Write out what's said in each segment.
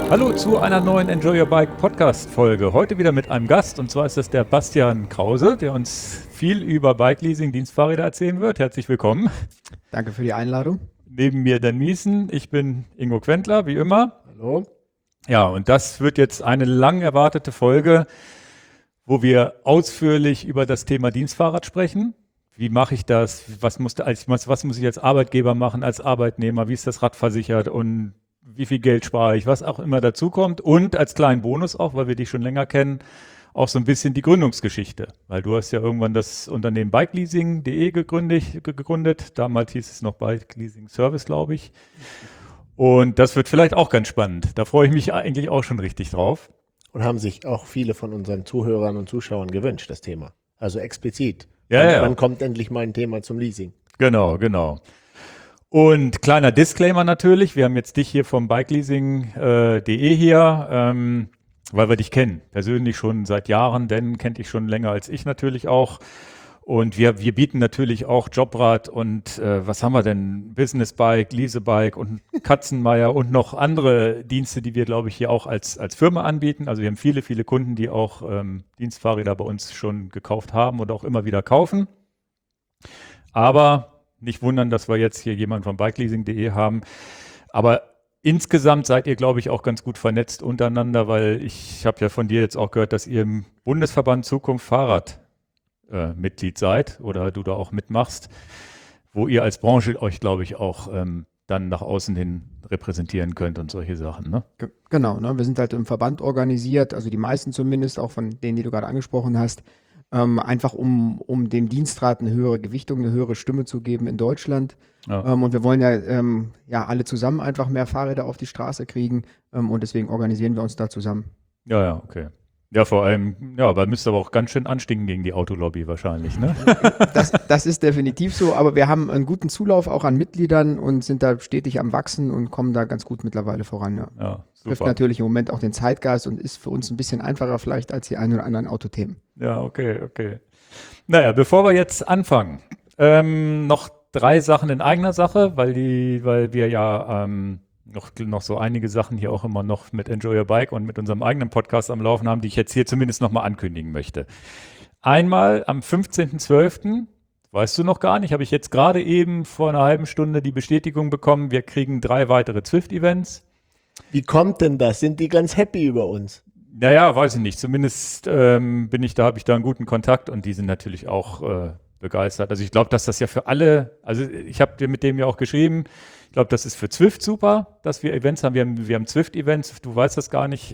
Hallo zu einer neuen Enjoy Your Bike Podcast Folge. Heute wieder mit einem Gast, und zwar ist das der Bastian Krause, der uns viel über Bike Leasing, Dienstfahrräder erzählen wird. Herzlich willkommen. Danke für die Einladung. Neben mir Dan Miesen, ich bin Ingo Quentler, wie immer. Hallo. Ja, und das wird jetzt eine lang erwartete Folge, wo wir ausführlich über das Thema Dienstfahrrad sprechen. Wie mache ich das? Was muss ich als Arbeitgeber machen, als Arbeitnehmer? Wie ist das Rad versichert? Und wie viel Geld spare ich, was auch immer dazu kommt. Und als kleinen Bonus auch, weil wir dich schon länger kennen, auch so ein bisschen die Gründungsgeschichte. Weil du hast ja irgendwann das Unternehmen bikeleasing.de gegründet. Damals hieß es noch Bike Leasing Service, glaube ich. Und das wird vielleicht auch ganz spannend. Da freue ich mich eigentlich auch schon richtig drauf. Und haben sich auch viele von unseren Zuhörern und Zuschauern gewünscht, das Thema. Also explizit. Ja. Wann kommt endlich mal ein Thema zum Leasing? Genau. Und kleiner Disclaimer natürlich, wir haben jetzt dich hier vom bikeleasing.de hier, weil wir dich kennen, persönlich schon seit Jahren, denn kennt dich schon länger als ich natürlich auch. Und wir bieten natürlich auch Jobrad und was haben wir denn? Business Bike, Leasebike und Katzenmeier und noch andere Dienste, die wir, glaube ich, hier auch als Firma anbieten. Also wir haben viele Kunden, die auch Dienstfahrräder bei uns schon gekauft haben oder auch immer wieder kaufen. Aber nicht wundern, dass wir jetzt hier jemanden von bikeleasing.de haben. Aber insgesamt seid ihr, glaube ich, auch ganz gut vernetzt untereinander, weil ich habe ja von dir jetzt auch gehört, dass ihr im Bundesverband Zukunft Fahrrad Mitglied seid oder du da auch mitmachst, wo ihr als Branche euch, glaube ich, auch dann nach außen hin repräsentieren könnt und solche Sachen, ne? Genau, ne? Wir sind halt im Verband organisiert, also die meisten zumindest, auch von denen, die du gerade angesprochen hast, einfach um dem Dienstrad eine höhere Gewichtung, eine höhere Stimme zu geben in Deutschland. Ja. Und wir wollen ja alle zusammen einfach mehr Fahrräder auf die Straße kriegen und deswegen organisieren wir uns da zusammen. Ja, okay. Ja, vor allem, ja, aber müsst aber auch ganz schön anstinken gegen die Autolobby wahrscheinlich, ne? Das ist definitiv so, aber wir haben einen guten Zulauf auch an Mitgliedern und sind da stetig am Wachsen und kommen da ganz gut mittlerweile voran. Ja, Trifft super. natürlich im Moment auch den Zeitgeist und ist für uns ein bisschen einfacher vielleicht als die ein oder anderen Autothemen. Ja, okay. Naja, bevor wir jetzt anfangen, noch 3 Sachen in eigener Sache, weil wir ja noch so einige Sachen hier auch immer noch mit Enjoy Your Bike und mit unserem eigenen Podcast am Laufen haben, die ich jetzt hier zumindest nochmal ankündigen möchte. Einmal am 15.12., weißt du noch gar nicht, habe ich jetzt gerade eben vor einer halben Stunde die Bestätigung bekommen, wir kriegen 3 weitere Zwift-Events. Wie kommt denn das? Sind die ganz happy über uns? Naja, weiß ich nicht. Zumindest habe ich da einen guten Kontakt und die sind natürlich auch begeistert. Also ich glaube, dass das ja für alle, also ich habe dir mit dem ja auch geschrieben, ich glaube, das ist für Zwift super, dass wir Events haben. Wir haben Zwift-Events, du weißt das gar nicht.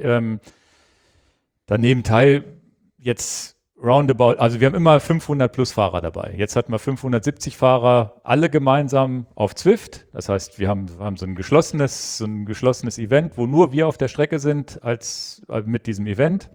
Da nehmen teil jetzt roundabout, also wir haben immer 500 plus Fahrer dabei. Jetzt hatten wir 570 Fahrer, alle gemeinsam auf Zwift. Das heißt, wir haben so ein geschlossenes Event, wo nur wir auf der Strecke sind mit diesem Event.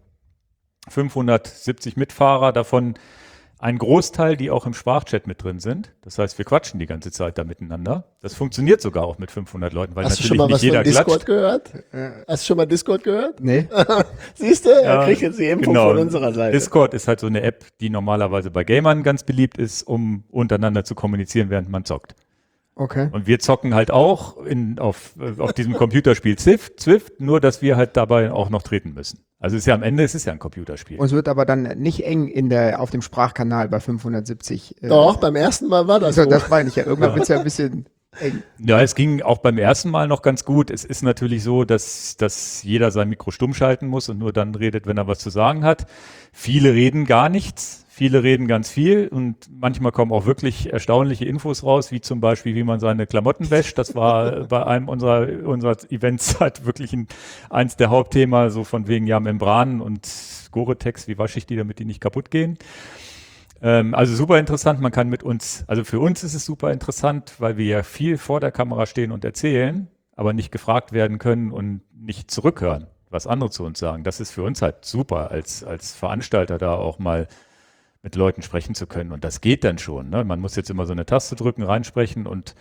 570 Mitfahrer, davon ein Großteil, die auch im Sprachchat mit drin sind. Das heißt, wir quatschen die ganze Zeit da miteinander. Das funktioniert sogar auch mit 500 Leuten, weil Hast du natürlich schon mal nicht was jeder von Discord klatscht. gehört? Hast du schon mal Discord gehört? Nee. Siehst du, Ja, er kriegt jetzt die Info genau. von unserer Seite. Discord ist halt so eine App, die normalerweise bei Gamern ganz beliebt ist, um untereinander zu kommunizieren, während man zockt. Okay. Und wir zocken halt auch auf diesem Computerspiel Zwift, nur dass wir halt dabei auch noch treten müssen. Also es ist ja ein Computerspiel. Und es wird aber dann nicht eng auf dem Sprachkanal bei 570. Doch, beim ersten Mal war das Also, so. das meine ich ja. Irgendwann wird es ja ein bisschen eng. Ja, es ging auch beim ersten Mal noch ganz gut. Es ist natürlich so, dass jeder sein Mikro stumm schalten muss und nur dann redet, wenn er was zu sagen hat. Viele reden gar nichts, viele reden ganz viel und manchmal kommen auch wirklich erstaunliche Infos raus, wie zum Beispiel, wie man seine Klamotten wäscht. Das war bei einem unserer Events halt wirklich eins der Hauptthemen, so von wegen, ja, Membranen und Gore-Tex, wie wasche ich die, damit die nicht kaputt gehen. Also super interessant, man kann mit uns, also für uns ist es super interessant, weil wir ja viel vor der Kamera stehen und erzählen, aber nicht gefragt werden können und nicht zurückhören, was andere zu uns sagen. Das ist für uns halt super, als Veranstalter da auch mal mit Leuten sprechen zu können. Und das geht dann schon, ne? Man muss jetzt immer so eine Taste drücken, reinsprechen und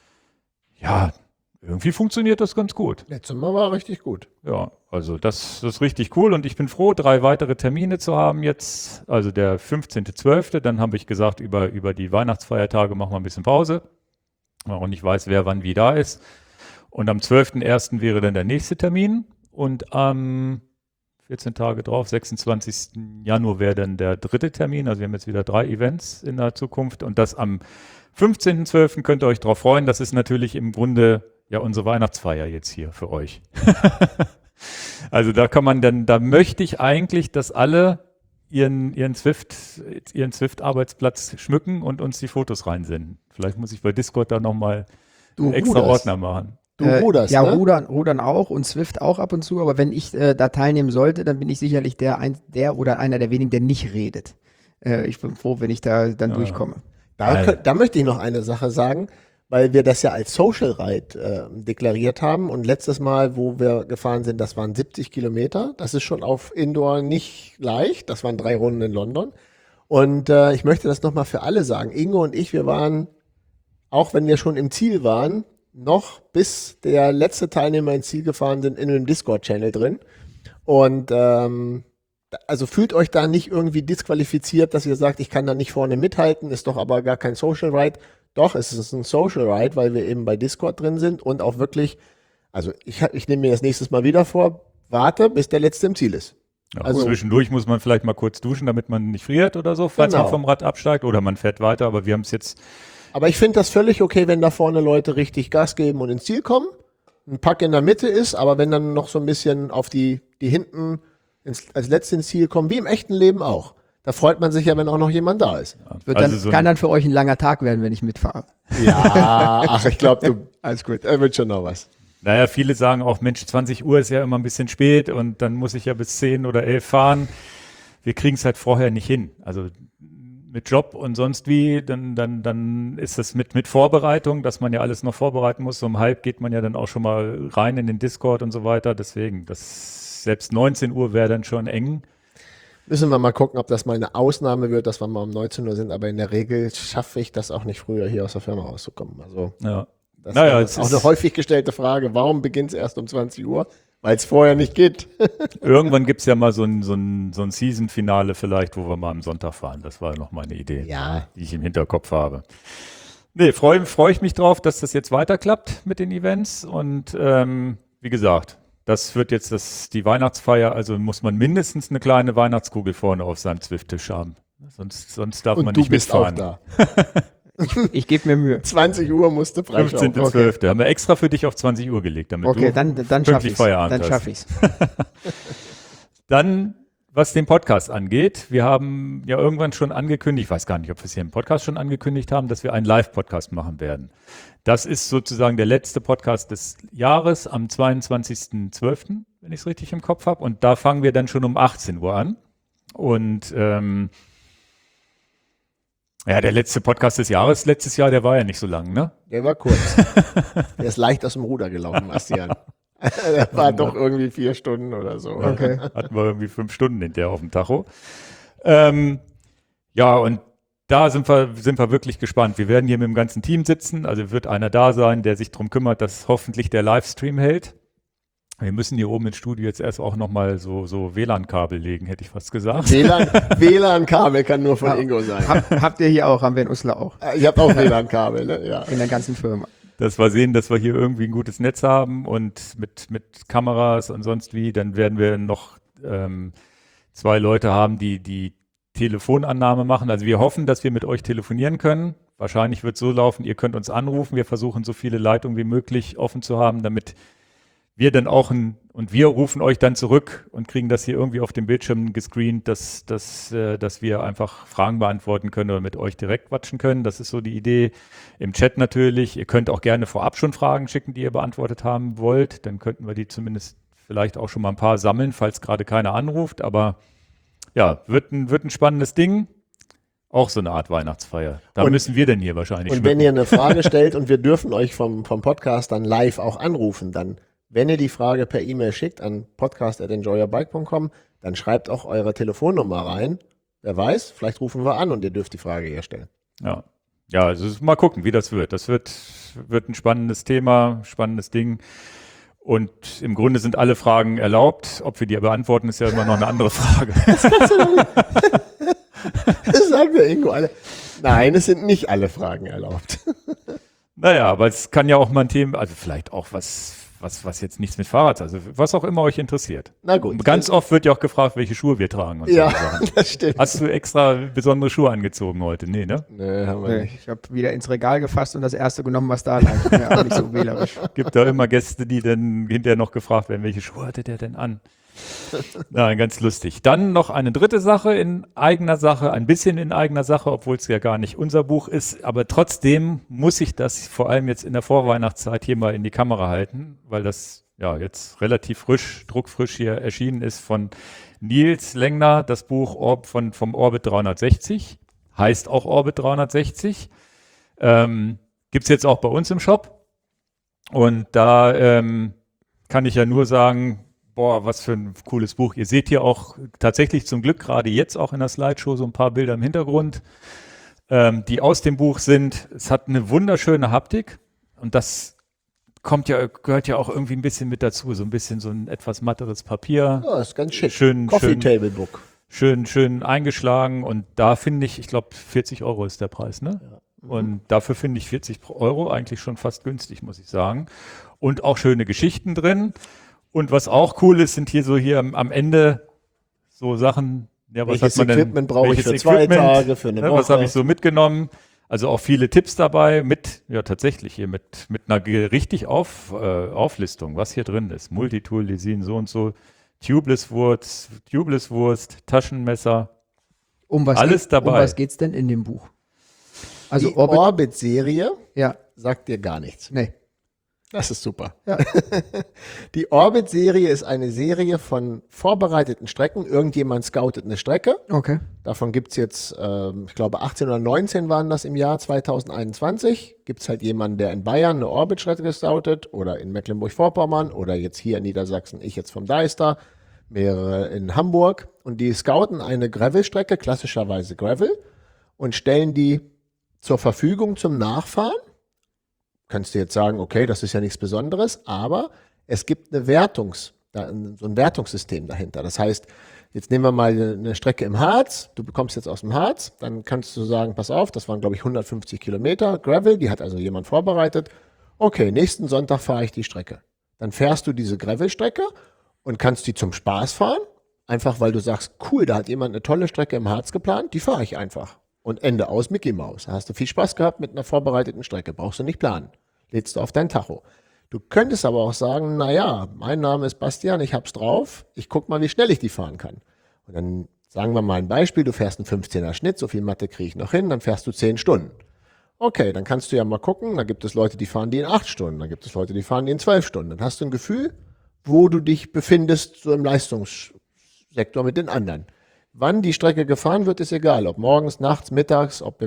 ja, irgendwie funktioniert das ganz gut. Letztes Mal war richtig gut. Ja, also das ist richtig cool und ich bin froh, 3 weitere Termine zu haben jetzt. Also der 15.12., dann habe ich gesagt, über die Weihnachtsfeiertage machen wir ein bisschen Pause, weil man auch nicht weiß, wer wann wie da ist. Und am 12.01. wäre dann der nächste Termin. und am 14 Tage drauf, 26. Januar wäre dann der 3. Termin. Also wir haben jetzt wieder 3 Events in der Zukunft und das am 15.12. könnt ihr euch drauf freuen. Das ist natürlich im Grunde ja unsere Weihnachtsfeier jetzt hier für euch. Also da kann man dann, da möchte ich eigentlich, dass alle ihren Zwift-Arbeitsplatz schmücken und uns die Fotos reinsenden. Vielleicht muss ich bei Discord da nochmal einen extra Ordner machen. Du ruderst, ja, ne? Rudern auch und Zwift auch ab und zu, aber wenn ich da teilnehmen sollte, dann bin ich sicherlich der oder einer der wenigen, der nicht redet. Ich bin froh, wenn ich da dann durchkomme. Da möchte ich noch eine Sache sagen, weil wir das ja als Social Ride deklariert haben und letztes Mal, wo wir gefahren sind, das waren 70 Kilometer. Das ist schon auf Indoor nicht leicht. Das waren 3 Runden in London. Und ich möchte das nochmal für alle sagen. Ingo und ich, wir waren, auch wenn wir schon im Ziel waren, noch bis der letzte Teilnehmer ins Ziel gefahren sind, in einem Discord-Channel drin. Und also fühlt euch da nicht irgendwie disqualifiziert, dass ihr sagt, ich kann da nicht vorne mithalten, ist doch aber gar kein Social Ride. Doch, es ist ein Social Ride, weil wir eben bei Discord drin sind und auch wirklich, also ich nehme mir das nächstes Mal wieder vor, warte, bis der Letzte im Ziel ist. Ja, Also zwischendurch muss man vielleicht mal kurz duschen, damit man nicht friert oder so, falls Genau. man vom Rad absteigt oder man fährt weiter, aber wir haben es jetzt, Aber ich finde das völlig okay, wenn da vorne Leute richtig Gas geben und ins Ziel kommen. Ein Pack in der Mitte ist, aber wenn dann noch so ein bisschen auf die hinten als Letzte ins Ziel kommen, wie im echten Leben auch. Da freut man sich ja, wenn auch noch jemand da ist. Kann dann für euch ein langer Tag werden, wenn ich mitfahre. Ja, ach, ich glaube, Alles gut. da wird schon noch was. naja, viele sagen auch, Mensch, 20 Uhr ist ja immer ein bisschen spät und dann muss ich ja bis 10 oder 11 fahren. Wir kriegen es halt vorher nicht hin. Also mit Job und sonst wie, dann ist das mit Vorbereitung, dass man ja alles noch vorbereiten muss. So um halb geht man ja dann auch schon mal rein in den Discord und so weiter. Deswegen, das selbst 19 Uhr wäre dann schon eng. Müssen wir mal gucken, ob das mal eine Ausnahme wird, dass wir mal um 19 Uhr sind. Aber in der Regel schaffe ich das auch nicht früher, hier aus der Firma rauszukommen. Also Ja. das Naja, ist es auch ist- eine häufig gestellte Frage. Warum beginnt es erst um 20 Uhr? Weil es vorher nicht geht. Irgendwann gibt's ja mal so ein Season-Finale vielleicht, wo wir mal am Sonntag fahren. Das war noch meine Idee, Ja. die ich im Hinterkopf habe. Nee, freu ich mich drauf, dass das jetzt weiterklappt mit den Events. Und wie gesagt, das wird jetzt die Weihnachtsfeier. Also muss man mindestens eine kleine Weihnachtskugel vorne auf seinem Zwift-Tisch haben. Sonst darf man Und du nicht bist auch mitfahren. da. Ich gebe mir Mühe. 20 Uhr musste freischauen. 15.12. Haben wir extra für dich auf 20 Uhr gelegt, damit Okay, du dann schaffe pünktlich ich es. Feierabend Dann hast. schaffe ich es. Dann, was den Podcast angeht, wir haben ja irgendwann schon angekündigt, ich weiß gar nicht, ob wir es hier im Podcast schon angekündigt haben, dass wir einen Live-Podcast machen werden. Das ist sozusagen der letzte Podcast des Jahres am 22.12., wenn ich es richtig im Kopf habe. Und da fangen wir dann schon um 18 Uhr an. Und ja, der letzte Podcast des Jahres letztes Jahr, der war ja nicht so lang, ne? Der war kurz. Der ist leicht aus dem Ruder gelaufen, Bastian. Der war doch irgendwie 4 Stunden oder so. Okay. Hatten wir irgendwie 5 Stunden hinterher auf dem Tacho. Ja, und da sind wir wirklich gespannt. Wir werden hier mit dem ganzen Team sitzen. Also wird einer da sein, der sich darum kümmert, dass hoffentlich der Livestream hält. Wir müssen hier oben ins Studio jetzt erst auch nochmal so WLAN-Kabel legen, hätte ich fast gesagt. WLAN-Kabel kann nur von Ja. Ingo sein. Habt ihr hier auch, haben wir in Uslar auch. Ihr habt auch WLAN-Kabel, ne? Ja. In der ganzen Firma. Dass wir sehen, dass wir hier irgendwie ein gutes Netz haben und mit Kameras und sonst wie. Dann werden wir noch 2 Leute haben, die Telefonannahme machen. Also wir hoffen, dass wir mit euch telefonieren können. Wahrscheinlich wird es so laufen, ihr könnt uns anrufen. Wir versuchen, so viele Leitungen wie möglich offen zu haben, damit wir dann auch und wir rufen euch dann zurück und kriegen das hier irgendwie auf dem Bildschirm gescreent, dass wir einfach Fragen beantworten können oder mit euch direkt quatschen können. Das ist so die Idee. Im Chat natürlich. Ihr könnt auch gerne vorab schon Fragen schicken, die ihr beantwortet haben wollt. Dann könnten wir die zumindest vielleicht auch schon mal ein paar sammeln, falls gerade keiner anruft. Aber ja, wird ein spannendes Ding. Auch so eine Art Weihnachtsfeier. Da Und- müssen wir denn hier wahrscheinlich Und wenn schmücken. ihr eine Frage stellt und wir dürfen euch vom Podcast dann live auch anrufen, dann, wenn ihr die Frage per E-Mail schickt an podcast@enjoyyourbike.com, dann schreibt auch eure Telefonnummer rein. Wer weiß, vielleicht rufen wir an und ihr dürft die Frage hier stellen. Ja, also mal gucken, wie das wird. Das wird ein spannendes Thema, spannendes Ding. Und im Grunde sind alle Fragen erlaubt. Ob wir die beantworten, ist ja immer noch eine andere Frage. Das sagen wir Ingo alle. Nein, es sind nicht alle Fragen erlaubt. Naja, aber es kann ja auch mal ein Thema, also vielleicht auch was was jetzt nichts mit Fahrrad, also was auch immer euch interessiert. Na gut. Ganz oft wird ja auch gefragt, welche Schuhe wir tragen. Und Ja, so Sachen. das stimmt. Hast du extra besondere Schuhe angezogen heute? Nee, ne? Nee, haben wir Nee, nicht. ich habe wieder ins Regal gefasst und das erste genommen, was da lag. Ich bin ja auch nicht so wählerisch. Gibt da immer Gäste, die dann hinterher noch gefragt werden, welche Schuhe hatte der denn an? Nein, ganz lustig. Dann noch eine dritte Sache in eigener Sache, ein bisschen in eigener Sache, obwohl es ja gar nicht unser Buch ist, aber trotzdem muss ich das vor allem jetzt in der Vorweihnachtszeit hier mal in die Kamera halten, weil das ja jetzt relativ frisch, druckfrisch hier erschienen ist von Nils Lengner, das Buch vom Orbit 360, heißt auch Orbit 360, gibt's jetzt auch bei uns im Shop und da kann ich ja nur sagen, boah, was für ein cooles Buch. Ihr seht hier auch tatsächlich zum Glück gerade jetzt auch in der Slideshow so ein paar Bilder im Hintergrund, die aus dem Buch sind. Es hat eine wunderschöne Haptik und das gehört ja auch irgendwie ein bisschen mit dazu. So ein bisschen so ein etwas matteres Papier. Ja, ist ganz schick. Schön, Coffee Table Book. schön eingeschlagen und da finde ich glaube 40 € ist der Preis, ne? Ja. Und dafür finde ich 40 € eigentlich schon fast günstig, muss ich sagen. Und auch schöne Geschichten drin. Und was auch cool ist, sind hier am Ende so Sachen, ja, was Welches hat man denn? Equipment brauche ich welches für 2 Equipment, Tage, für eine ne, Woche? was habe ich so mitgenommen? Also auch viele Tipps dabei tatsächlich hier mit einer richtig Auflistung, was hier drin ist. Multitool, Lesin, so und so, Tubeless-Wurst, Taschenmesser, alles dabei. Um was geht's denn in dem Buch? Also Die Orbit-Serie ja, sagt dir gar nichts. nee. Das ist super. Ja. Die Orbit-Serie ist eine Serie von vorbereiteten Strecken. Irgendjemand scoutet eine Strecke. Okay. Davon gibt's jetzt, ich glaube 18 oder 19 waren das im Jahr 2021. Gibt's halt jemanden, der in Bayern eine Orbit-Strecke scoutet oder in Mecklenburg-Vorpommern oder jetzt hier in Niedersachsen, ich jetzt vom Deister, mehrere in Hamburg. Und die scouten eine Gravel-Strecke, klassischerweise Gravel, und stellen die zur Verfügung zum Nachfahren. Kannst du jetzt sagen, okay, das ist ja nichts Besonderes, aber es gibt so ein Wertungssystem dahinter. Das heißt, jetzt nehmen wir mal eine Strecke im Harz, du bekommst jetzt aus dem Harz, dann kannst du sagen, pass auf, das waren glaube ich 150 Kilometer Gravel, die hat also jemand vorbereitet. Okay, nächsten Sonntag fahre ich die Strecke. Dann fährst du diese Gravel-Strecke und kannst die zum Spaß fahren, einfach weil du sagst, cool, da hat jemand eine tolle Strecke im Harz geplant, die fahre ich einfach. Und Ende aus, Mickey Mouse. Da hast du viel Spaß gehabt mit einer vorbereiteten Strecke. Brauchst du nicht planen. Lädst du auf dein Tacho. Du könntest aber auch sagen, naja, mein Name ist Bastian, ich hab's drauf. Ich guck mal, wie schnell ich die fahren kann. Und dann sagen wir mal ein Beispiel. Du fährst einen 15er Schnitt. So viel Mathe kriege ich noch hin. Dann fährst du 10 Stunden. Okay, dann kannst du ja mal gucken. Da gibt es Leute, die fahren die in 8 Stunden. Da gibt es Leute, die fahren die in 12 Stunden. Dann hast du ein Gefühl, wo du dich befindest, so im Leistungssektor mit den anderen. Wann die Strecke gefahren wird, ist egal. Ob morgens, nachts, mittags, ob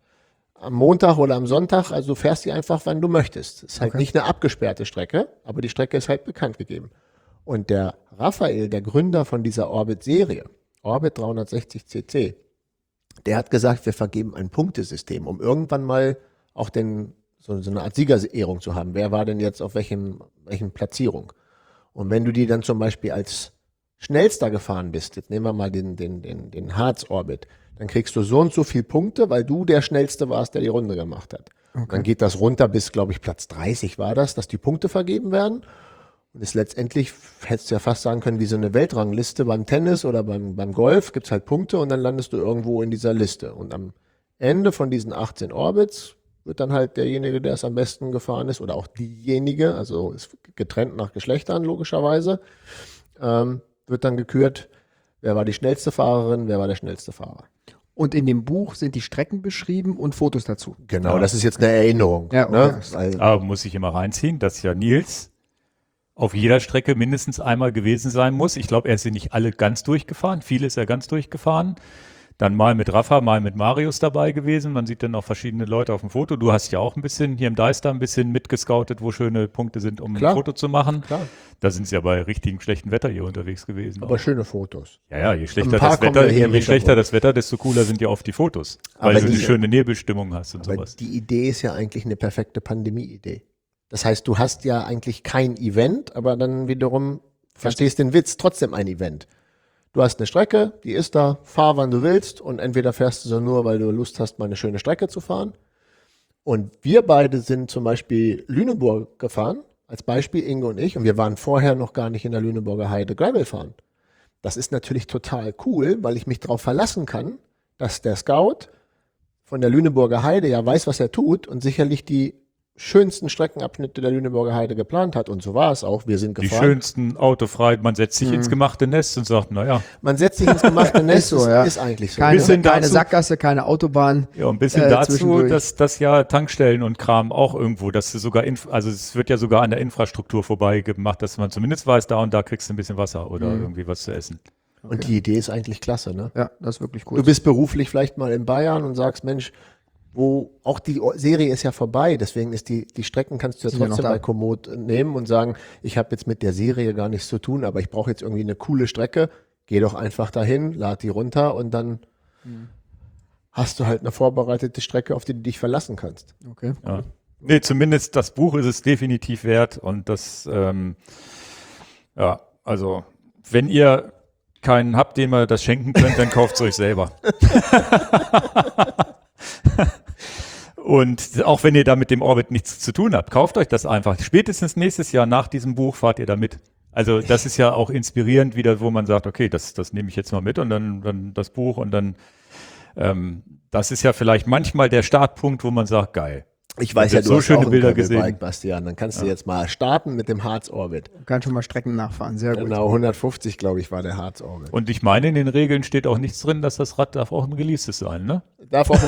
am Montag oder am Sonntag. Also du fährst die einfach, wann du möchtest. Ist halt nicht eine abgesperrte Strecke, aber die Strecke ist halt bekannt gegeben. Und der Raphael, der Gründer von dieser Orbit-Serie, Orbit 360cc, der hat gesagt, wir vergeben ein Punktesystem, um irgendwann mal auch so eine Art Siegerehrung zu haben. Wer war denn jetzt auf welchen Platzierung? Und wenn du die dann zum Beispiel als schnellster gefahren bist, jetzt nehmen wir mal den Harz-Orbit, dann kriegst du so und so viel Punkte, weil du der Schnellste warst, der die Runde gemacht hat. Okay. Dann geht das runter bis, glaube ich, Platz 30 war das, dass die Punkte vergeben werden. Und ist letztendlich, hättest du ja fast sagen können, wie so eine Weltrangliste beim Tennis oder beim Golf, gibt's halt Punkte und dann landest du irgendwo in dieser Liste. Und am Ende von diesen 18 Orbits wird dann halt derjenige, der es am besten gefahren ist, oder auch diejenige, also ist getrennt nach Geschlechtern logischerweise, wird dann gekürt, wer war die schnellste Fahrerin, wer war der schnellste Fahrer. Und in dem Buch sind die Strecken beschrieben und Fotos dazu. Genau, das ist jetzt eine Erinnerung. Ja, okay. Ne? Aber muss ich immer reinziehen, dass ja Nils auf jeder Strecke mindestens einmal gewesen sein muss. Ich glaube, er ist sie nicht alle ganz durchgefahren. Viele ist er ganz durchgefahren. Dann mal mit Rafa, mal mit Marius dabei gewesen. Man sieht dann auch verschiedene Leute auf dem Foto. Du hast ja auch ein bisschen hier im Deister ein bisschen mitgescoutet, wo schöne Punkte sind, um ein Foto zu machen. Klar. Da sind sie ja bei richtigem schlechten Wetter hier unterwegs gewesen. Aber schöne Fotos. Ja, je schlechter das Wetter, desto cooler sind ja oft die Fotos. Weil du eine schöne Nebelstimmung hast und sowas. Die Idee ist ja eigentlich eine perfekte Pandemie-Idee. Das heißt, du hast ja eigentlich kein Event, aber dann wiederum verstehst den Witz, trotzdem ein Event. Du hast eine Strecke, die ist da, fahr wann du willst und entweder fährst du so nur, weil du Lust hast, mal eine schöne Strecke zu fahren. Und wir beide sind zum Beispiel Lüneburg gefahren, als Beispiel Ingo und ich, und wir waren vorher noch gar nicht in der Lüneburger Heide Gravel fahren. Das ist natürlich total cool, weil ich mich darauf verlassen kann, dass der Scout von der Lüneburger Heide ja weiß, was er tut und sicherlich die schönsten Streckenabschnitte der Lüneburger Heide geplant hat. Und so war es auch. Wir sind Die gefahren. schönsten autofrei, man setzt sich ins gemachte Nest und sagt, naja, Man setzt sich ins gemachte Nest, Ist so, ja. ist eigentlich so. Keine, bisschen keine dazu- Sackgasse, keine Autobahn. ja, ein bisschen dazu, zwischendurch. dass das ja Tankstellen und Kram auch irgendwo, dass du sogar, also es wird ja sogar an der Infrastruktur vorbei gemacht, dass man zumindest weiß, da und da kriegst du ein bisschen Wasser oder irgendwie was zu essen. Und die Idee ist eigentlich klasse, ne? Ja, das ist wirklich gut. Du bist beruflich vielleicht mal in Bayern und sagst, Mensch, wo auch die Serie ist ja vorbei, deswegen ist die Strecken kannst du ja Sind ja noch trotzdem da. bei Komoot nehmen und sagen, ich habe jetzt mit der Serie gar nichts zu tun, aber ich brauche jetzt irgendwie eine coole Strecke, geh doch einfach dahin, lad die runter und dann hast du halt eine vorbereitete Strecke, auf die du dich verlassen kannst. Okay. Ja. Nee, zumindest das Buch ist es definitiv wert und das, ja, also wenn ihr keinen habt, dem ihr das schenken könnt, dann kauft es euch selber. Und auch wenn ihr da mit dem Orbit nichts zu tun habt, kauft euch das einfach. Spätestens nächstes Jahr nach diesem Buch fahrt ihr da mit. Also das ist ja auch inspirierend wieder, wo man sagt, okay, das nehme ich jetzt mal mit und dann das Buch und dann, das ist ja vielleicht manchmal der Startpunkt, wo man sagt, geil. Ich weiß Ich ja, hab du so hast schöne auch ein Bilder Gravelbike, gesehen. Bastian. Dann kannst du jetzt mal starten mit dem Harz Orbit. Kann schon mal Strecken nachfahren. Sehr gut. Genau, 150, glaube ich, war der Harz Orbit. Und ich meine, in den Regeln steht auch nichts drin, dass das Rad darf auch ein Release sein, ne? Darf auch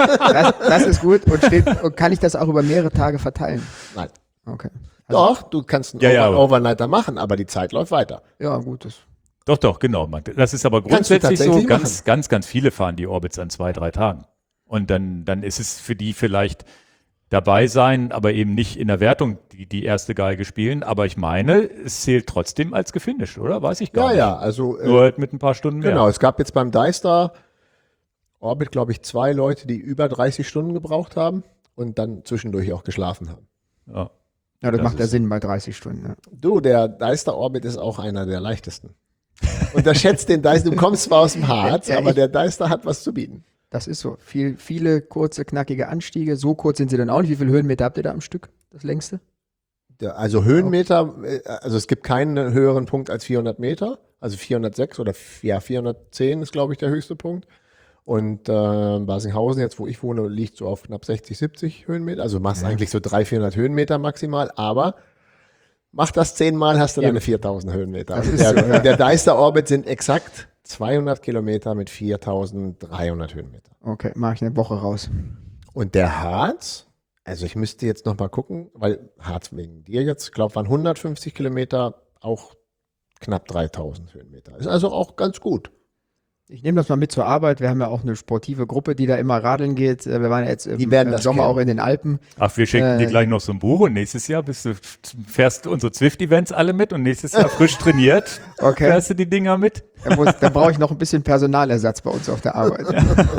Das ist gut. Und kann ich das auch über mehrere Tage verteilen? Nein. Okay. Doch, du kannst einen Ja, ja, aber- Overnighter machen, aber die Zeit läuft weiter. Ja, gut. Doch, genau. Das ist aber Kannst du grundsätzlich so, tatsächlich ganz viele fahren die Orbits an 2-3 Tagen. Und dann ist es für die vielleicht dabei sein, aber eben nicht in der Wertung die erste Geige spielen. Aber ich meine, es zählt trotzdem als gefinisht, oder? Weiß ich gar Ja, nicht. ja, also Nur halt mit ein paar Stunden mehr. genau, es gab jetzt beim Dystar Orbit, glaube ich, 2 Leute, die über 30 Stunden gebraucht haben und dann zwischendurch auch geschlafen haben. Ja. Ja, das Das macht ja ist- Sinn bei 30 Stunden. Ja. Du, der Dystar Orbit ist auch einer der leichtesten. Unterschätzt den Dystar, du kommst zwar aus dem Harz, Ja, aber ich- der Dystar hat was zu bieten. Das ist so. Viele kurze, knackige Anstiege. So kurz sind sie dann auch nicht. Wie viele Höhenmeter habt ihr da am Stück? Das längste? Also Höhenmeter, also es gibt keinen höheren Punkt als 400 Meter, also 406 oder 410 ist, glaube ich, der höchste Punkt. Und Basinghausen, jetzt wo ich wohne, liegt so auf knapp 60, 70 Höhenmeter. Also machst eigentlich so 300, 400 Höhenmeter maximal, aber mach das 10-mal, hast du deine 4000 Höhenmeter. Das Und ist so, ja. der Dystar Orbit sind exakt 200 Kilometer mit 4300 Höhenmeter. Okay, mache ich eine Woche raus. Und der Harz, also ich müsste jetzt noch mal gucken, weil Harz wegen dir jetzt, ich glaube, waren 150 Kilometer, auch knapp 3000 Höhenmeter. Ist also auch ganz gut. Ich nehme das mal mit zur Arbeit. Wir haben ja auch eine sportive Gruppe, die da immer radeln geht. Wir waren ja jetzt Die werden im das Sommer kennen. auch in den Alpen. Ach, wir schenken dir gleich noch so ein Buch und nächstes Jahr fährst unsere Zwift-Events alle mit und nächstes Jahr frisch trainiert Okay. fährst du die Dinger mit. Da brauche ich noch ein bisschen Personalersatz bei uns auf der Arbeit.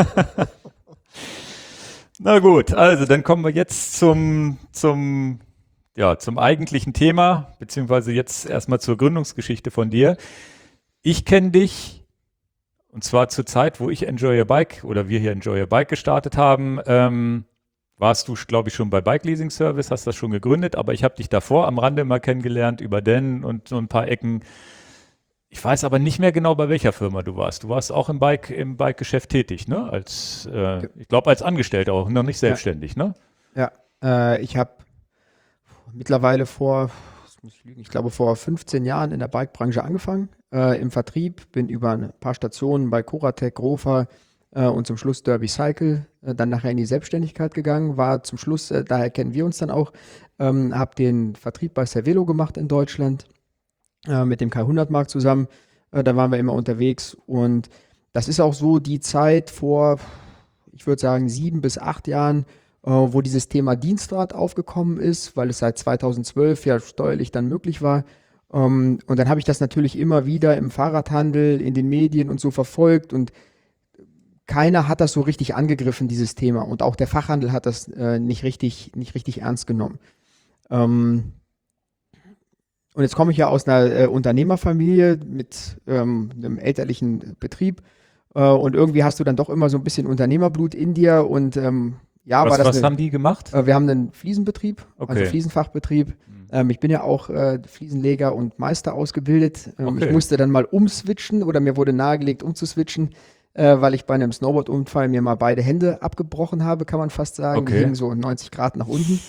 Na gut, also dann kommen wir jetzt zum eigentlichen Thema, beziehungsweise jetzt erstmal zur Gründungsgeschichte von dir. Ich kenne dich, und zwar zur Zeit, wo ich Enjoy Your Bike oder wir hier Enjoy Your Bike gestartet haben, warst du, glaube ich, schon bei Bike Leasing Service, hast das schon gegründet, aber ich habe dich davor am Rande mal kennengelernt über Den und so ein paar Ecken. Ich weiß aber nicht mehr genau, bei welcher Firma du warst. Du warst auch im Bike-Geschäft tätig, ne? Ich glaube, als Angestellter auch, noch nicht selbstständig, ne? Ja, ich habe mittlerweile ich glaube vor 15 Jahren in der Bike-Branche angefangen, im Vertrieb, bin über ein paar Stationen bei Coratec, Grofa und zum Schluss Derby Cycle, dann nachher in die Selbstständigkeit gegangen, war zum Schluss, daher kennen wir uns dann auch, habe den Vertrieb bei Cervelo gemacht in Deutschland, mit dem K100-Markt zusammen, da waren wir immer unterwegs und das ist auch so die Zeit vor, ich würde sagen 7 bis 8 Jahren, wo dieses Thema Dienstrad aufgekommen ist, weil es seit 2012 ja steuerlich dann möglich war. Und dann habe ich das natürlich immer wieder im Fahrradhandel, in den Medien und so verfolgt und keiner hat das so richtig angegriffen, dieses Thema. Und auch der Fachhandel hat das nicht richtig ernst genommen. Und jetzt komme ich ja aus einer Unternehmerfamilie mit einem elterlichen Betrieb und irgendwie hast du dann doch immer so ein bisschen Unternehmerblut in dir und Was haben die gemacht? wir haben einen Fliesenbetrieb, Okay. also Fliesenfachbetrieb. Ich bin ja auch Fliesenleger und Meister ausgebildet. Okay. Ich musste dann mal umswitchen oder mir wurde nahegelegt, umzuswitchen, weil ich bei einem Snowboard-Unfall mir mal beide Hände abgebrochen habe, kann man fast sagen. Die Okay. hingen so 90 Grad nach unten.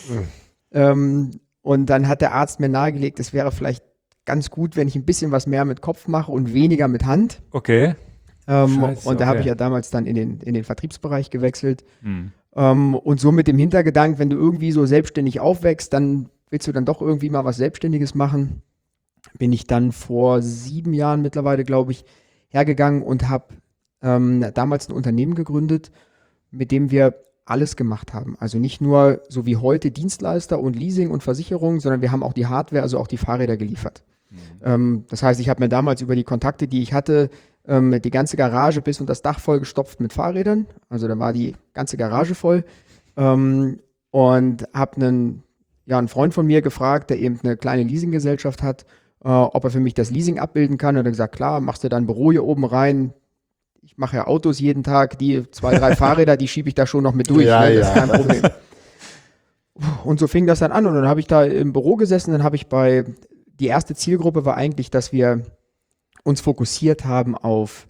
Und dann hat der Arzt mir nahegelegt, es wäre vielleicht ganz gut, wenn ich ein bisschen was mehr mit Kopf mache und weniger mit Hand. Okay. Scheiße, Und da habe okay. ich ja damals dann in den Vertriebsbereich gewechselt. Hm. Und so mit dem Hintergedanken, wenn du irgendwie so selbstständig aufwächst, dann willst du dann doch irgendwie mal was Selbstständiges machen. Bin ich dann vor 7 Jahren mittlerweile, glaube ich, hergegangen und habe damals ein Unternehmen gegründet, mit dem wir alles gemacht haben. Also nicht nur so wie heute Dienstleister und Leasing und Versicherung, sondern wir haben auch die Hardware, also auch die Fahrräder geliefert. Das heißt, ich habe mir damals über die Kontakte, die ich hatte, die ganze Garage bis und das Dach voll gestopft mit Fahrrädern. Also da war die ganze Garage voll. Und habe einen Freund von mir gefragt, der eben eine kleine Leasinggesellschaft hat, ob er für mich das Leasing abbilden kann. Und er hat gesagt, klar, machst du da ein Büro hier oben rein. Ich mache ja Autos jeden Tag, die 2, 3 Fahrräder, die schiebe ich da schon noch mit durch. Ja, Ne? Das ist ja. kein Problem. Und so fing das dann an. Und dann habe ich da im Büro gesessen, dann habe ich die erste Zielgruppe war eigentlich, dass wir uns fokussiert haben auf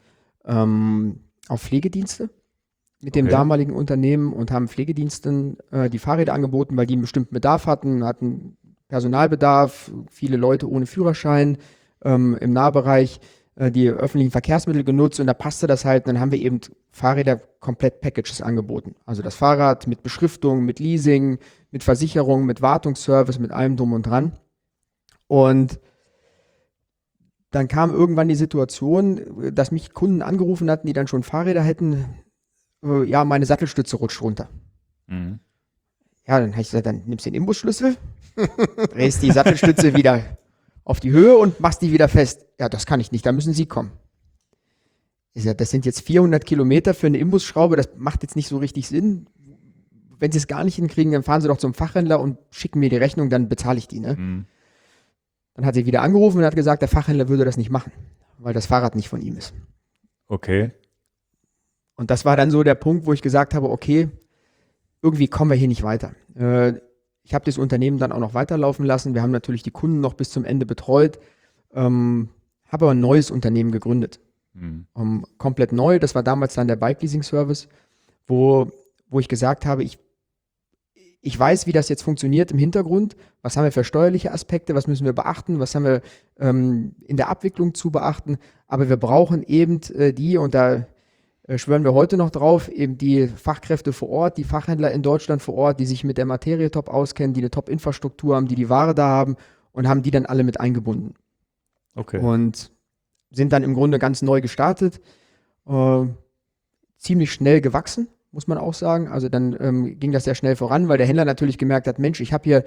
Pflegedienste mit dem Okay. damaligen Unternehmen und haben Pflegediensten die Fahrräder angeboten, weil die einen bestimmten Bedarf hatten Personalbedarf, viele Leute ohne Führerschein im Nahbereich, die öffentlichen Verkehrsmittel genutzt und da passte das halt. Und dann haben wir eben Fahrräder komplett Packages angeboten. Also das Fahrrad mit Beschriftung, mit Leasing, mit Versicherung, mit Wartungsservice, mit allem drum und dran. Und dann kam irgendwann die Situation, dass mich Kunden angerufen hatten, die dann schon Fahrräder hätten. Ja, meine Sattelstütze rutscht runter. Mhm. Ja, dann habe ich gesagt, dann nimmst du den Imbusschlüssel, drehst die Sattelstütze wieder auf die Höhe und machst die wieder fest. Ja, das kann ich nicht, da müssen Sie kommen. Ich sage, das sind jetzt 400 Kilometer für eine Imbusschraube, das macht jetzt nicht so richtig Sinn. Wenn Sie es gar nicht hinkriegen, dann fahren Sie doch zum Fachhändler und schicken mir die Rechnung, dann bezahle ich die. Ne? Mhm. Dann hat sie wieder angerufen und hat gesagt, der Fachhändler würde das nicht machen, weil das Fahrrad nicht von ihm ist. Okay. Und das war dann so der Punkt, wo ich gesagt habe, okay, irgendwie kommen wir hier nicht weiter. Ich habe das Unternehmen dann auch noch weiterlaufen lassen. Wir haben natürlich die Kunden noch bis zum Ende betreut, habe aber ein neues Unternehmen gegründet. Mhm. Komplett neu. Das war damals dann der Bike Leasing Service, wo ich gesagt habe, ich weiß, wie das jetzt funktioniert im Hintergrund. Was haben wir für steuerliche Aspekte? Was müssen wir beachten? Was haben wir in der Abwicklung zu beachten? Aber wir brauchen eben und da schwören wir heute noch drauf, eben die Fachkräfte vor Ort, die Fachhändler in Deutschland vor Ort, die sich mit der Materie top auskennen, die eine Top-Infrastruktur haben, die Ware da haben und haben die dann alle mit eingebunden. Okay. Und sind dann im Grunde ganz neu gestartet, ziemlich schnell gewachsen, muss man auch sagen. Also dann ging das sehr schnell voran, weil der Händler natürlich gemerkt hat, Mensch, ich habe hier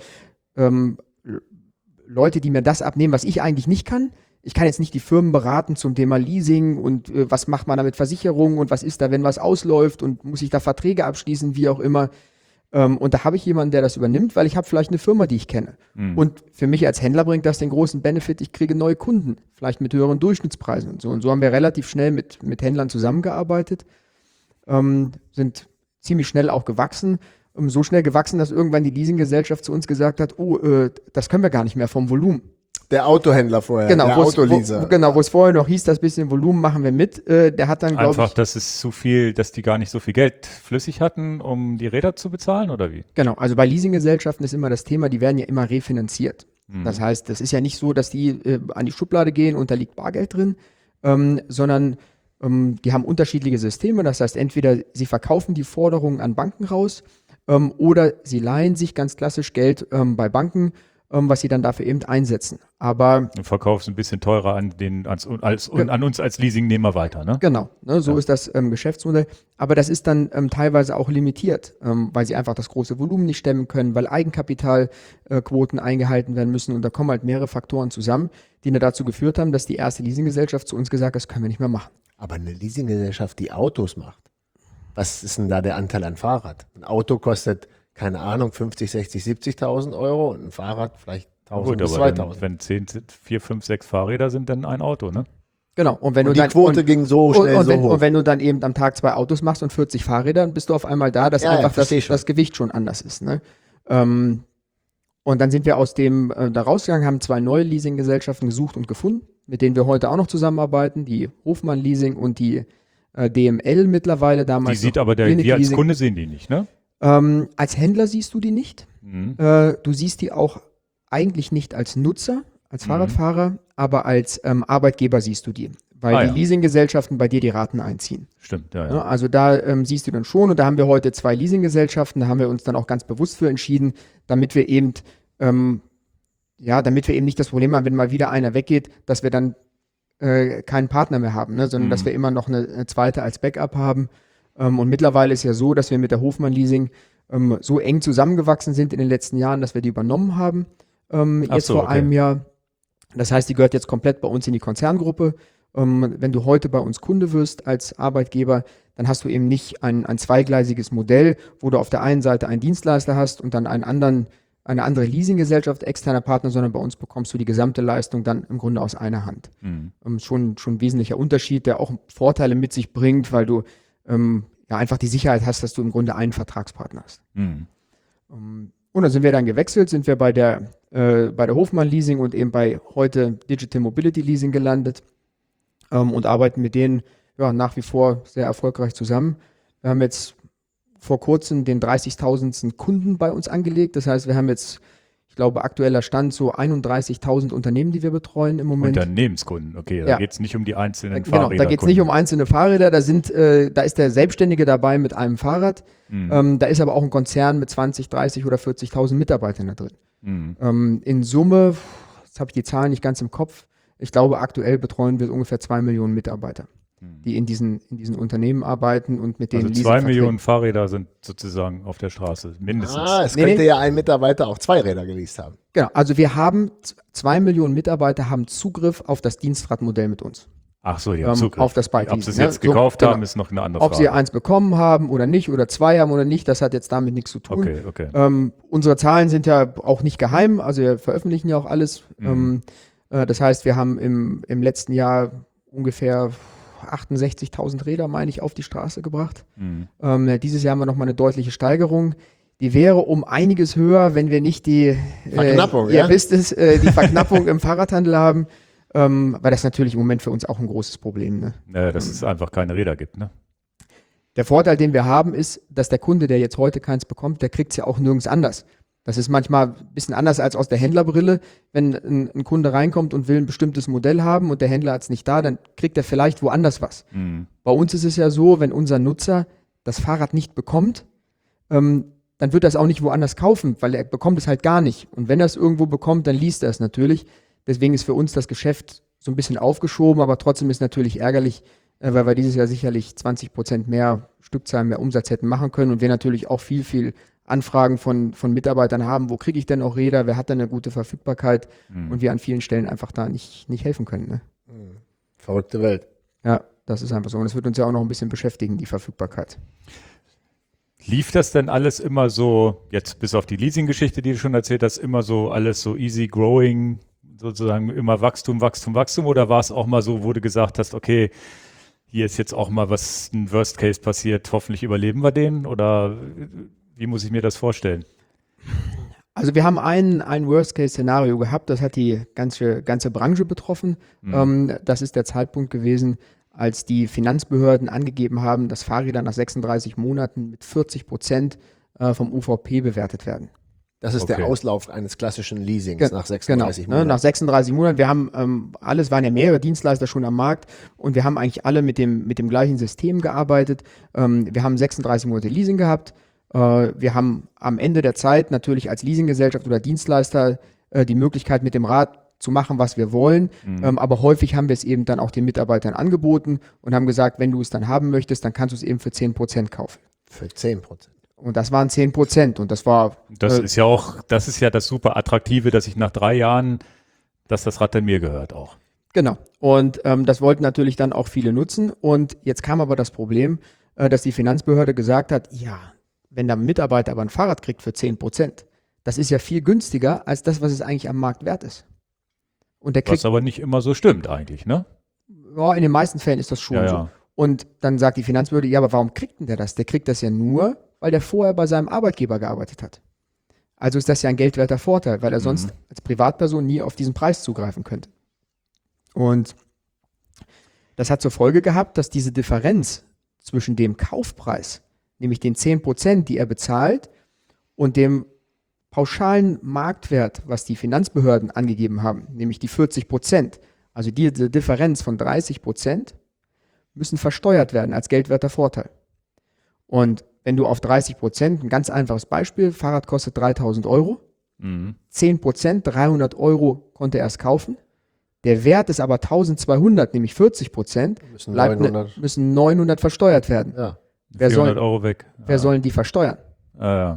Leute, die mir das abnehmen, was ich eigentlich nicht kann. Ich kann jetzt nicht die Firmen beraten zum Thema Leasing und was macht man da mit Versicherungen und was ist da, wenn was ausläuft und muss ich da Verträge abschließen, wie auch immer. Und da habe ich jemanden, der das übernimmt, weil ich habe vielleicht eine Firma, die ich kenne. Mhm. Und für mich als Händler bringt das den großen Benefit, ich kriege neue Kunden, vielleicht mit höheren Durchschnittspreisen und so. Und so haben wir relativ schnell mit Händlern zusammengearbeitet, sind ziemlich schnell auch gewachsen. So schnell gewachsen, dass irgendwann die Leasinggesellschaft zu uns gesagt hat, das können wir gar nicht mehr vom Volumen. Der Autohändler vorher, Genau, der Autoleaser. wo es vorher noch hieß, das bisschen Volumen machen wir mit. Der hat dann, glaube Einfach, ich, dass es zu viel, dass die gar nicht so viel Geld flüssig hatten, um die Räder zu bezahlen, oder wie? genau, also bei Leasinggesellschaften ist immer das Thema, die werden ja immer refinanziert. Das heißt, das ist ja nicht so, dass die an die Schublade gehen und da liegt Bargeld drin, sondern die haben unterschiedliche Systeme. Das heißt, entweder sie verkaufen die Forderungen an Banken raus oder sie leihen sich ganz klassisch Geld bei Banken, was sie dann dafür eben einsetzen. Aber Du verkaufst ein bisschen teurer an uns als Leasingnehmer weiter, ne? genau, ne, so ist das Geschäftsmodell. Aber das ist dann teilweise auch limitiert, weil sie einfach das große Volumen nicht stemmen können, weil Eigenkapitalquoten eingehalten werden müssen. Und da kommen halt mehrere Faktoren zusammen, die dann dazu geführt haben, dass die erste Leasinggesellschaft zu uns gesagt hat, das können wir nicht mehr machen. Aber eine Leasinggesellschaft, die Autos macht, was ist denn da der Anteil an Fahrrad? Ein Auto kostet, keine Ahnung, 50, 60, 70.000 Euro und ein Fahrrad vielleicht 1.000 Gut, bis aber 2.000. wenn 4, 5, 6 Fahrräder sind, dann ein Auto, ne? Genau. Und wenn Und du die dann, Quote ging so schnell und so wenn, hoch. Und wenn du dann eben am Tag 2 Autos machst und 40 Fahrräder, dann bist du auf einmal da, dass Ja, ja, einfach versteh schon. das Gewicht schon anders ist. Ne? Und dann sind wir aus dem da rausgegangen, haben 2 neue Leasinggesellschaften gesucht und gefunden, mit denen wir heute auch noch zusammenarbeiten, die Hofmann Leasing und die DML mittlerweile damals. Die sieht noch aber Clinic wir als Leasing. Kunde sehen die nicht, ne? Als Händler siehst du die nicht. Mhm. Du siehst die auch eigentlich nicht als Nutzer, als Fahrradfahrer, aber als Arbeitgeber siehst du die, weil die Leasinggesellschaften bei dir die Raten einziehen. Stimmt, Ja, also da siehst du dann schon, und da haben wir heute 2 Leasinggesellschaften, da haben wir uns dann auch ganz bewusst für entschieden, damit wir eben nicht das Problem haben, wenn mal wieder einer weggeht, dass wir dann keinen Partner mehr haben, ne, sondern dass wir immer noch eine zweite als Backup haben. Und mittlerweile ist ja so, dass wir mit der Hofmann Leasing so eng zusammengewachsen sind in den letzten Jahren, dass wir die übernommen haben, vor einem Jahr. Das heißt, die gehört jetzt komplett bei uns in die Konzerngruppe. Wenn du heute bei uns Kunde wirst als Arbeitgeber, dann hast du eben nicht ein zweigleisiges Modell, wo du auf der einen Seite einen Dienstleister hast und dann eine andere Leasinggesellschaft, externer Partner, sondern bei uns bekommst du die gesamte Leistung dann im Grunde aus einer Hand. Schon ein wesentlicher Unterschied, der auch Vorteile mit sich bringt, weil du einfach die Sicherheit hast, dass du im Grunde einen Vertragspartner hast. Und dann sind wir dann gewechselt, sind wir bei der Hofmann Leasing und eben bei heute Digital Mobility Leasing gelandet und arbeiten mit denen nach wie vor sehr erfolgreich zusammen. Wir haben jetzt vor kurzem den 30.000. Kunden bei uns angelegt. Das heißt, wir haben jetzt, ich glaube, aktueller Stand so 31.000 Unternehmen, die wir betreuen im Moment. Unternehmenskunden, okay. Da geht es nicht um die einzelnen Fahrräder. Genau, da geht es nicht um einzelne Fahrräder. Da ist der Selbstständige dabei mit einem Fahrrad. Da ist aber auch ein Konzern mit 20, 30 oder 40.000 Mitarbeitern da drin. In Summe, jetzt habe ich die Zahlen nicht ganz im Kopf, ich glaube, aktuell betreuen wir ungefähr 2 Millionen Mitarbeiter, die in diesen Unternehmen arbeiten und mit denen Also 2 Millionen Fahrräder sind sozusagen auf der Straße, mindestens. Es könnte ja ein Mitarbeiter auch 2 Räder geleast haben. Genau, also wir haben 2 Millionen Mitarbeiter haben Zugriff auf das Dienstradmodell mit uns. Ach so, die haben Zugriff. Auf das Bike. Ob sie es jetzt gekauft haben, ist noch eine andere Frage. Ob sie eins bekommen haben oder nicht oder 2 haben oder nicht, das hat jetzt damit nichts zu tun. Okay. Unsere Zahlen sind ja auch nicht geheim, also wir veröffentlichen ja auch alles. Das heißt, wir haben im letzten Jahr ungefähr 68.000 Räder, meine ich, auf die Straße gebracht. Dieses Jahr haben wir nochmal eine deutliche Steigerung. Die wäre um einiges höher, wenn wir nicht die Verknappung, die Verknappung im Fahrradhandel haben, weil das natürlich im Moment für uns auch ein großes Problem. Ne? Naja, dass es einfach keine Räder gibt, ne? Der Vorteil, den wir haben, ist, dass der Kunde, der jetzt heute keins bekommt, der kriegt es ja auch nirgends anders. Das ist manchmal ein bisschen anders als aus der Händlerbrille. Wenn ein Kunde reinkommt und will ein bestimmtes Modell haben und der Händler hat es nicht da, dann kriegt er vielleicht woanders was. Bei uns ist es ja so, wenn unser Nutzer das Fahrrad nicht bekommt, dann wird er es auch nicht woanders kaufen, weil er bekommt es halt gar nicht. Und wenn er es irgendwo bekommt, dann liest er es natürlich. Deswegen ist für uns das Geschäft so ein bisschen aufgeschoben, aber trotzdem ist natürlich ärgerlich, weil wir dieses Jahr sicherlich 20% mehr Stückzahlen, mehr Umsatz hätten machen können und wir natürlich auch viel Anfragen von Mitarbeitern haben, wo kriege ich denn auch Räder, wer hat denn eine gute Verfügbarkeit und wir an vielen Stellen einfach da nicht helfen können. Ne? Verrückte Welt. Ja, das ist einfach so und das wird uns ja auch noch ein bisschen beschäftigen, die Verfügbarkeit. Lief das denn alles immer so, jetzt bis auf die Leasing-Geschichte, die du schon erzählt hast, immer so alles so easy growing, sozusagen immer Wachstum, oder war es auch mal so, wo du gesagt hast, okay, hier ist jetzt auch mal ein Worst Case passiert, hoffentlich überleben wir den, oder wie muss ich mir das vorstellen? Also wir haben ein Worst-Case-Szenario gehabt, das hat die ganze Branche betroffen. Das ist der Zeitpunkt gewesen, als die Finanzbehörden angegeben haben, dass Fahrräder nach 36 Monaten mit 40% vom UVP bewertet werden. Das ist der Auslauf eines klassischen Leasings nach 36 Monaten. Nach 36 Monaten. Wir haben waren ja mehrere Dienstleister schon am Markt und wir haben eigentlich alle mit dem gleichen System gearbeitet. Wir haben 36 Monate Leasing gehabt. Wir haben am Ende der Zeit natürlich als Leasinggesellschaft oder Dienstleister die Möglichkeit, mit dem Rad zu machen, was wir wollen. Aber häufig haben wir es eben dann auch den Mitarbeitern angeboten und haben gesagt, wenn du es dann haben möchtest, dann kannst du es eben für 10% kaufen. Für 10%. Und das waren 10% und das war... Das ist ja das super Attraktive, dass ich nach 3 Jahren, dass das Rad dann mir gehört auch. Genau. Und das wollten natürlich dann auch viele nutzen. Und jetzt kam aber das Problem, dass die Finanzbehörde gesagt hat, ja, wenn der Mitarbeiter aber ein Fahrrad kriegt für 10%, das ist ja viel günstiger als das, was es eigentlich am Markt wert ist. Und der kriegt, was aber nicht immer so stimmt eigentlich, ne? Ja, in den meisten Fällen ist das schon so. Und dann sagt die Finanzbehörde, ja, aber warum kriegt denn der das? Der kriegt das ja nur, weil der vorher bei seinem Arbeitgeber gearbeitet hat. Also ist das ja ein geldwerter Vorteil, weil er sonst als Privatperson nie auf diesen Preis zugreifen könnte. Und das hat zur Folge gehabt, dass diese Differenz zwischen dem Kaufpreis, nämlich den 10%, die er bezahlt, und dem pauschalen Marktwert, was die Finanzbehörden angegeben haben, nämlich die 40%, also diese Differenz von 30%, müssen versteuert werden als geldwerter Vorteil. Und wenn du auf 30%, ein ganz einfaches Beispiel, Fahrrad kostet 3.000 Euro, 10%, 300 Euro konnte er es kaufen, der Wert ist aber 1.200, nämlich 40%, müssen 900 versteuert werden. Ja. Wer 400 Euro weg. Wer sollen die versteuern? Ja.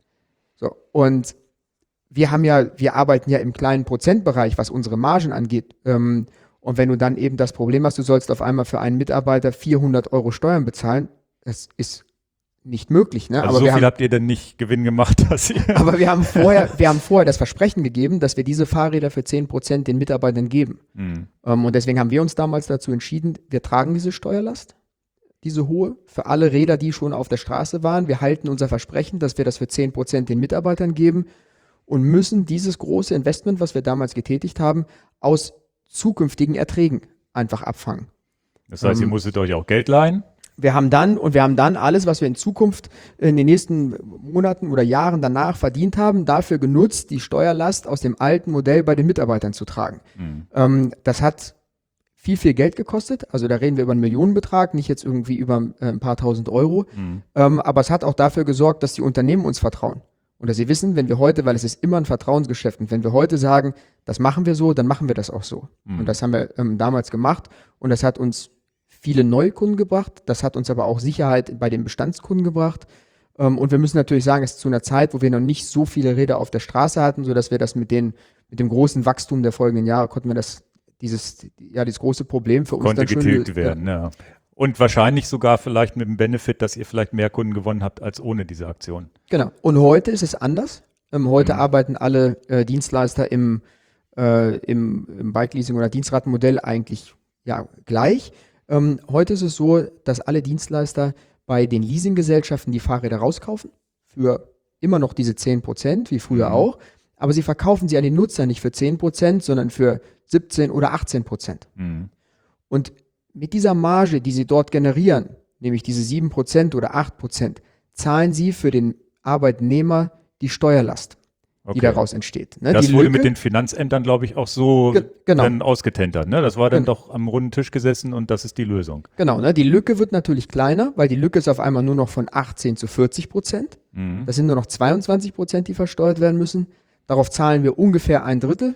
So, und wir arbeiten ja im kleinen Prozentbereich, was unsere Margen angeht. Und wenn du dann eben das Problem hast, du sollst auf einmal für einen Mitarbeiter 400 Euro Steuern bezahlen, das ist nicht möglich. Ne? Also aber so viel habt ihr denn nicht Gewinn gemacht, dass ihr... Aber wir haben vorher das Versprechen gegeben, dass wir diese Fahrräder für 10% den Mitarbeitern geben. Und deswegen haben wir uns damals dazu entschieden, wir tragen diese Steuerlast, diese hohe, für alle Räder, die schon auf der Straße waren. Wir halten unser Versprechen, dass wir das für 10% den Mitarbeitern geben und müssen dieses große Investment, was wir damals getätigt haben, aus zukünftigen Erträgen einfach abfangen. Das heißt, ihr musstet euch auch Geld leihen? Wir haben dann alles, was wir in Zukunft in den nächsten Monaten oder Jahren danach verdient haben, dafür genutzt, die Steuerlast aus dem alten Modell bei den Mitarbeitern zu tragen. Das hat viel Geld gekostet. Also da reden wir über einen Millionenbetrag, nicht jetzt irgendwie über ein paar tausend Euro. Aber es hat auch dafür gesorgt, dass die Unternehmen uns vertrauen. Und dass sie wissen, wenn wir heute, weil es ist immer ein Vertrauensgeschäft, und wenn wir heute sagen, das machen wir so, dann machen wir das auch so. Und das haben wir damals gemacht. Und das hat uns viele neue Kunden gebracht. Das hat uns aber auch Sicherheit bei den Bestandskunden gebracht. Und wir müssen natürlich sagen, es ist zu einer Zeit, wo wir noch nicht so viele Räder auf der Straße hatten, sodass wir das mit dem großen Wachstum der folgenden Jahre konnten wir dieses große Problem für uns konnte dann schön getilgt werden, ja. Und wahrscheinlich sogar vielleicht mit dem Benefit, dass ihr vielleicht mehr Kunden gewonnen habt als ohne diese Aktion. Genau. Und heute ist es anders. Heute arbeiten alle Dienstleister im Bike-Leasing- oder Dienstradmodell eigentlich gleich. Heute ist es so, dass alle Dienstleister bei den Leasinggesellschaften die Fahrräder rauskaufen für immer noch diese 10%, wie früher auch. Aber sie verkaufen sie an den Nutzer nicht für 10%, sondern für 17 oder 18%. Und mit dieser Marge, die sie dort generieren, nämlich diese 7% oder 8%, zahlen sie für den Arbeitnehmer die Steuerlast, die daraus entsteht. Ne? Das wurde mit den Finanzämtern, glaube ich, auch so dann ausgetendert. Ne? Das war dann doch am runden Tisch gesessen und das ist die Lösung. Genau, ne? Die Lücke wird natürlich kleiner, weil die Lücke ist auf einmal nur noch von 18 zu 40%. Das sind nur noch 22%, die versteuert werden müssen. Darauf zahlen wir ungefähr ein Drittel,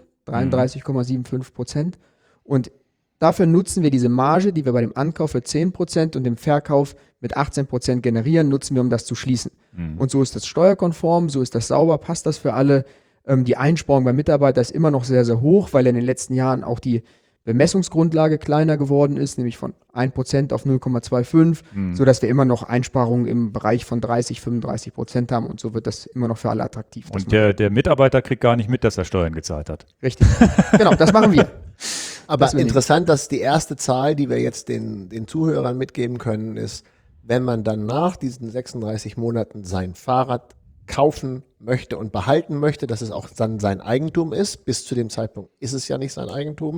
33,75%. Und dafür nutzen wir diese Marge, die wir bei dem Ankauf für 10% und dem Verkauf mit 18% generieren, nutzen wir, um das zu schließen. Und so ist das steuerkonform, so ist das sauber, passt das für alle. Die Einsparung beim Mitarbeiter ist immer noch sehr, sehr hoch, weil in den letzten Jahren auch die Bemessungsgrundlage kleiner geworden ist, nämlich von 1% auf 0,25, sodass wir immer noch Einsparungen im Bereich von 30-35% haben und so wird das immer noch für alle attraktiv. Und der Mitarbeiter kriegt gar nicht mit, dass er Steuern gezahlt hat. Richtig, genau, das machen wir. Aber interessant, dass die erste Zahl, die wir jetzt den Zuhörern mitgeben können, ist, wenn man dann nach diesen 36 Monaten sein Fahrrad kaufen möchte und behalten möchte, dass es auch dann sein Eigentum ist. Bis zu dem Zeitpunkt ist es ja nicht sein Eigentum.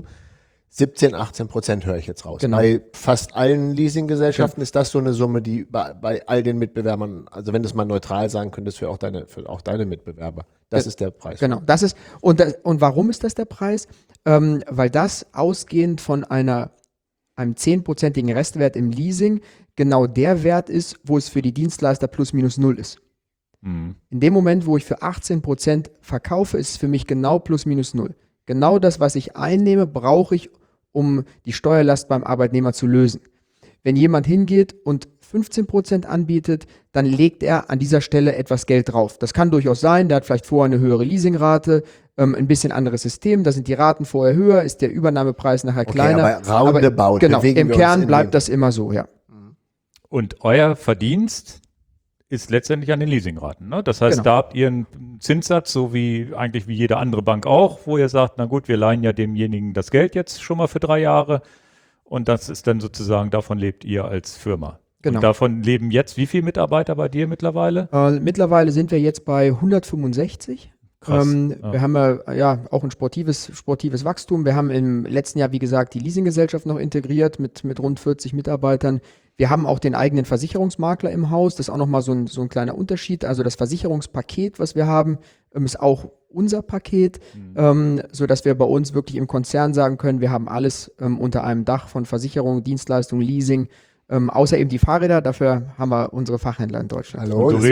17-18% höre ich jetzt raus. Genau. Bei fast allen Leasinggesellschaften ist das so eine Summe, die bei all den Mitbewerbern, also wenn du es mal neutral sagen könntest, für auch deine Mitbewerber. Das ist der Preis. Genau, und warum ist das der Preis? Weil das ausgehend von einem 10%igen Restwert im Leasing genau der Wert ist, wo es für die Dienstleister plus minus null ist. In dem Moment, wo ich für 18% verkaufe, ist es für mich genau plus minus null. Genau das, was ich einnehme, brauche ich, um die Steuerlast beim Arbeitnehmer zu lösen. Wenn jemand hingeht und 15% anbietet, dann legt er an dieser Stelle etwas Geld drauf. Das kann durchaus sein, der hat vielleicht vorher eine höhere Leasingrate, ein bisschen anderes System, da sind die Raten vorher höher, ist der Übernahmepreis nachher kleiner. Aber roundabout. Genau, im Kern bleibt das immer so, ja. Und euer Verdienst ist letztendlich an den Leasingraten. Ne? Das heißt, da habt ihr einen Zinssatz, so wie eigentlich wie jede andere Bank auch, wo ihr sagt, na gut, wir leihen ja demjenigen das Geld jetzt schon mal für 3 Jahre und das ist dann sozusagen, davon lebt ihr als Firma. Genau. Und davon leben jetzt wie viele Mitarbeiter bei dir mittlerweile? Mittlerweile sind wir jetzt bei 165. Krass. Wir haben ja auch ein sportives Wachstum. Wir haben im letzten Jahr, wie gesagt, die Leasinggesellschaft noch integriert mit rund 40 Mitarbeitern. Wir haben auch den eigenen Versicherungsmakler im Haus. Das ist auch nochmal so ein kleiner Unterschied. Also das Versicherungspaket, was wir haben, ist auch unser Paket, sodass wir bei uns wirklich im Konzern sagen können, wir haben alles unter einem Dach von Versicherung, Dienstleistung, Leasing, außer eben die Fahrräder. Dafür haben wir unsere Fachhändler in Deutschland. Hallo, Und du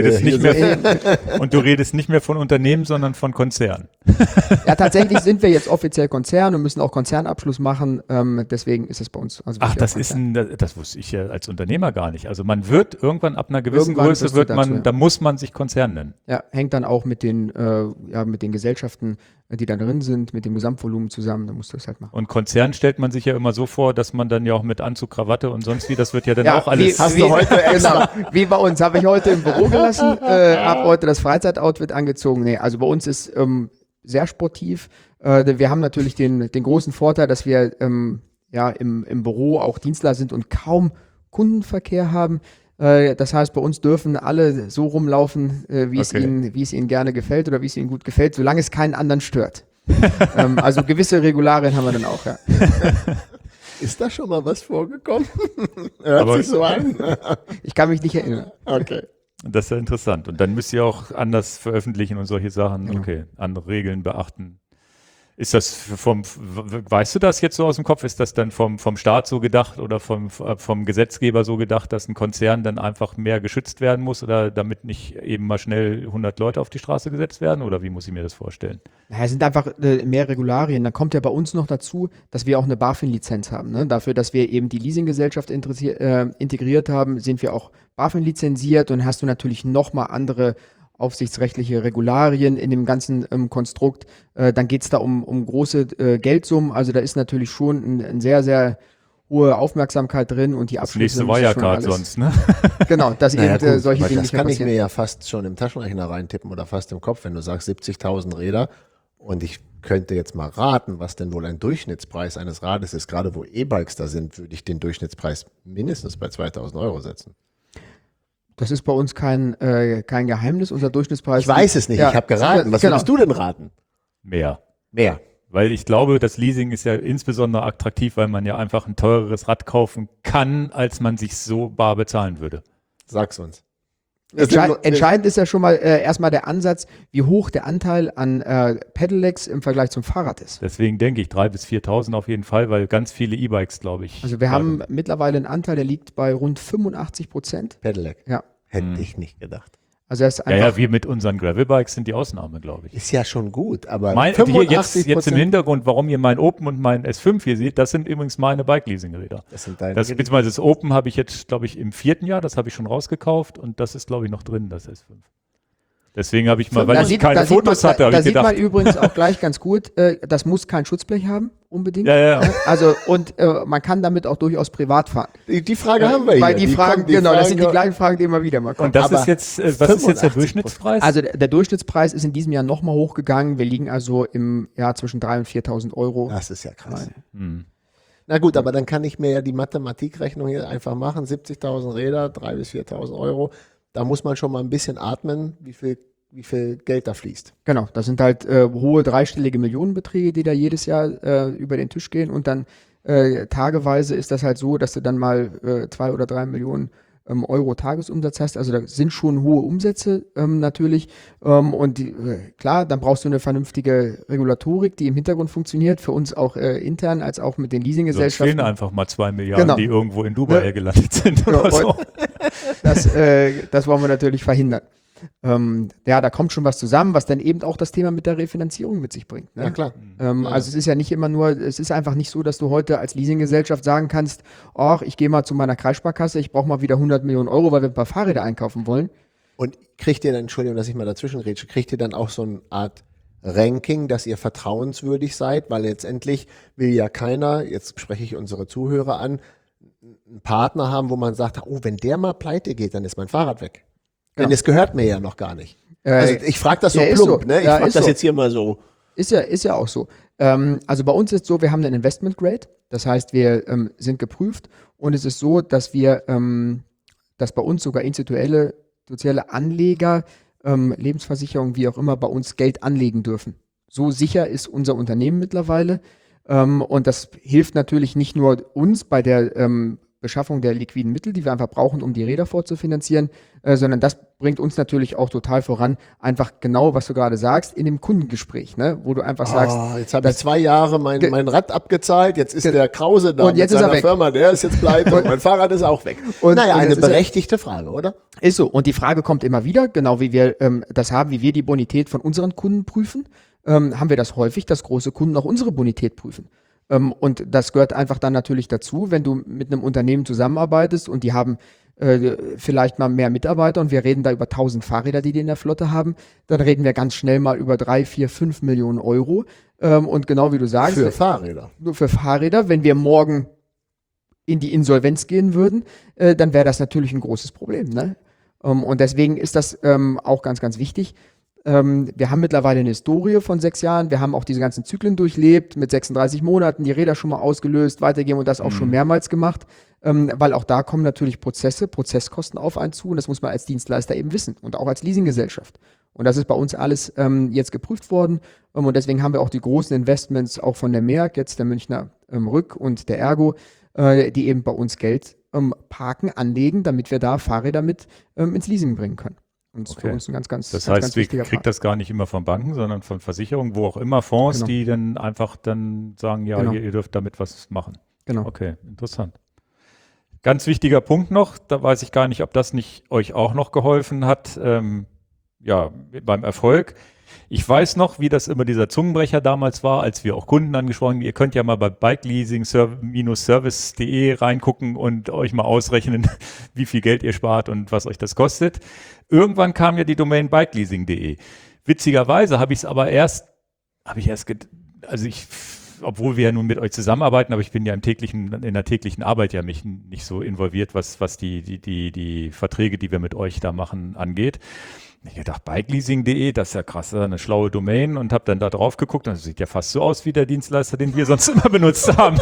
redest nicht mehr von Unternehmen, sondern von Konzernen. Ja, tatsächlich sind wir jetzt offiziell Konzern und müssen auch Konzernabschluss machen. Deswegen ist es bei uns. Also Ach, wirklich auch das wusste ich ja als Unternehmer gar nicht. Also man wird irgendwann ab einer gewissen Irgendwann Größe bist du dazu, ja. da muss man sich Konzern nennen. Ja, hängt dann auch mit den Gesellschaften, die da drin sind, mit dem Gesamtvolumen zusammen. Da musst du das halt machen. Und Konzern stellt man sich ja immer so vor, dass man dann ja auch mit Anzug, Krawatte und sonst wie, das wird ja dann Ja, auch alles. Hast du heute extra? Genau, wie bei uns. Habe ich heute im Büro gelassen, habe heute das Freizeitoutfit angezogen. Nee, also bei uns ist sehr sportiv. Wir haben natürlich den großen Vorteil, dass wir im Büro auch Dienstler sind und kaum Kundenverkehr haben. Das heißt, bei uns dürfen alle so rumlaufen, wie es ihnen gerne gefällt oder wie es ihnen gut gefällt, solange es keinen anderen stört. Also gewisse Regularien haben wir dann auch, ja. Ist da schon mal was vorgekommen? Hört Aber- sich so an. Ich kann mich nicht erinnern. Okay. Das ist ja interessant. Und dann müsst ihr auch anders veröffentlichen und solche Sachen. Genau. Okay, andere Regeln beachten. Ist das weißt du das jetzt so aus dem Kopf? Ist das dann vom Staat so gedacht oder vom Gesetzgeber so gedacht, dass ein Konzern dann einfach mehr geschützt werden muss oder damit nicht eben mal schnell 100 Leute auf die Straße gesetzt werden? Oder wie muss ich mir das vorstellen? Naja, es sind einfach mehr Regularien. Da kommt ja bei uns noch dazu, dass wir auch eine BaFin-Lizenz haben. Ne? Dafür, dass wir eben die Leasinggesellschaft integriert haben, sind wir auch BaFin lizenziert und hast du natürlich nochmal andere aufsichtsrechtliche Regularien in dem ganzen Konstrukt. Dann geht es da um große Geldsummen. Also da ist natürlich schon ein sehr, sehr hohe Aufmerksamkeit drin und die Das Abschlüsse. nächste muss ich schon Wirecard alles- sonst, ne? Genau, dass Naja, eben gut, solche aber Dinge das nicht mehr kann ich passieren. mir ja fast schon im Taschenrechner reintippen oder fast im Kopf, wenn du sagst 70.000 Räder und ich könnte jetzt mal raten, was denn wohl ein Durchschnittspreis eines Rades ist. Gerade wo E-Bikes da sind, würde ich den Durchschnittspreis mindestens bei 2.000 Euro setzen. Das ist bei uns kein Geheimnis. Unser Durchschnittspreis. Ich weiß es nicht, Ja, ich habe geraten. Was genau. würdest du denn raten? Mehr. Mehr. Weil ich glaube, das Leasing ist ja insbesondere attraktiv, weil man ja einfach ein teureres Rad kaufen kann, als man sich so bar bezahlen würde. Sag's uns. Entscheidend ist ja schon mal erstmal der Ansatz, wie hoch der Anteil an Pedelecs im Vergleich zum Fahrrad ist. Deswegen denke ich 3.000 bis 4.000 auf jeden Fall, weil ganz viele E-Bikes, glaube ich. Also wir haben mittlerweile einen Anteil, der liegt bei rund 85%. Pedelec. Ja. Hätte ich nicht gedacht. Also das ist Ja, einfach, ja, wir mit unseren Gravelbikes sind die Ausnahme, glaube ich. Ist ja schon gut, aber Jetzt im Hintergrund, warum ihr mein Open und mein S5 hier seht, das sind übrigens meine Bike-Leasing-Räder. das sind deine Beziehungsweise das Open habe ich jetzt, glaube ich, im 4. Jahr, das habe ich schon rausgekauft und das ist, glaube ich, noch drin, das S5. Deswegen habe ich mal, weil ich keine Fotos hatte, habe da ich sieht man gedacht, übrigens auch gleich ganz gut, das muss kein Schutzblech haben, unbedingt. ja. Also und man kann damit auch durchaus privat fahren. Die Frage haben wir hier. Weil die Fragen, kommen- die genau, das Fragen- sind die gleichen Fragen, die immer wieder mal kommen. Und das Aber ist jetzt, was ist jetzt der 85%. Durchschnittspreis? Also der Durchschnittspreis ist in diesem Jahr nochmal hochgegangen. Wir liegen also im Jahr zwischen 3.000 und 4.000 Euro. Das ist ja krass. Hm. Na gut, aber dann kann ich mir ja die Mathematikrechnung hier einfach machen. 70.000 Räder, 3.000 bis 4.000 Euro. Da muss man schon mal ein bisschen atmen, wie viel Geld da fließt. Genau, das sind halt hohe dreistellige Millionenbeträge, die da jedes Jahr über den Tisch gehen und dann tageweise ist das halt so, dass du dann mal 2 oder 3 Millionen Euro Tagesumsatz hast. Also da sind schon hohe Umsätze natürlich und klar, dann brauchst du eine vernünftige Regulatorik, die im Hintergrund funktioniert, für uns auch intern als auch mit den Sonst Leasinggesellschaften. fehlen einfach mal 2 Milliarden, Genau. die irgendwo in Dubai Ja. gelandet sind Ja, oder so. Das wollen wir natürlich verhindern. Ja, da kommt schon was zusammen, was dann eben auch das Thema mit der Refinanzierung mit sich bringt. Ne? Ja, klar. Also es ist ja nicht immer nur, es ist einfach nicht so, dass du heute als Leasinggesellschaft sagen kannst, ach, ich gehe mal zu meiner Kreissparkasse, ich brauche mal wieder 100 Millionen Euro, weil wir ein paar Fahrräder einkaufen wollen. Und kriegt ihr dann, Entschuldigung, dass ich mal dazwischen rede, kriegt ihr dann auch so eine Art Ranking, dass ihr vertrauenswürdig seid? Weil letztendlich will ja keiner, jetzt spreche ich unsere Zuhörer an, einen Partner haben, wo man sagt, oh, wenn der mal pleite geht, dann ist mein Fahrrad weg. Denn Ja. es gehört mir ja noch gar nicht. Also ich frage das so ja, ist plump, so. ne? Ich Ja, frage ist das so. jetzt hier mal so. Ist ja auch so. Also bei uns ist so, wir haben einen Investment Grade, das heißt, wir sind geprüft und es ist so, dass wir dass bei uns sogar institutionelle Anleger, Lebensversicherungen, wie auch immer, bei uns Geld anlegen dürfen. So sicher ist unser Unternehmen mittlerweile. Und das hilft natürlich nicht nur uns bei der Beschaffung der liquiden Mittel, die wir einfach brauchen, um die Räder vorzufinanzieren, sondern das bringt uns natürlich auch total voran, einfach genau, was du gerade sagst, in dem Kundengespräch, ne? Wo du einfach sagst, jetzt habe ich 2 Jahre mein Rad abgezahlt, jetzt ist der Krause da und jetzt mit ist er seiner weg. Firma, der ist jetzt pleite und mein Fahrrad ist auch weg. Eine berechtigte Frage, oder? Ist so. Und die Frage kommt immer wieder, genau wie wir das haben, wie wir die Bonität von unseren Kunden prüfen, haben wir das häufig, dass große Kunden auch unsere Bonität prüfen. Und das gehört einfach dann natürlich dazu, wenn du mit einem Unternehmen zusammenarbeitest und die haben vielleicht mal mehr Mitarbeiter und wir reden da über 1000 Fahrräder, die in der Flotte haben, dann reden wir ganz schnell mal über 3, 4, 5 Millionen Euro. Und genau wie du sagst. Für Fahrräder. Nur für Fahrräder. Wenn wir morgen in die Insolvenz gehen würden, dann wäre das natürlich ein großes Problem. Ne? Und deswegen ist das auch ganz, ganz wichtig. Wir haben mittlerweile eine Historie von 6 Jahren. Wir haben auch diese ganzen Zyklen durchlebt, mit 36 Monaten, die Räder schon mal ausgelöst, weitergeben und das auch schon mehrmals gemacht, weil auch da kommen natürlich Prozesskosten auf einen zu und das muss man als Dienstleister eben wissen und auch als Leasinggesellschaft. Und das ist bei uns alles jetzt geprüft worden und deswegen haben wir auch die großen Investments auch von der Merck, jetzt der Münchner Rück und der Ergo, die eben bei uns Geld parken, anlegen, damit wir da Fahrräder mit ins Leasing bringen können. Und das ist für uns ein ganz Das ganz, heißt, ganz wir wichtiger kriegt Part. das gar nicht immer von Banken, sondern von Versicherungen, wo auch immer Fonds, Genau. die dann einfach dann sagen, ja, Genau. ihr dürft damit was machen. Genau. Okay, interessant. Ganz wichtiger Punkt noch, da weiß ich gar nicht, ob das nicht euch auch noch geholfen hat, beim Erfolg. Ich weiß noch, wie das immer dieser Zungenbrecher damals war, als wir auch Kunden angesprochen haben. Ihr könnt ja mal bei bikeleasing-service.de reingucken und euch mal ausrechnen, wie viel Geld ihr spart und was euch das kostet. Irgendwann kam ja die Domain bikeleasing.de. Witzigerweise obwohl wir ja nun mit euch zusammenarbeiten, aber ich bin ja in der täglichen Arbeit ja mich nicht so involviert, was die Verträge, die wir mit euch da machen, angeht. Ich dachte, bikeleasing.de, das ist ja krass, das ist eine schlaue Domain und habe dann da drauf geguckt und das sieht ja fast so aus wie der Dienstleister, den wir sonst immer benutzt haben.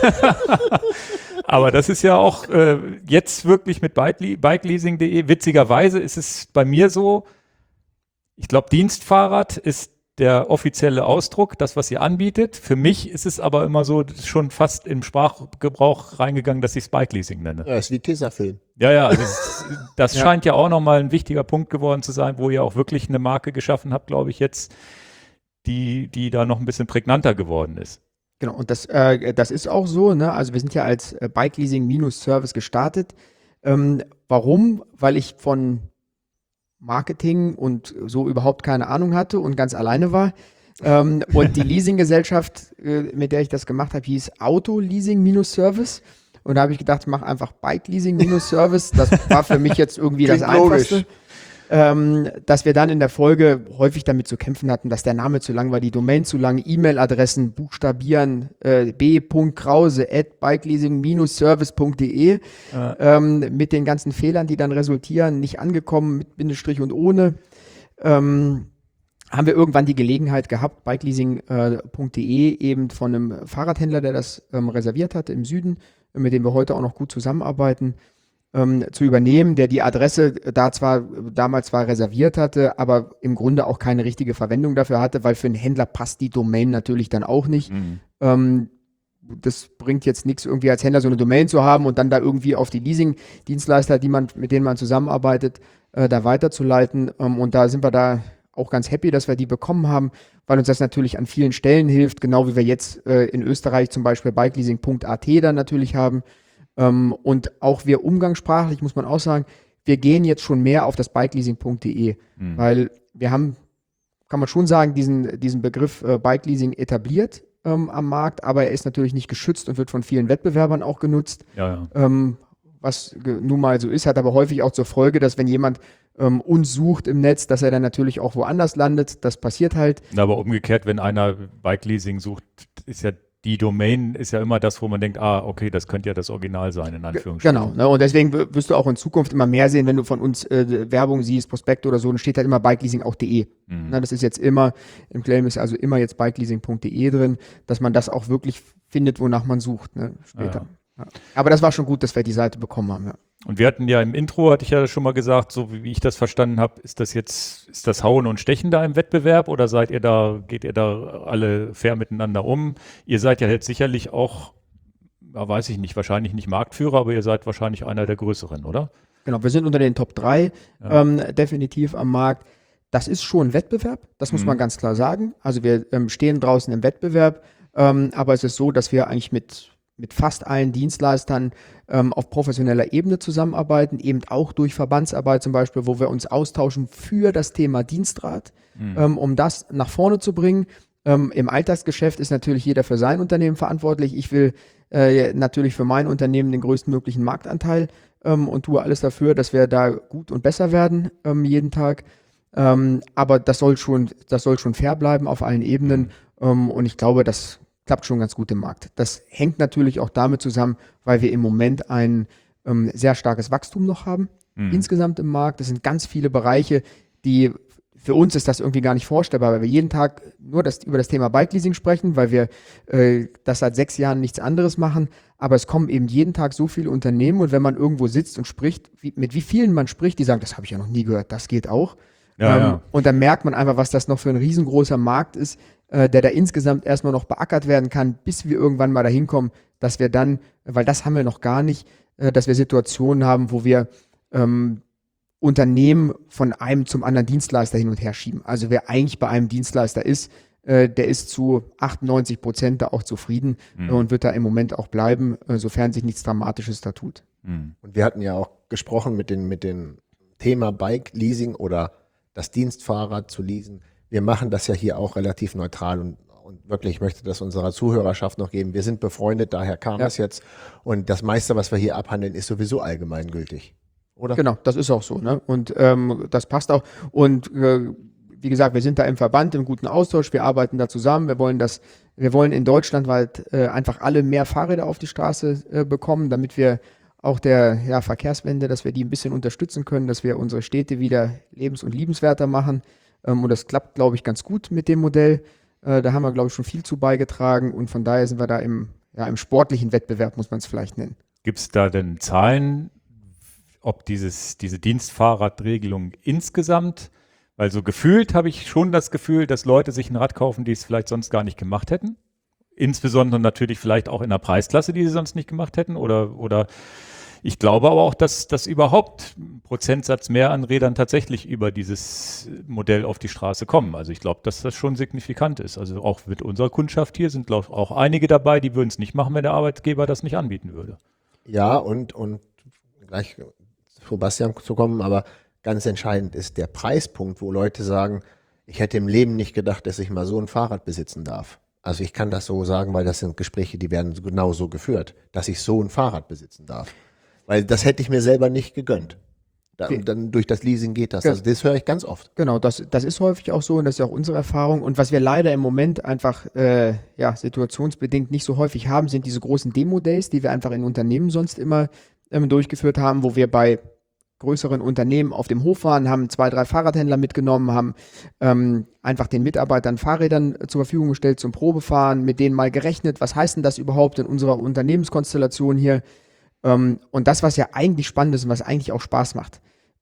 Aber das ist ja auch jetzt wirklich mit bikeleasing.de. Witzigerweise ist es bei mir so, ich glaube, Dienstfahrrad ist der offizielle Ausdruck, das, was ihr anbietet. Für mich ist es aber immer so schon fast im Sprachgebrauch reingegangen, dass ich es Bikeleasing nenne. Ja, ist wie Tesafilm. Ja, also das scheint ja auch nochmal ein wichtiger Punkt geworden zu sein, wo ihr auch wirklich eine Marke geschaffen habt, glaube ich jetzt, die da noch ein bisschen prägnanter geworden ist. Genau, und das ist auch so, ne? Also wir sind ja als Bikeleasing-Service gestartet. Warum? Weil ich von Marketing und so überhaupt keine Ahnung hatte und ganz alleine war. Und die Leasinggesellschaft, mit der ich das gemacht habe, hieß Auto-Leasing-Service. Und da habe ich gedacht, mach einfach Bike-Leasing-Service. Das war für mich jetzt irgendwie das Einfachste. Dass wir dann in der Folge häufig damit zu kämpfen hatten, dass der Name zu lang war, die Domain zu lang, E-Mail-Adressen buchstabieren, b.krause@bikeleasing-service.de mit den ganzen Fehlern, die dann resultieren, nicht angekommen, mit Bindestrich und ohne. Haben wir irgendwann die Gelegenheit gehabt, bikeleasing.de eben von einem Fahrradhändler, der das reserviert hatte im Süden, mit dem wir heute auch noch gut zusammenarbeiten, zu übernehmen, der die Adresse damals zwar reserviert hatte, aber im Grunde auch keine richtige Verwendung dafür hatte, weil für einen Händler passt die Domain natürlich dann auch nicht. Das bringt jetzt nichts, irgendwie als Händler so eine Domain zu haben und dann da irgendwie auf die Leasing-Dienstleister, mit denen man zusammenarbeitet, da weiterzuleiten. Und da sind wir da auch ganz happy, dass wir die bekommen haben, weil uns das natürlich an vielen Stellen hilft, genau wie wir jetzt in Österreich zum Beispiel bikeleasing.at dann natürlich haben. Und auch wir umgangssprachlich, muss man auch sagen, wir gehen jetzt schon mehr auf das bikeleasing.de, weil wir haben, kann man schon sagen, diesen Begriff Bikeleasing etabliert am Markt, aber er ist natürlich nicht geschützt und wird von vielen Wettbewerbern auch genutzt. Ja. Was nun mal so ist, hat aber häufig auch zur Folge, dass wenn jemand uns sucht im Netz, dass er dann natürlich auch woanders landet. Das passiert halt. Aber umgekehrt, wenn einer Bikeleasing sucht, die Domain ist ja immer das, wo man denkt, okay, das könnte ja das Original sein, in Anführungsstrichen. Genau, ne? Und deswegen wirst du auch in Zukunft immer mehr sehen, wenn du von uns Werbung siehst, Prospekte oder so, dann steht halt immer bikeleasing auch .de. Na, das ist jetzt immer, im Claim ist also immer jetzt bikeleasing.de drin, dass man das auch wirklich findet, wonach man sucht, ne? Später. Ja. Aber das war schon gut, dass wir die Seite bekommen haben, ja. Und wir hatten ja im Intro, hatte ich ja schon mal gesagt, so wie ich das verstanden habe, ist das Hauen und Stechen da im Wettbewerb oder geht ihr da alle fair miteinander um? Ihr seid ja jetzt sicherlich auch, ja, weiß ich nicht, wahrscheinlich nicht Marktführer, aber ihr seid wahrscheinlich einer der größeren, oder? Genau, wir sind unter den Top 3 definitiv am Markt. Das ist schon ein Wettbewerb, das muss man ganz klar sagen. Also wir stehen draußen im Wettbewerb, aber es ist so, dass wir eigentlich mit fast allen Dienstleistern auf professioneller Ebene zusammenarbeiten, eben auch durch Verbandsarbeit zum Beispiel, wo wir uns austauschen für das Thema Dienstrat, um das nach vorne zu bringen. Im Alltagsgeschäft ist natürlich jeder für sein Unternehmen verantwortlich. Ich will natürlich für mein Unternehmen den größtmöglichen Marktanteil und tue alles dafür, dass wir da gut und besser werden jeden Tag. Aber das soll schon fair bleiben auf allen Ebenen und ich glaube, das klappt schon ganz gut im Markt. Das hängt natürlich auch damit zusammen, weil wir im Moment ein sehr starkes Wachstum noch haben, insgesamt im Markt. Das sind ganz viele Bereiche, die für uns ist das irgendwie gar nicht vorstellbar, weil wir jeden Tag nur über das Thema Bike-Leasing sprechen, weil wir das seit 6 Jahren nichts anderes machen. Aber es kommen eben jeden Tag so viele Unternehmen und wenn man irgendwo sitzt und spricht, mit wie vielen man spricht, die sagen, das habe ich ja noch nie gehört, das geht auch. Ja. Und dann merkt man einfach, was das noch für ein riesengroßer Markt ist, der da insgesamt erstmal noch beackert werden kann, bis wir irgendwann mal dahin kommen, dass wir dann, weil das haben wir noch gar nicht, dass wir Situationen haben, wo wir Unternehmen von einem zum anderen Dienstleister hin und her schieben. Also wer eigentlich bei einem Dienstleister ist, der ist zu 98% da auch zufrieden und wird da im Moment auch bleiben, sofern sich nichts Dramatisches da tut. Und wir hatten ja auch gesprochen mit dem Thema Bike-Leasing oder das Dienstfahrrad zu leasen. Wir machen das ja hier auch relativ neutral und wirklich, ich möchte das unserer Zuhörerschaft noch geben. Wir sind befreundet, daher kam es jetzt. Und das meiste, was wir hier abhandeln, ist sowieso allgemeingültig. Oder? Genau, das ist auch so. Ne? Und das passt auch. Und wie gesagt, wir sind da im Verband, im guten Austausch. Wir arbeiten da zusammen. Wir wollen in Deutschland einfach alle mehr Fahrräder auf die Straße bekommen, damit wir auch der Verkehrswende, dass wir die ein bisschen unterstützen können, dass wir unsere Städte wieder lebens- und liebenswerter machen. Und das klappt, glaube ich, ganz gut mit dem Modell. Da haben wir, glaube ich, schon viel zu beigetragen. Und von daher sind wir da im sportlichen Wettbewerb, muss man es vielleicht nennen. Gibt es da denn Zahlen, ob diese Dienstfahrradregelung insgesamt, weil so gefühlt habe ich schon das Gefühl, dass Leute sich ein Rad kaufen, die es vielleicht sonst gar nicht gemacht hätten. Insbesondere natürlich vielleicht auch in der Preisklasse, die sie sonst nicht gemacht hätten. Oder ich glaube aber auch, dass überhaupt ein Prozentsatz mehr an Rädern tatsächlich über dieses Modell auf die Straße kommen. Also ich glaube, dass das schon signifikant ist. Also auch mit unserer Kundschaft hier sind, glaube ich, auch einige dabei, die würden es nicht machen, wenn der Arbeitgeber das nicht anbieten würde. Ja, und gleich zu Bastian zu kommen, aber ganz entscheidend ist der Preispunkt, wo Leute sagen, ich hätte im Leben nicht gedacht, dass ich mal so ein Fahrrad besitzen darf. Also ich kann das so sagen, weil das sind Gespräche, die werden genau so geführt, dass ich so ein Fahrrad besitzen darf. Weil das hätte ich mir selber nicht gegönnt. Dann durch das Leasing geht das. Also das höre ich ganz oft. Genau, das ist häufig auch so und das ist ja auch unsere Erfahrung. Und was wir leider im Moment einfach situationsbedingt nicht so häufig haben, sind diese großen Demo-Days, die wir einfach in Unternehmen sonst immer durchgeführt haben, wo wir bei größeren Unternehmen auf dem Hof waren, haben 2, 3 Fahrradhändler mitgenommen, haben einfach den Mitarbeitern Fahrrädern zur Verfügung gestellt zum Probefahren, mit denen mal gerechnet, was heißt denn das überhaupt in unserer Unternehmenskonstellation hier? Und das, was ja eigentlich spannend ist und was eigentlich auch Spaß macht.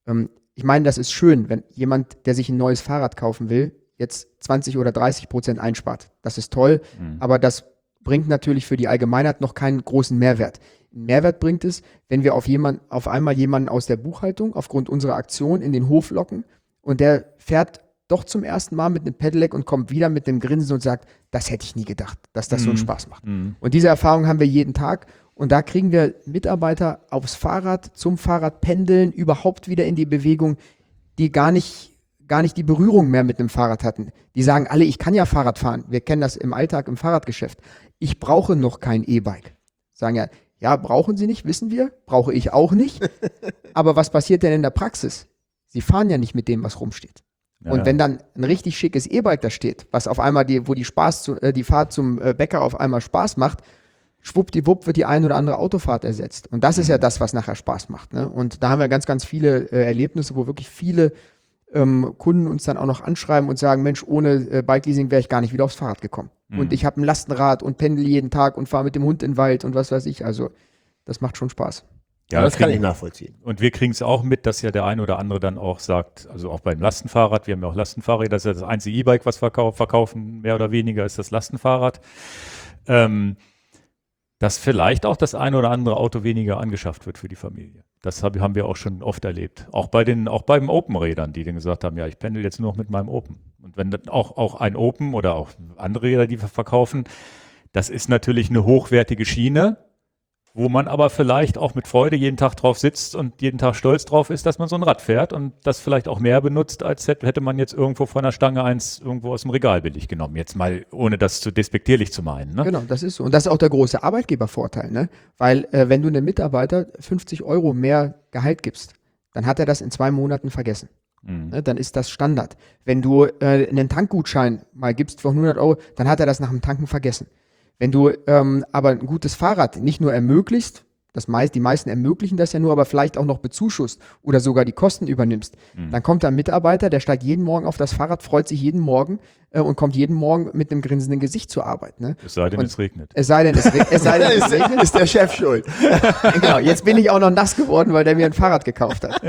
Ich meine, das ist schön, wenn jemand, der sich ein neues Fahrrad kaufen will, jetzt 20 oder 30% einspart. Das ist toll, aber das bringt natürlich für die Allgemeinheit noch keinen großen Mehrwert. Einen Mehrwert bringt es, wenn wir auf einmal jemanden aus der Buchhaltung aufgrund unserer Aktion in den Hof locken und der fährt doch zum ersten Mal mit einem Pedelec und kommt wieder mit dem Grinsen und sagt, das hätte ich nie gedacht, dass das so einen Spaß macht. Und diese Erfahrung haben wir jeden Tag und da kriegen wir Mitarbeiter aufs Fahrrad, zum Fahrrad pendeln, überhaupt wieder in die Bewegung, die gar nicht die Berührung mehr mit einem Fahrrad hatten. Die sagen alle, ich kann ja Fahrrad fahren. Wir kennen das im Alltag im Fahrradgeschäft. Ich brauche noch kein E-Bike. Sagen ja, brauchen Sie nicht, wissen wir. Brauche ich auch nicht. Aber was passiert denn in der Praxis? Sie fahren ja nicht mit dem, was rumsteht. Ja. Und wenn dann ein richtig schickes E-Bike da steht, was auf einmal wo die Fahrt zum Bäcker auf einmal Spaß macht, schwuppdiwupp wird die ein oder andere Autofahrt ersetzt. Und das ist ja das, was nachher Spaß macht. Ne? Und da haben wir ganz, ganz viele Erlebnisse, wo wirklich viele Kunden uns dann auch noch anschreiben und sagen, Mensch, ohne Bike-Leasing wäre ich gar nicht wieder aufs Fahrrad gekommen. Und ich habe ein Lastenrad und pendel jeden Tag und fahre mit dem Hund in den Wald und was weiß ich. Also Das macht schon Spaß. Ja, das kann ich nachvollziehen. Und wir kriegen es auch mit, dass ja der eine oder andere dann auch sagt, also auch beim Lastenfahrrad, wir haben ja auch Lastenfahrräder, das ist ja das einzige E-Bike, was verkaufen, mehr oder weniger ist das Lastenfahrrad, dass vielleicht auch das eine oder andere Auto weniger angeschafft wird für die Familie. Das haben wir auch schon oft erlebt. Auch beim Open-Rädern, die dann gesagt haben, ja, ich pendel jetzt nur noch mit meinem Open. Und wenn dann auch ein Open oder auch andere Räder, die wir verkaufen, das ist natürlich eine hochwertige Schiene, wo man aber vielleicht auch mit Freude jeden Tag drauf sitzt und jeden Tag stolz drauf ist, dass man so ein Rad fährt und das vielleicht auch mehr benutzt, als hätte man jetzt irgendwo von der Stange eins irgendwo aus dem Regal billig genommen. Jetzt mal, ohne das zu despektierlich zu meinen. Ne? Genau, das ist so. Und das ist auch der große Arbeitgebervorteil, ne? Weil wenn du einem Mitarbeiter 50 Euro mehr Gehalt gibst, dann hat er das in 2 Monaten vergessen. Ne? Dann ist das Standard. Wenn du einen Tankgutschein mal gibst für 100 Euro, dann hat er das nach dem Tanken vergessen. Wenn du aber ein gutes Fahrrad nicht nur ermöglicht, die meisten ermöglichen das ja nur, aber vielleicht auch noch bezuschusst oder sogar die Kosten übernimmst, dann kommt da ein Mitarbeiter, der steigt jeden Morgen auf das Fahrrad, freut sich jeden Morgen und kommt jeden Morgen mit einem grinsenden Gesicht zur Arbeit. Ne? Es sei denn, es regnet. Es sei denn, es regnet. Ist der Chef schuld. Genau, jetzt bin ich auch noch nass geworden, weil der mir ein Fahrrad gekauft hat.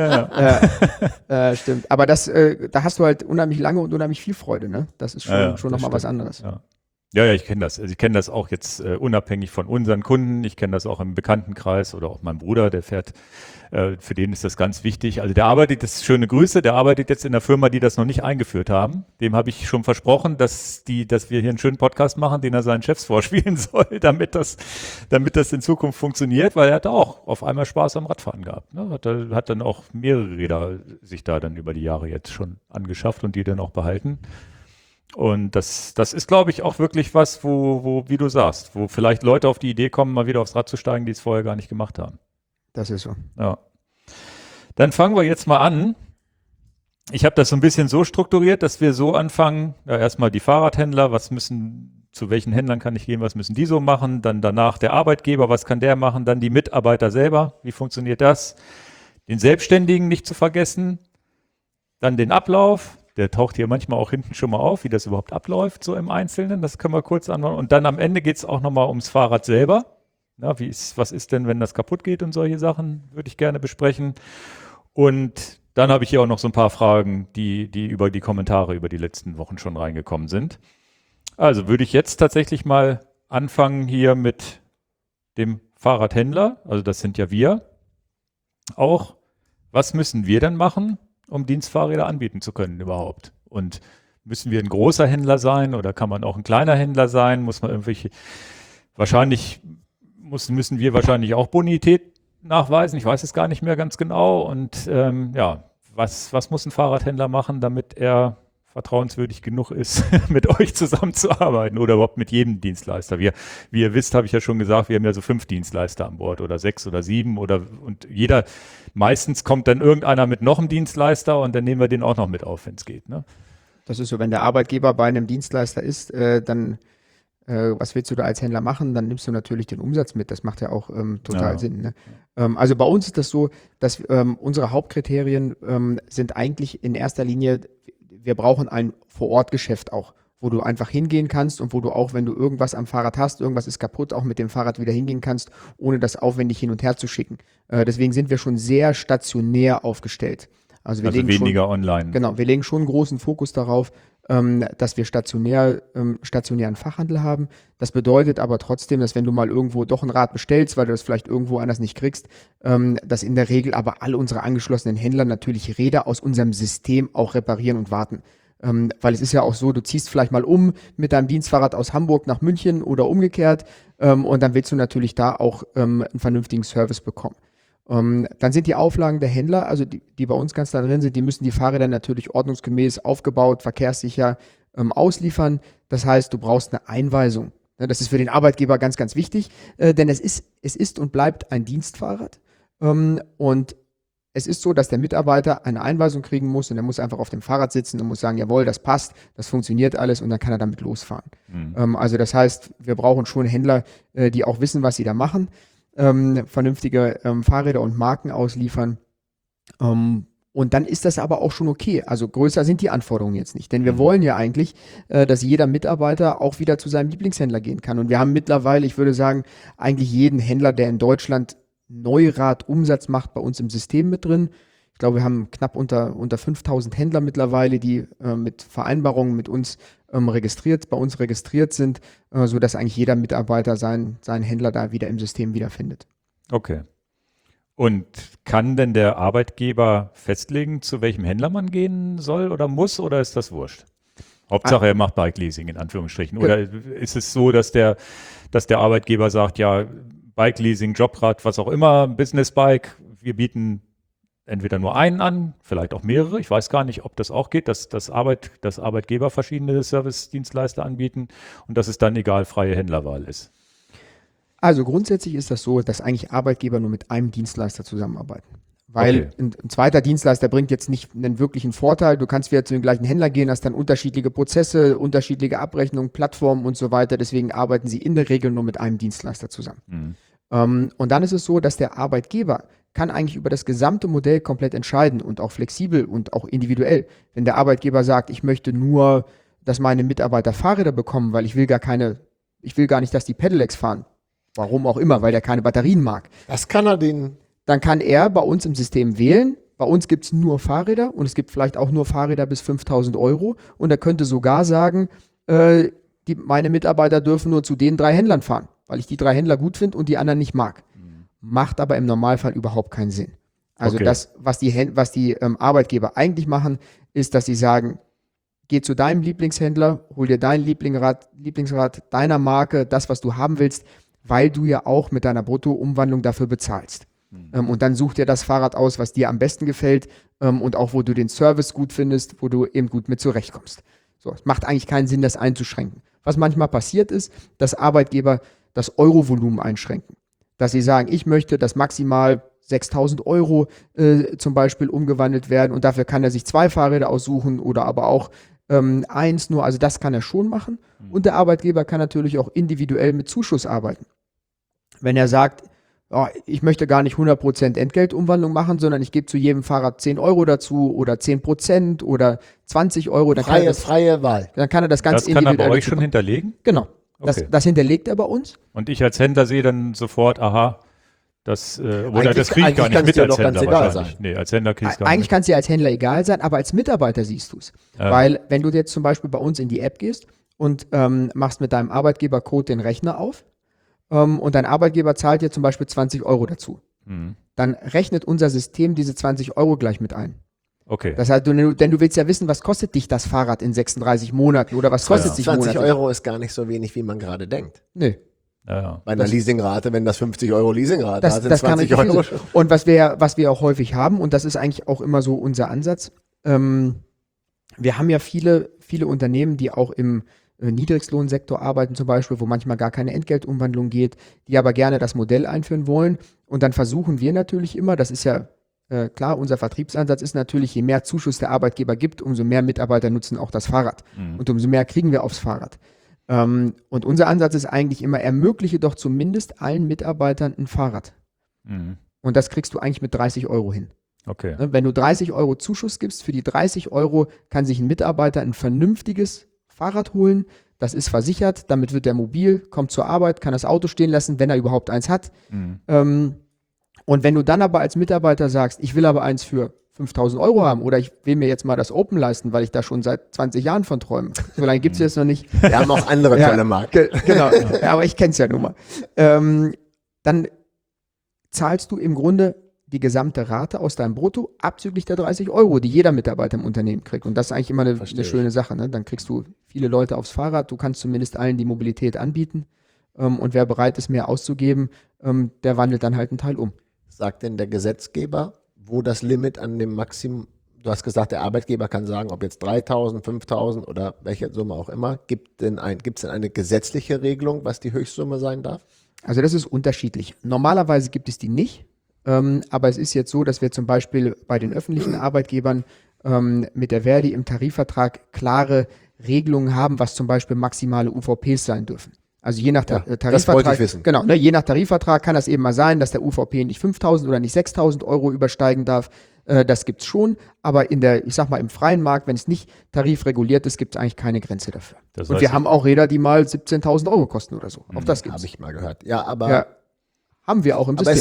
Ja. Stimmt. Aber da hast du halt unheimlich lange und unheimlich viel Freude. Ne? Das ist schon nochmal was anderes. Ja. Ja, ich kenne das. Also ich kenne das auch jetzt unabhängig von unseren Kunden. Ich kenne das auch im Bekanntenkreis oder auch mein Bruder, der fährt, für den ist das ganz wichtig. Also der arbeitet, das ist schöne Grüße, der arbeitet jetzt in einer Firma, die das noch nicht eingeführt haben. Dem habe ich schon versprochen, dass wir hier einen schönen Podcast machen, den er seinen Chefs vorspielen soll, damit das in Zukunft funktioniert, weil er hat auch auf einmal Spaß am Radfahren gehabt. Ne? Hat dann auch mehrere Räder sich da dann über die Jahre jetzt schon angeschafft und die dann auch behalten. Und das ist, glaube ich, auch wirklich was, wo, wie du sagst, wo vielleicht Leute auf die Idee kommen, mal wieder aufs Rad zu steigen, die es vorher gar nicht gemacht haben. Das ist so. Ja. Dann fangen wir jetzt mal an. Ich habe das so ein bisschen so strukturiert, dass wir so anfangen, ja, erstmal die Fahrradhändler, zu welchen Händlern kann ich gehen, was müssen die so machen, dann danach der Arbeitgeber, was kann der machen, dann die Mitarbeiter selber, wie funktioniert das, den Selbstständigen nicht zu vergessen, dann den Ablauf. Der taucht hier manchmal auch hinten schon mal auf, wie das überhaupt abläuft, so im Einzelnen. Das können wir kurz anschauen. Und dann am Ende geht es auch nochmal ums Fahrrad selber. Ja, was ist denn, wenn das kaputt geht und solche Sachen, würde ich gerne besprechen. Und dann habe ich hier auch noch so ein paar Fragen, die über die Kommentare über die letzten Wochen schon reingekommen sind. Also würde ich jetzt tatsächlich mal anfangen hier mit dem Fahrradhändler. Also das sind ja wir. Auch, was müssen wir denn machen, um Dienstfahrräder anbieten zu können überhaupt? Und müssen wir ein großer Händler sein oder kann man auch ein kleiner Händler sein? Müssen wir wahrscheinlich auch Bonität nachweisen? Ich weiß es gar nicht mehr ganz genau. Und was muss ein Fahrradhändler machen, damit er vertrauenswürdig genug ist, mit euch zusammenzuarbeiten oder überhaupt mit jedem Dienstleister? Wie ihr wisst, habe ich ja schon gesagt, wir haben ja so 5 Dienstleister an Bord oder 6 oder 7 und meistens kommt dann irgendeiner mit noch einem Dienstleister und dann nehmen wir den auch noch mit auf, wenn es geht. Ne? Das ist so, wenn der Arbeitgeber bei einem Dienstleister ist, dann was willst du da als Händler machen? Dann nimmst du natürlich den Umsatz mit. Das macht ja auch total Sinn. Ne? Also bei uns ist das so, dass unsere Hauptkriterien sind eigentlich in erster Linie, wir brauchen ein Vor-Ort-Geschäft auch, wo du einfach hingehen kannst und wo du auch, wenn du irgendwas am Fahrrad hast, irgendwas ist kaputt, auch mit dem Fahrrad wieder hingehen kannst, ohne das aufwendig hin und her zu schicken. Deswegen sind wir schon sehr stationär aufgestellt. Also weniger online. Genau, wir legen schon einen großen Fokus darauf, dass wir stationären Fachhandel haben. Das bedeutet aber trotzdem, dass wenn du mal irgendwo doch ein Rad bestellst, weil du das vielleicht irgendwo anders nicht kriegst, dass in der Regel aber alle unsere angeschlossenen Händler natürlich Räder aus unserem System auch reparieren und warten. Weil es ist ja auch so, du ziehst vielleicht mal um mit deinem Dienstfahrrad aus Hamburg nach München oder umgekehrt und dann willst du natürlich da auch einen vernünftigen Service bekommen. Dann sind die Auflagen der Händler, also die bei uns ganz da drin sind, die müssen die Fahrräder natürlich ordnungsgemäß aufgebaut, verkehrssicher ausliefern. Das heißt, du brauchst eine Einweisung. Das ist für den Arbeitgeber ganz, ganz wichtig, denn es ist und bleibt ein Dienstfahrrad. Und es ist so, dass der Mitarbeiter eine Einweisung kriegen muss und er muss einfach auf dem Fahrrad sitzen und muss sagen, jawohl, das passt, das funktioniert alles und dann kann er damit losfahren. Also das heißt, wir brauchen schon Händler, die auch wissen, was sie da machen. Vernünftige Fahrräder und Marken ausliefern. Und dann ist das aber auch schon okay. Also größer sind die Anforderungen jetzt nicht. Denn wir wollen ja eigentlich, dass jeder Mitarbeiter auch wieder zu seinem Lieblingshändler gehen kann. Und wir haben mittlerweile, ich würde sagen, eigentlich jeden Händler, der in Deutschland Neurad-Umsatz macht bei uns im System mit drin. Ich glaube, wir haben knapp unter 5000 Händler mittlerweile, die mit Vereinbarungen mit uns bei uns registriert sind, sodass eigentlich jeder Mitarbeiter seinen Händler da wieder im System wiederfindet. Okay. Und kann denn der Arbeitgeber festlegen, zu welchem Händler man gehen soll oder muss, oder ist das wurscht? Hauptsache, er macht Bike-Leasing in Anführungsstrichen. Oder ist es so, dass der Arbeitgeber sagt, ja, Bike-Leasing, Jobrad, was auch immer, Business-Bike, wir bieten entweder nur einen an, vielleicht auch mehrere. Ich weiß gar nicht, ob das auch geht, dass Arbeitgeber verschiedene Service-Dienstleister anbieten und dass es dann egal freie Händlerwahl ist. Also grundsätzlich ist das so, dass eigentlich Arbeitgeber nur mit einem Dienstleister zusammenarbeiten. Weil ein zweiter Dienstleister bringt jetzt nicht einen wirklichen Vorteil. Du kannst wieder zu den gleichen Händler gehen, hast dann unterschiedliche Prozesse, unterschiedliche Abrechnungen, Plattformen und so weiter. Deswegen arbeiten sie in der Regel nur mit einem Dienstleister zusammen. Und dann ist es so, dass der Arbeitgeber kann eigentlich über das gesamte Modell komplett entscheiden und auch flexibel und auch individuell. Wenn der Arbeitgeber sagt, ich möchte nur, dass meine Mitarbeiter Fahrräder bekommen, weil ich will gar nicht, dass die Pedelecs fahren. Warum auch immer, weil der keine Batterien mag. Das kann er Dann kann er bei uns im System wählen. Bei uns gibt es nur Fahrräder und es gibt vielleicht auch nur Fahrräder bis 5.000 Euro. Und er könnte sogar sagen, meine Mitarbeiter dürfen nur zu den 3 Händlern fahren, weil ich die 3 Händler gut finde und die anderen nicht mag. Macht aber im Normalfall überhaupt keinen Sinn. Also das, was die Arbeitgeber eigentlich machen, ist, dass sie sagen, geh zu deinem Lieblingshändler, hol dir dein Lieblingsrad deiner Marke, das, was du haben willst, weil du ja auch mit deiner Bruttoumwandlung dafür bezahlst. Und dann such dir das Fahrrad aus, was dir am besten gefällt und auch, wo du den Service gut findest, wo du eben gut mit zurechtkommst. So, es macht eigentlich keinen Sinn, das einzuschränken. Was manchmal passiert ist, dass Arbeitgeber das Eurovolumen einschränken. Dass sie sagen, ich möchte, dass maximal 6.000 Euro zum Beispiel umgewandelt werden und dafür kann er sich 2 Fahrräder aussuchen oder aber auch 1 nur. Also das kann er schon machen. Und der Arbeitgeber kann natürlich auch individuell mit Zuschuss arbeiten. Wenn er sagt, ich möchte gar nicht 100% Entgeltumwandlung machen, sondern ich gebe zu jedem Fahrrad 10 Euro dazu oder 10% oder 20 Euro. Dann freie Wahl. Dann kann er das ganz individuell. Das kann er bei euch schon hinterlegen? Genau. Okay. Das hinterlegt er bei uns. Und ich als Händler sehe dann sofort, aha, das kriege ich gar nicht mit ja als Händler wahrscheinlich. Nee, als Händler kriege ich gar Eigentlich nicht. kann es dir als Händler egal sein, aber als Mitarbeiter siehst du es. Weil wenn du jetzt zum Beispiel bei uns in die App gehst und machst mit deinem Arbeitgebercode den Rechner auf und dein Arbeitgeber zahlt dir zum Beispiel 20 Euro dazu, dann rechnet unser System diese 20 Euro gleich mit ein. Okay. Das heißt, denn du willst ja wissen, was kostet dich das Fahrrad in 36 Monaten oder was kostet sich 20 monatlich? Euro ist gar nicht so wenig, wie man gerade denkt. Nee. Ja. Bei einer Leasingrate, wenn das 50 Euro Leasingrate Das sind kann 20 nicht viel Euro. sein. Und was wir auch häufig haben, und das ist eigentlich auch immer so unser Ansatz, wir haben ja viele Unternehmen, die auch im Niedriglohnsektor arbeiten zum Beispiel, wo manchmal gar keine Entgeltumwandlung geht, die aber gerne das Modell einführen wollen. Und dann versuchen wir natürlich immer, das ist ja klar, unser Vertriebsansatz ist natürlich, je mehr Zuschuss der Arbeitgeber gibt, umso mehr Mitarbeiter nutzen auch das Fahrrad. Und umso mehr kriegen wir aufs Fahrrad. Und unser Ansatz ist eigentlich immer, ermögliche doch zumindest allen Mitarbeitern ein Fahrrad. Und das kriegst du eigentlich mit 30 Euro hin. Okay. Wenn du 30 Euro Zuschuss gibst, für die 30 Euro kann sich ein Mitarbeiter ein vernünftiges Fahrrad holen. Das ist versichert, damit wird er mobil, kommt zur Arbeit, kann das Auto stehen lassen, wenn er überhaupt eins hat. Und wenn du dann aber als Mitarbeiter sagst, ich will aber eins für 5.000 Euro haben oder ich will mir jetzt mal das Open leisten, weil ich da schon seit 20 Jahren von träume. So lange gibt es jetzt noch nicht. Wir haben auch andere tolle Marken. Genau, ja, aber ich kenne es ja nun mal. Dann zahlst du im Grunde die gesamte Rate aus deinem Brutto abzüglich der 30 Euro, die jeder Mitarbeiter im Unternehmen kriegt. Und das ist eigentlich immer eine schöne Sache. Ne? Dann kriegst du viele Leute aufs Fahrrad, du kannst zumindest allen die Mobilität anbieten. Und wer bereit ist, mehr auszugeben, der wandelt dann halt einen Teil um. Sagt denn der Gesetzgeber, wo das Limit an dem Maximum, du hast gesagt, der Arbeitgeber kann sagen, ob jetzt 3.000, 5.000 oder welche Summe auch immer, gibt es denn eine gesetzliche Regelung, was die Höchstsumme sein darf? Also das ist unterschiedlich. Normalerweise gibt es die nicht, aber es ist jetzt so, dass wir zum Beispiel bei den öffentlichen Arbeitgebern mit der Verdi im Tarifvertrag klare Regelungen haben, was zum Beispiel maximale UVPs sein dürfen. Also je nach Tarifvertrag, das wollte ich wissen. Genau, ne, je nach Tarifvertrag kann das eben mal sein, dass der UVP nicht 5.000 oder nicht 6.000 Euro übersteigen darf. Das gibt's schon, aber ich sag mal, im freien Markt, wenn es nicht tarifreguliert ist, gibt es eigentlich keine Grenze dafür. Und wir haben auch Räder, die mal 17.000 Euro kosten oder so. Auch das gibt's. Habe ich mal gehört. Ja, aber haben wir auch im System. Aber es gibt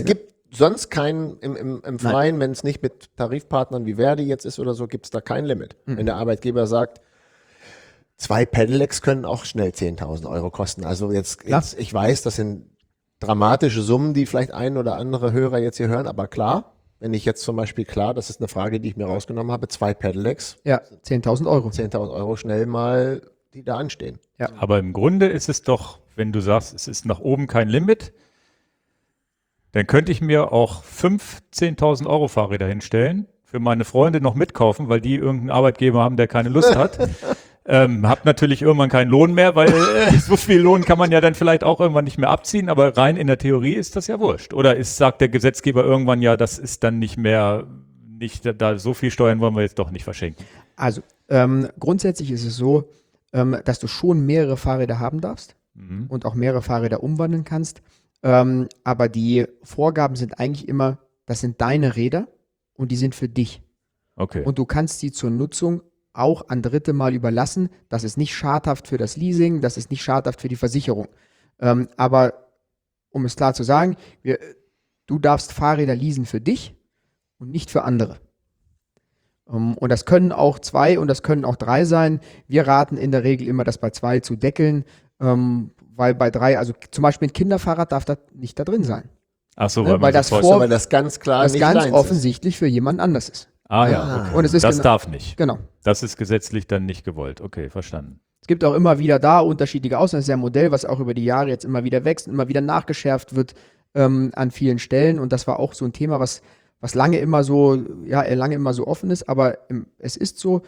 sonst keinen im Freien, wenn es nicht mit Tarifpartnern wie Verdi jetzt ist oder so, gibt es da kein Limit. Wenn der Arbeitgeber sagt, 2 Pedelecs können auch schnell 10.000 Euro kosten. Also jetzt, ich weiß, das sind dramatische Summen, die vielleicht ein oder andere Hörer jetzt hier hören, aber klar, wenn ich jetzt zum Beispiel, das ist eine Frage, die ich mir rausgenommen habe, 2 Pedelecs. Ja, 10.000 Euro. 10.000 Euro schnell mal, die da anstehen. Ja. Aber im Grunde ist es doch, wenn du sagst, es ist nach oben kein Limit, dann könnte ich mir auch 10.000 Euro Fahrräder hinstellen, für meine Freunde noch mitkaufen, weil die irgendeinen Arbeitgeber haben, der keine Lust hat. Hab natürlich irgendwann keinen Lohn mehr, weil so viel Lohn kann man ja dann vielleicht auch irgendwann nicht mehr abziehen, aber rein in der Theorie ist das ja wurscht. Oder sagt der Gesetzgeber irgendwann, ja, das ist dann nicht mehr, da so viel Steuern wollen wir jetzt doch nicht verschenken. Also grundsätzlich ist es so, dass du schon mehrere Fahrräder haben darfst und auch mehrere Fahrräder umwandeln kannst. Aber die Vorgaben sind eigentlich immer, das sind deine Räder und die sind für dich. Okay. Und du kannst sie zur Nutzung auch an Dritte mal überlassen. Das ist nicht schadhaft für das Leasing, das ist nicht schadhaft für die Versicherung. Aber um es klar zu sagen, du darfst Fahrräder leasen für dich und nicht für andere. Und das können auch 2 und das können auch 3 sein. Wir raten in der Regel immer, das bei 2 zu deckeln, weil bei 3, also zum Beispiel ein Kinderfahrrad darf da nicht da drin sein. Ach so, weil das ganz klar das nicht ganz deins offensichtlich für jemand anders ist. Ah ja, okay. Und es ist das darf nicht. Genau. Das ist gesetzlich dann nicht gewollt. Okay, verstanden. Es gibt auch immer wieder da unterschiedliche Ausnahmen. Das ist ja ein Modell, was auch über die Jahre jetzt immer wieder wächst und immer wieder nachgeschärft wird an vielen Stellen. Und das war auch so ein Thema, was lange immer so offen ist. Aber es ist so,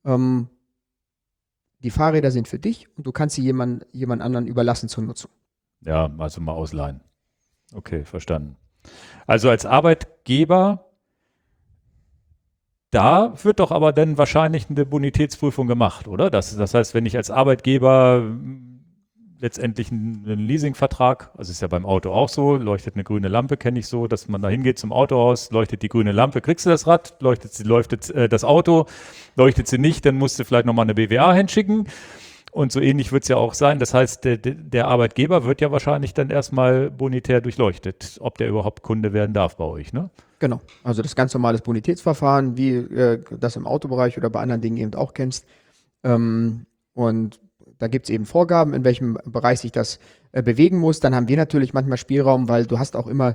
die Fahrräder sind für dich und du kannst sie jemand anderen überlassen zur Nutzung. Ja, also mal ausleihen. Okay, verstanden. Also als Arbeitgeber, da wird doch aber dann wahrscheinlich eine Bonitätsprüfung gemacht, oder? Das heißt, wenn ich als Arbeitgeber letztendlich einen Leasingvertrag, also ist ja beim Auto auch so, leuchtet eine grüne Lampe, kenne ich so, dass man da hingeht zum Autohaus, leuchtet die grüne Lampe, kriegst du das Rad, leuchtet das Auto, leuchtet sie nicht, dann musst du vielleicht nochmal eine BWA hinschicken. Und so ähnlich wird es ja auch sein. Das heißt, der Arbeitgeber wird ja wahrscheinlich dann erstmal bonitär durchleuchtet, ob der überhaupt Kunde werden darf bei euch, ne? Genau. Also das ganz normales Bonitätsverfahren, wie das im Autobereich oder bei anderen Dingen eben auch kennst. Und da gibt es eben Vorgaben, in welchem Bereich sich das bewegen muss. Dann haben wir natürlich manchmal Spielraum, weil du hast auch immer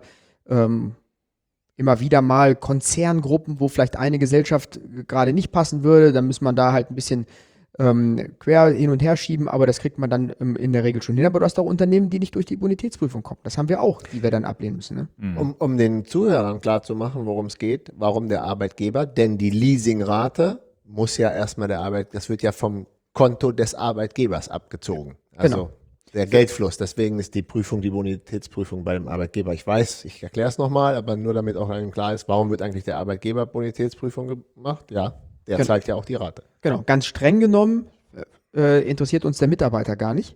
wieder mal Konzerngruppen, wo vielleicht eine Gesellschaft gerade nicht passen würde. Dann muss man da halt ein bisschen quer hin und her schieben, aber das kriegt man dann in der Regel schon hin. Aber du hast auch Unternehmen, die nicht durch die Bonitätsprüfung kommen. Das haben wir auch, die wir dann ablehnen müssen. Ne? Um den Zuhörern klarzumachen, worum es geht, warum der Arbeitgeber, denn die Leasingrate muss ja erstmal das wird ja vom Konto des Arbeitgebers abgezogen. Also der Geldfluss. Deswegen ist die Bonitätsprüfung bei dem Arbeitgeber. Ich weiß, ich erkläre es nochmal, aber nur damit auch allen klar ist, warum wird eigentlich der Arbeitgeber Bonitätsprüfung gemacht? Ja, der zeigt ja auch die Rate. Genau, ganz streng genommen interessiert uns der Mitarbeiter gar nicht.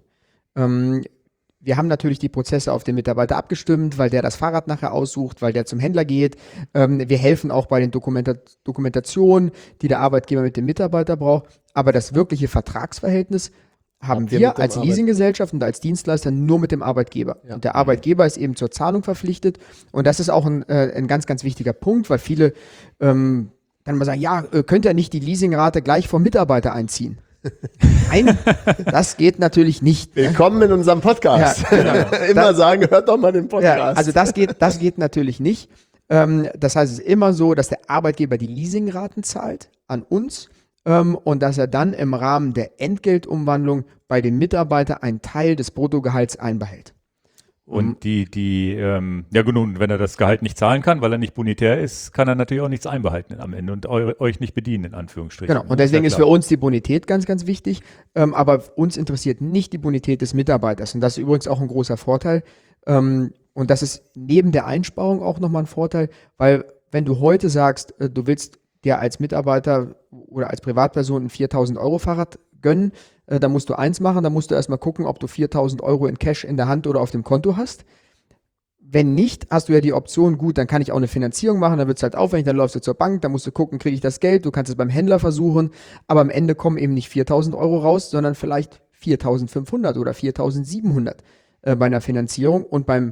Wir haben natürlich die Prozesse auf den Mitarbeiter abgestimmt, weil der das Fahrrad nachher aussucht, weil der zum Händler geht. Wir helfen auch bei den Dokumentationen, die der Arbeitgeber mit dem Mitarbeiter braucht. Aber das wirkliche Vertragsverhältnis haben wir als Leasinggesellschaft und als Dienstleister nur mit dem Arbeitgeber. Ja. Und der Arbeitgeber ist eben zur Zahlung verpflichtet. Und das ist auch ein ganz, ganz wichtiger Punkt, weil viele dann mal sagen, ja, könnt ihr nicht die Leasingrate gleich vom Mitarbeiter einziehen? Nein, das geht natürlich nicht. Willkommen in unserem Podcast. Ja, genau. Immer sagen, hört doch mal den Podcast. Ja, also das geht natürlich nicht. Das heißt, es ist immer so, dass der Arbeitgeber die Leasingraten zahlt an uns und dass er dann im Rahmen der Entgeltumwandlung bei dem Mitarbeiter einen Teil des Bruttogehalts einbehält. Und ja gut, wenn er das Gehalt nicht zahlen kann, weil er nicht bonitär ist, kann er natürlich auch nichts einbehalten am Ende und euch nicht bedienen, in Anführungsstrichen. Genau, und deswegen ist für uns die Bonität ganz, ganz wichtig, aber uns interessiert nicht die Bonität des Mitarbeiters und das ist übrigens auch ein großer Vorteil und das ist neben der Einsparung auch nochmal ein Vorteil, weil wenn du heute sagst, du willst dir als Mitarbeiter oder als Privatperson ein 4.000 Euro Fahrrad gönnen, da musst du eins machen, da musst du erstmal gucken, ob du 4.000 Euro in Cash in der Hand oder auf dem Konto hast. Wenn nicht, hast du ja die Option, gut, dann kann ich auch eine Finanzierung machen, dann wird es halt aufwendig, dann läufst du zur Bank, dann musst du gucken, kriege ich das Geld, du kannst es beim Händler versuchen, aber am Ende kommen eben nicht 4.000 Euro raus, sondern vielleicht 4.500 oder 4.700 bei einer Finanzierung und beim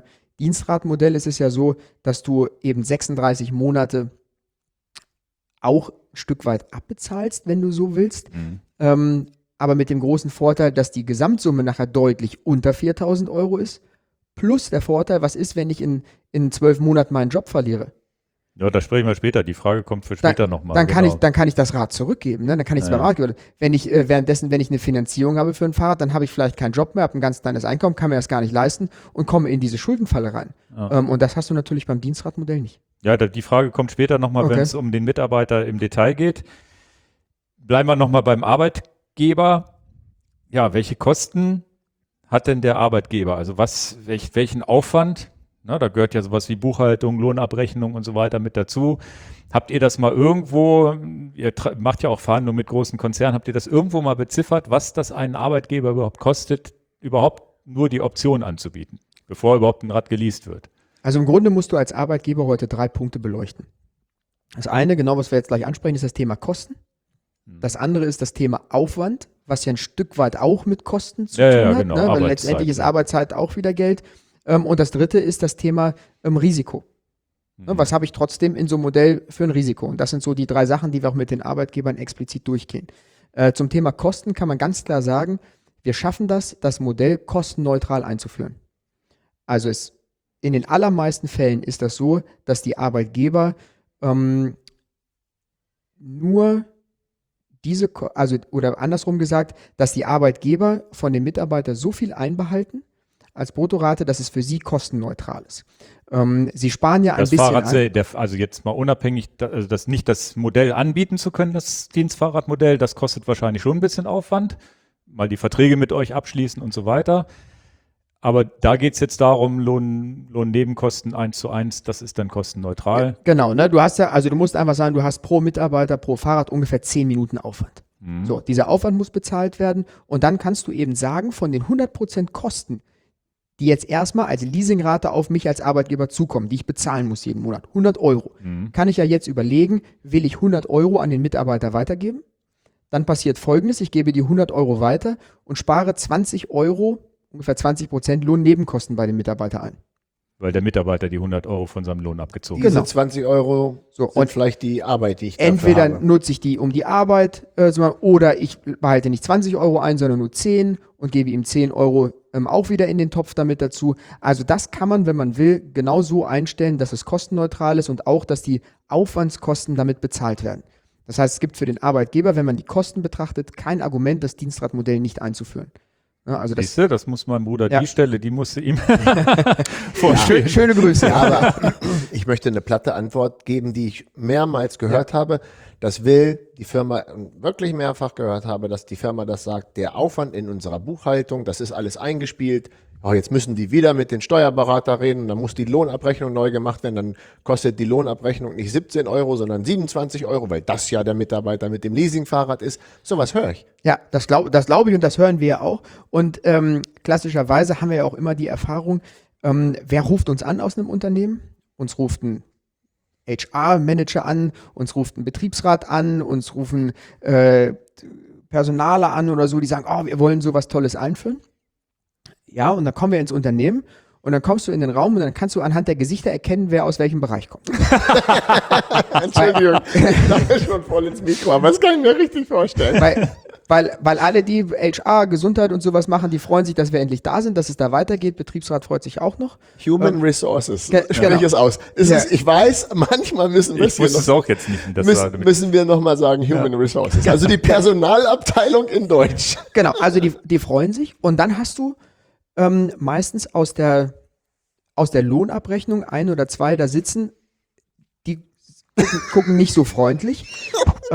Dienstratmodell ist es ja so, dass du eben 36 Monate auch ein Stück weit abbezahlst, wenn du so willst. Aber mit dem großen Vorteil, dass die Gesamtsumme nachher deutlich unter 4.000 Euro ist. Plus der Vorteil, was ist, wenn ich in 12 Monaten meinen Job verliere? Ja, da sprechen wir später. Die Frage kommt für später nochmal. Dann kann ich das Rad zurückgeben. Ne? Dann kann ich es beim Rad geben. Wenn ich währenddessen, wenn ich eine Finanzierung habe für ein Fahrrad, dann habe ich vielleicht keinen Job mehr, habe ein ganz kleines Einkommen, kann mir das gar nicht leisten und komme in diese Schuldenfalle rein. Ja. Und das hast du natürlich beim Dienstratmodell nicht. Ja, die Frage kommt später nochmal, Okay. wenn es um den Mitarbeiter im Detail geht. Bleiben wir nochmal beim Arbeitgeber. Ja, welche Kosten hat denn der Arbeitgeber? Also welchen Aufwand? Na, da gehört ja sowas wie Buchhaltung, Lohnabrechnung und so weiter mit dazu. Habt ihr das mal irgendwo, ihr macht ja auch Verhandlungen mit großen Konzernen, habt ihr das irgendwo mal beziffert, was das einen Arbeitgeber überhaupt kostet, überhaupt nur die Option anzubieten, bevor überhaupt ein Rad geleast wird? Also im Grunde musst du als Arbeitgeber heute 3 Punkte beleuchten. Das eine, genau was wir jetzt gleich ansprechen, ist das Thema Kosten. Das andere ist das Thema Aufwand, was ja ein Stück weit auch mit Kosten zu tun hat, genau, ne? Weil Arbeitszeit, letztendlich ist ja. Arbeitszeit auch wieder Geld. Und das dritte ist das Thema Risiko. Ne? Was habe ich trotzdem in so einem Modell für ein Risiko? Und das sind so die 3 Sachen, die wir auch mit den Arbeitgebern explizit durchgehen. Zum Thema Kosten kann man ganz klar sagen, wir schaffen das Modell kostenneutral einzuführen. Also in den allermeisten Fällen ist das so, dass die Arbeitgeber nur oder andersrum gesagt, dass die Arbeitgeber von den Mitarbeitern so viel einbehalten als Bruttorate, dass es für sie kostenneutral ist. Sie sparen ja ein Das bisschen Fahrrad, also jetzt mal unabhängig, also das nicht das Modell anbieten zu können, das Dienstfahrradmodell, das kostet wahrscheinlich schon ein bisschen Aufwand, mal die Verträge mit euch abschließen und so weiter. Aber da geht es jetzt darum, Lohnnebenkosten 1:1, das ist dann kostenneutral. Genau, ne? Du musst einfach sagen, du hast pro Mitarbeiter, pro Fahrrad ungefähr 10 Minuten Aufwand. So, dieser Aufwand muss bezahlt werden und dann kannst du eben sagen, von den 100% Kosten, die jetzt erstmal als Leasingrate auf mich als Arbeitgeber zukommen, die ich bezahlen muss jeden Monat, 100 Euro, kann ich ja jetzt überlegen, will ich 100 Euro an den Mitarbeiter weitergeben? Dann passiert Folgendes, ich gebe die 100 Euro weiter und spare 20 Euro, ungefähr 20% Lohnnebenkosten bei dem Mitarbeiter ein. Weil der Mitarbeiter die 100 Euro von seinem Lohn abgezogen Diese hat. 20 Euro So, sind und vielleicht die Arbeit, die ich dafür entweder habe. nutze ich die um die Arbeit oder ich behalte nicht 20 Euro ein, sondern nur 10 und gebe ihm 10 Euro auch wieder in den Topf damit dazu. Also das kann man, wenn man will, genau so einstellen, dass es kostenneutral ist und auch, dass die Aufwandskosten damit bezahlt werden. Das heißt, es gibt für den Arbeitgeber, wenn man die Kosten betrachtet, kein Argument, das Dienstratmodell nicht einzuführen. Ja, also das, Siehst du, das muss mein Bruder, Ja. die Stelle, die musste ihm vorstellen. schöne Grüße. Ja, aber ich möchte eine platte Antwort geben, die ich mehrmals gehört habe. Das will die Firma wirklich mehrfach gehört habe, dass die Firma das sagt, der Aufwand in unserer Buchhaltung, das ist alles eingespielt. Oh, jetzt müssen die wieder mit den Steuerberater reden, dann muss die Lohnabrechnung neu gemacht werden, dann kostet die Lohnabrechnung nicht 17 Euro, sondern 27 Euro, weil das ja der Mitarbeiter mit dem Leasingfahrrad ist. Sowas höre ich. Ja, das glaube ich und das hören wir ja auch. Und klassischerweise haben wir ja auch immer die Erfahrung, wer ruft uns an aus einem Unternehmen? Uns ruft ein HR-Manager an, uns ruft ein Betriebsrat an, uns rufen Personaler an oder so, die sagen, oh, wir wollen sowas Tolles einführen. Ja, und dann kommen wir ins Unternehmen und dann kommst du in den Raum und dann kannst du anhand der Gesichter erkennen, wer aus welchem Bereich kommt. Entschuldigung, ich lache schon voll ins Mikro, aber das kann ich mir richtig vorstellen. Weil alle, die HR, Gesundheit und sowas machen, die freuen sich, dass wir endlich da sind, dass es da weitergeht. Betriebsrat freut sich auch noch. Human Resources, Ge- spreche genau. es aus. Ja. Ich weiß, manchmal müssen wir Ich wusste es auch jetzt nicht. Das war müssen wir nochmal sagen, Human Resources. Also die Personalabteilung in Deutsch. Genau, also die freuen sich. Und dann hast du meistens aus der Lohnabrechnung 1 oder 2 da sitzen, die gucken nicht so freundlich.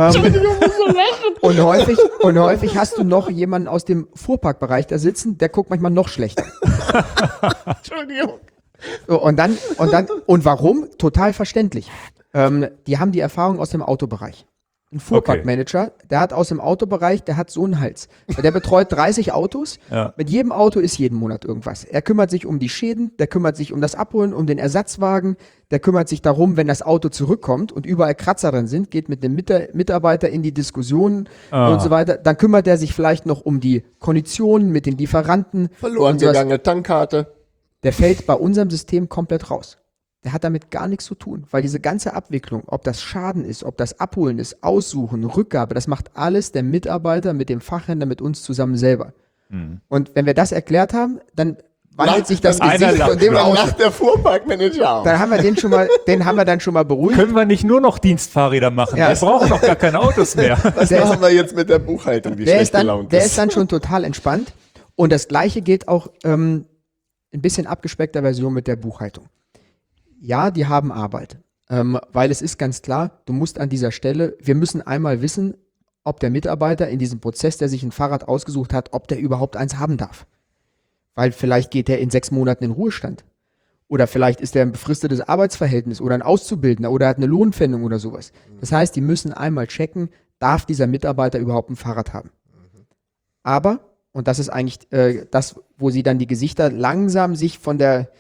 Und häufig hast du noch jemanden aus dem Fuhrparkbereich da sitzen, der guckt manchmal noch schlechter. Entschuldigung. So, und warum? Total verständlich. Die haben die Erfahrung aus dem Autobereich. Ein Fuhrparkmanager, der hat aus dem Autobereich, der hat so einen Hals. Der betreut 30 Autos. Ja. Mit jedem Auto ist jeden Monat irgendwas. Er kümmert sich um die Schäden, der kümmert sich um das Abholen, um den Ersatzwagen, der kümmert sich darum, wenn das Auto zurückkommt und überall Kratzer drin sind, geht mit dem Mitarbeiter in die Diskussion und so weiter. Dann kümmert er sich vielleicht noch um die Konditionen mit den Lieferanten. Verloren und sowas. gegangene Tankkarte. der fällt bei unserem System komplett raus. Der hat damit gar nichts zu tun, weil diese ganze Abwicklung, ob das Schaden ist, ob das Abholen ist, Aussuchen, Rückgabe, das macht alles der Mitarbeiter mit dem Fachhändler, mit uns zusammen selber. Und wenn wir das erklärt haben, dann wandelt sich das Gesicht von dem Dann aus. lacht der Fuhrparkmanager auch. Dann haben wir den haben wir dann schon mal beruhigt. Können wir nicht nur noch Dienstfahrräder machen? Ja. Wir brauchen doch gar keine Autos mehr. Was machen wir jetzt mit der Buchhaltung, die Der schlecht ist, dann, gelaunt der ist dann schon total entspannt. Und das Gleiche gilt auch ein bisschen abgespeckter Version mit der Buchhaltung. Ja, die haben Arbeit, weil es ist ganz klar, du musst an dieser Stelle, wir müssen einmal wissen, ob der Mitarbeiter in diesem Prozess, der sich ein Fahrrad ausgesucht hat, ob der überhaupt eins haben darf. Weil vielleicht geht der in 6 Monaten in Ruhestand. Oder vielleicht ist er ein befristetes Arbeitsverhältnis oder ein Auszubildender oder hat eine Lohnpfändung oder sowas. Das heißt, die müssen einmal checken, darf dieser Mitarbeiter überhaupt ein Fahrrad haben. Aber, und das ist eigentlich das, wo sie dann die Gesichter langsam sich von der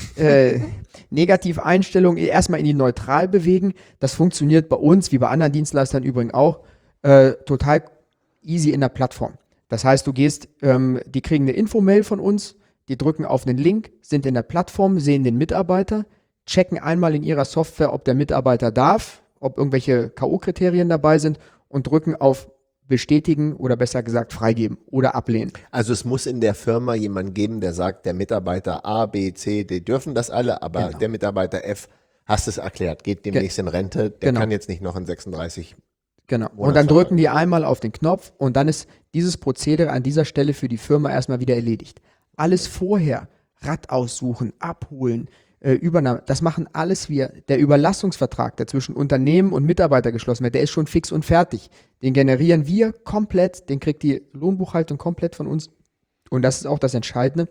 Negativeinstellung erstmal in die Neutral bewegen. Das funktioniert bei uns, wie bei anderen Dienstleistern übrigens auch, total easy in der Plattform. Das heißt, du gehst, die kriegen eine Infomail von uns, die drücken auf einen Link, sind in der Plattform, sehen den Mitarbeiter, checken einmal in ihrer Software, ob der Mitarbeiter darf, ob irgendwelche K.O.-Kriterien dabei sind und drücken auf bestätigen oder besser gesagt freigeben oder ablehnen. Also es muss in der Firma jemanden geben, der sagt, der Mitarbeiter A, B, C, D dürfen das alle, aber Genau. der Mitarbeiter F, hast es erklärt, geht demnächst in Rente, der Genau. kann jetzt nicht noch in 36. Genau. Und dann Monatsvertrag. drücken die einmal auf den Knopf und dann ist dieses Prozedere an dieser Stelle für die Firma erstmal wieder erledigt. Alles vorher, Rad aussuchen, abholen, Übernahme, das machen alles wir. Der Überlassungsvertrag, der zwischen Unternehmen und Mitarbeiter geschlossen wird, der ist schon fix und fertig. Den generieren wir komplett, den kriegt die Lohnbuchhaltung komplett von uns. Und das ist auch das Entscheidende.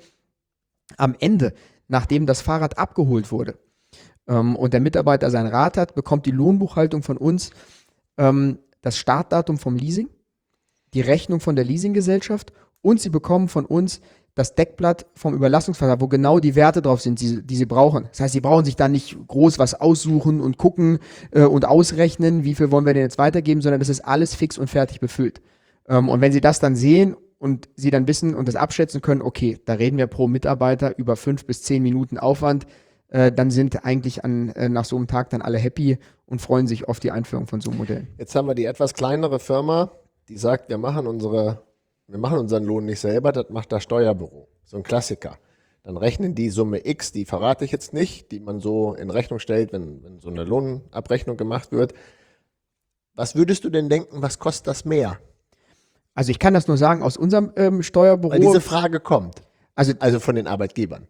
Am Ende, nachdem das Fahrrad abgeholt wurde und der Mitarbeiter sein Rad hat, bekommt die Lohnbuchhaltung von uns das Startdatum vom Leasing, die Rechnung von der Leasinggesellschaft und sie bekommen von uns das Deckblatt vom Überlassungsvertrag, wo genau die Werte drauf sind, die sie brauchen. Das heißt, sie brauchen sich da nicht groß was aussuchen und gucken und ausrechnen, wie viel wollen wir denn jetzt weitergeben, sondern das ist alles fix und fertig befüllt. Und wenn sie das dann sehen und sie dann wissen und das abschätzen können, okay, da reden wir pro Mitarbeiter über 5 bis 10 Minuten Aufwand, dann sind eigentlich nach so einem Tag dann alle happy und freuen sich auf die Einführung von so einem Modell. Jetzt haben wir die etwas kleinere Firma, die sagt, wir machen unseren Lohn nicht selber, das macht das Steuerbüro. So ein Klassiker. Dann rechnen die Summe X, die verrate ich jetzt nicht, die man so in Rechnung stellt, wenn so eine Lohnabrechnung gemacht wird. Was würdest du denn denken, was kostet das mehr? Also ich kann das nur sagen, aus unserem Steuerbüro. Weil diese Frage kommt. Also Also von den Arbeitgebern.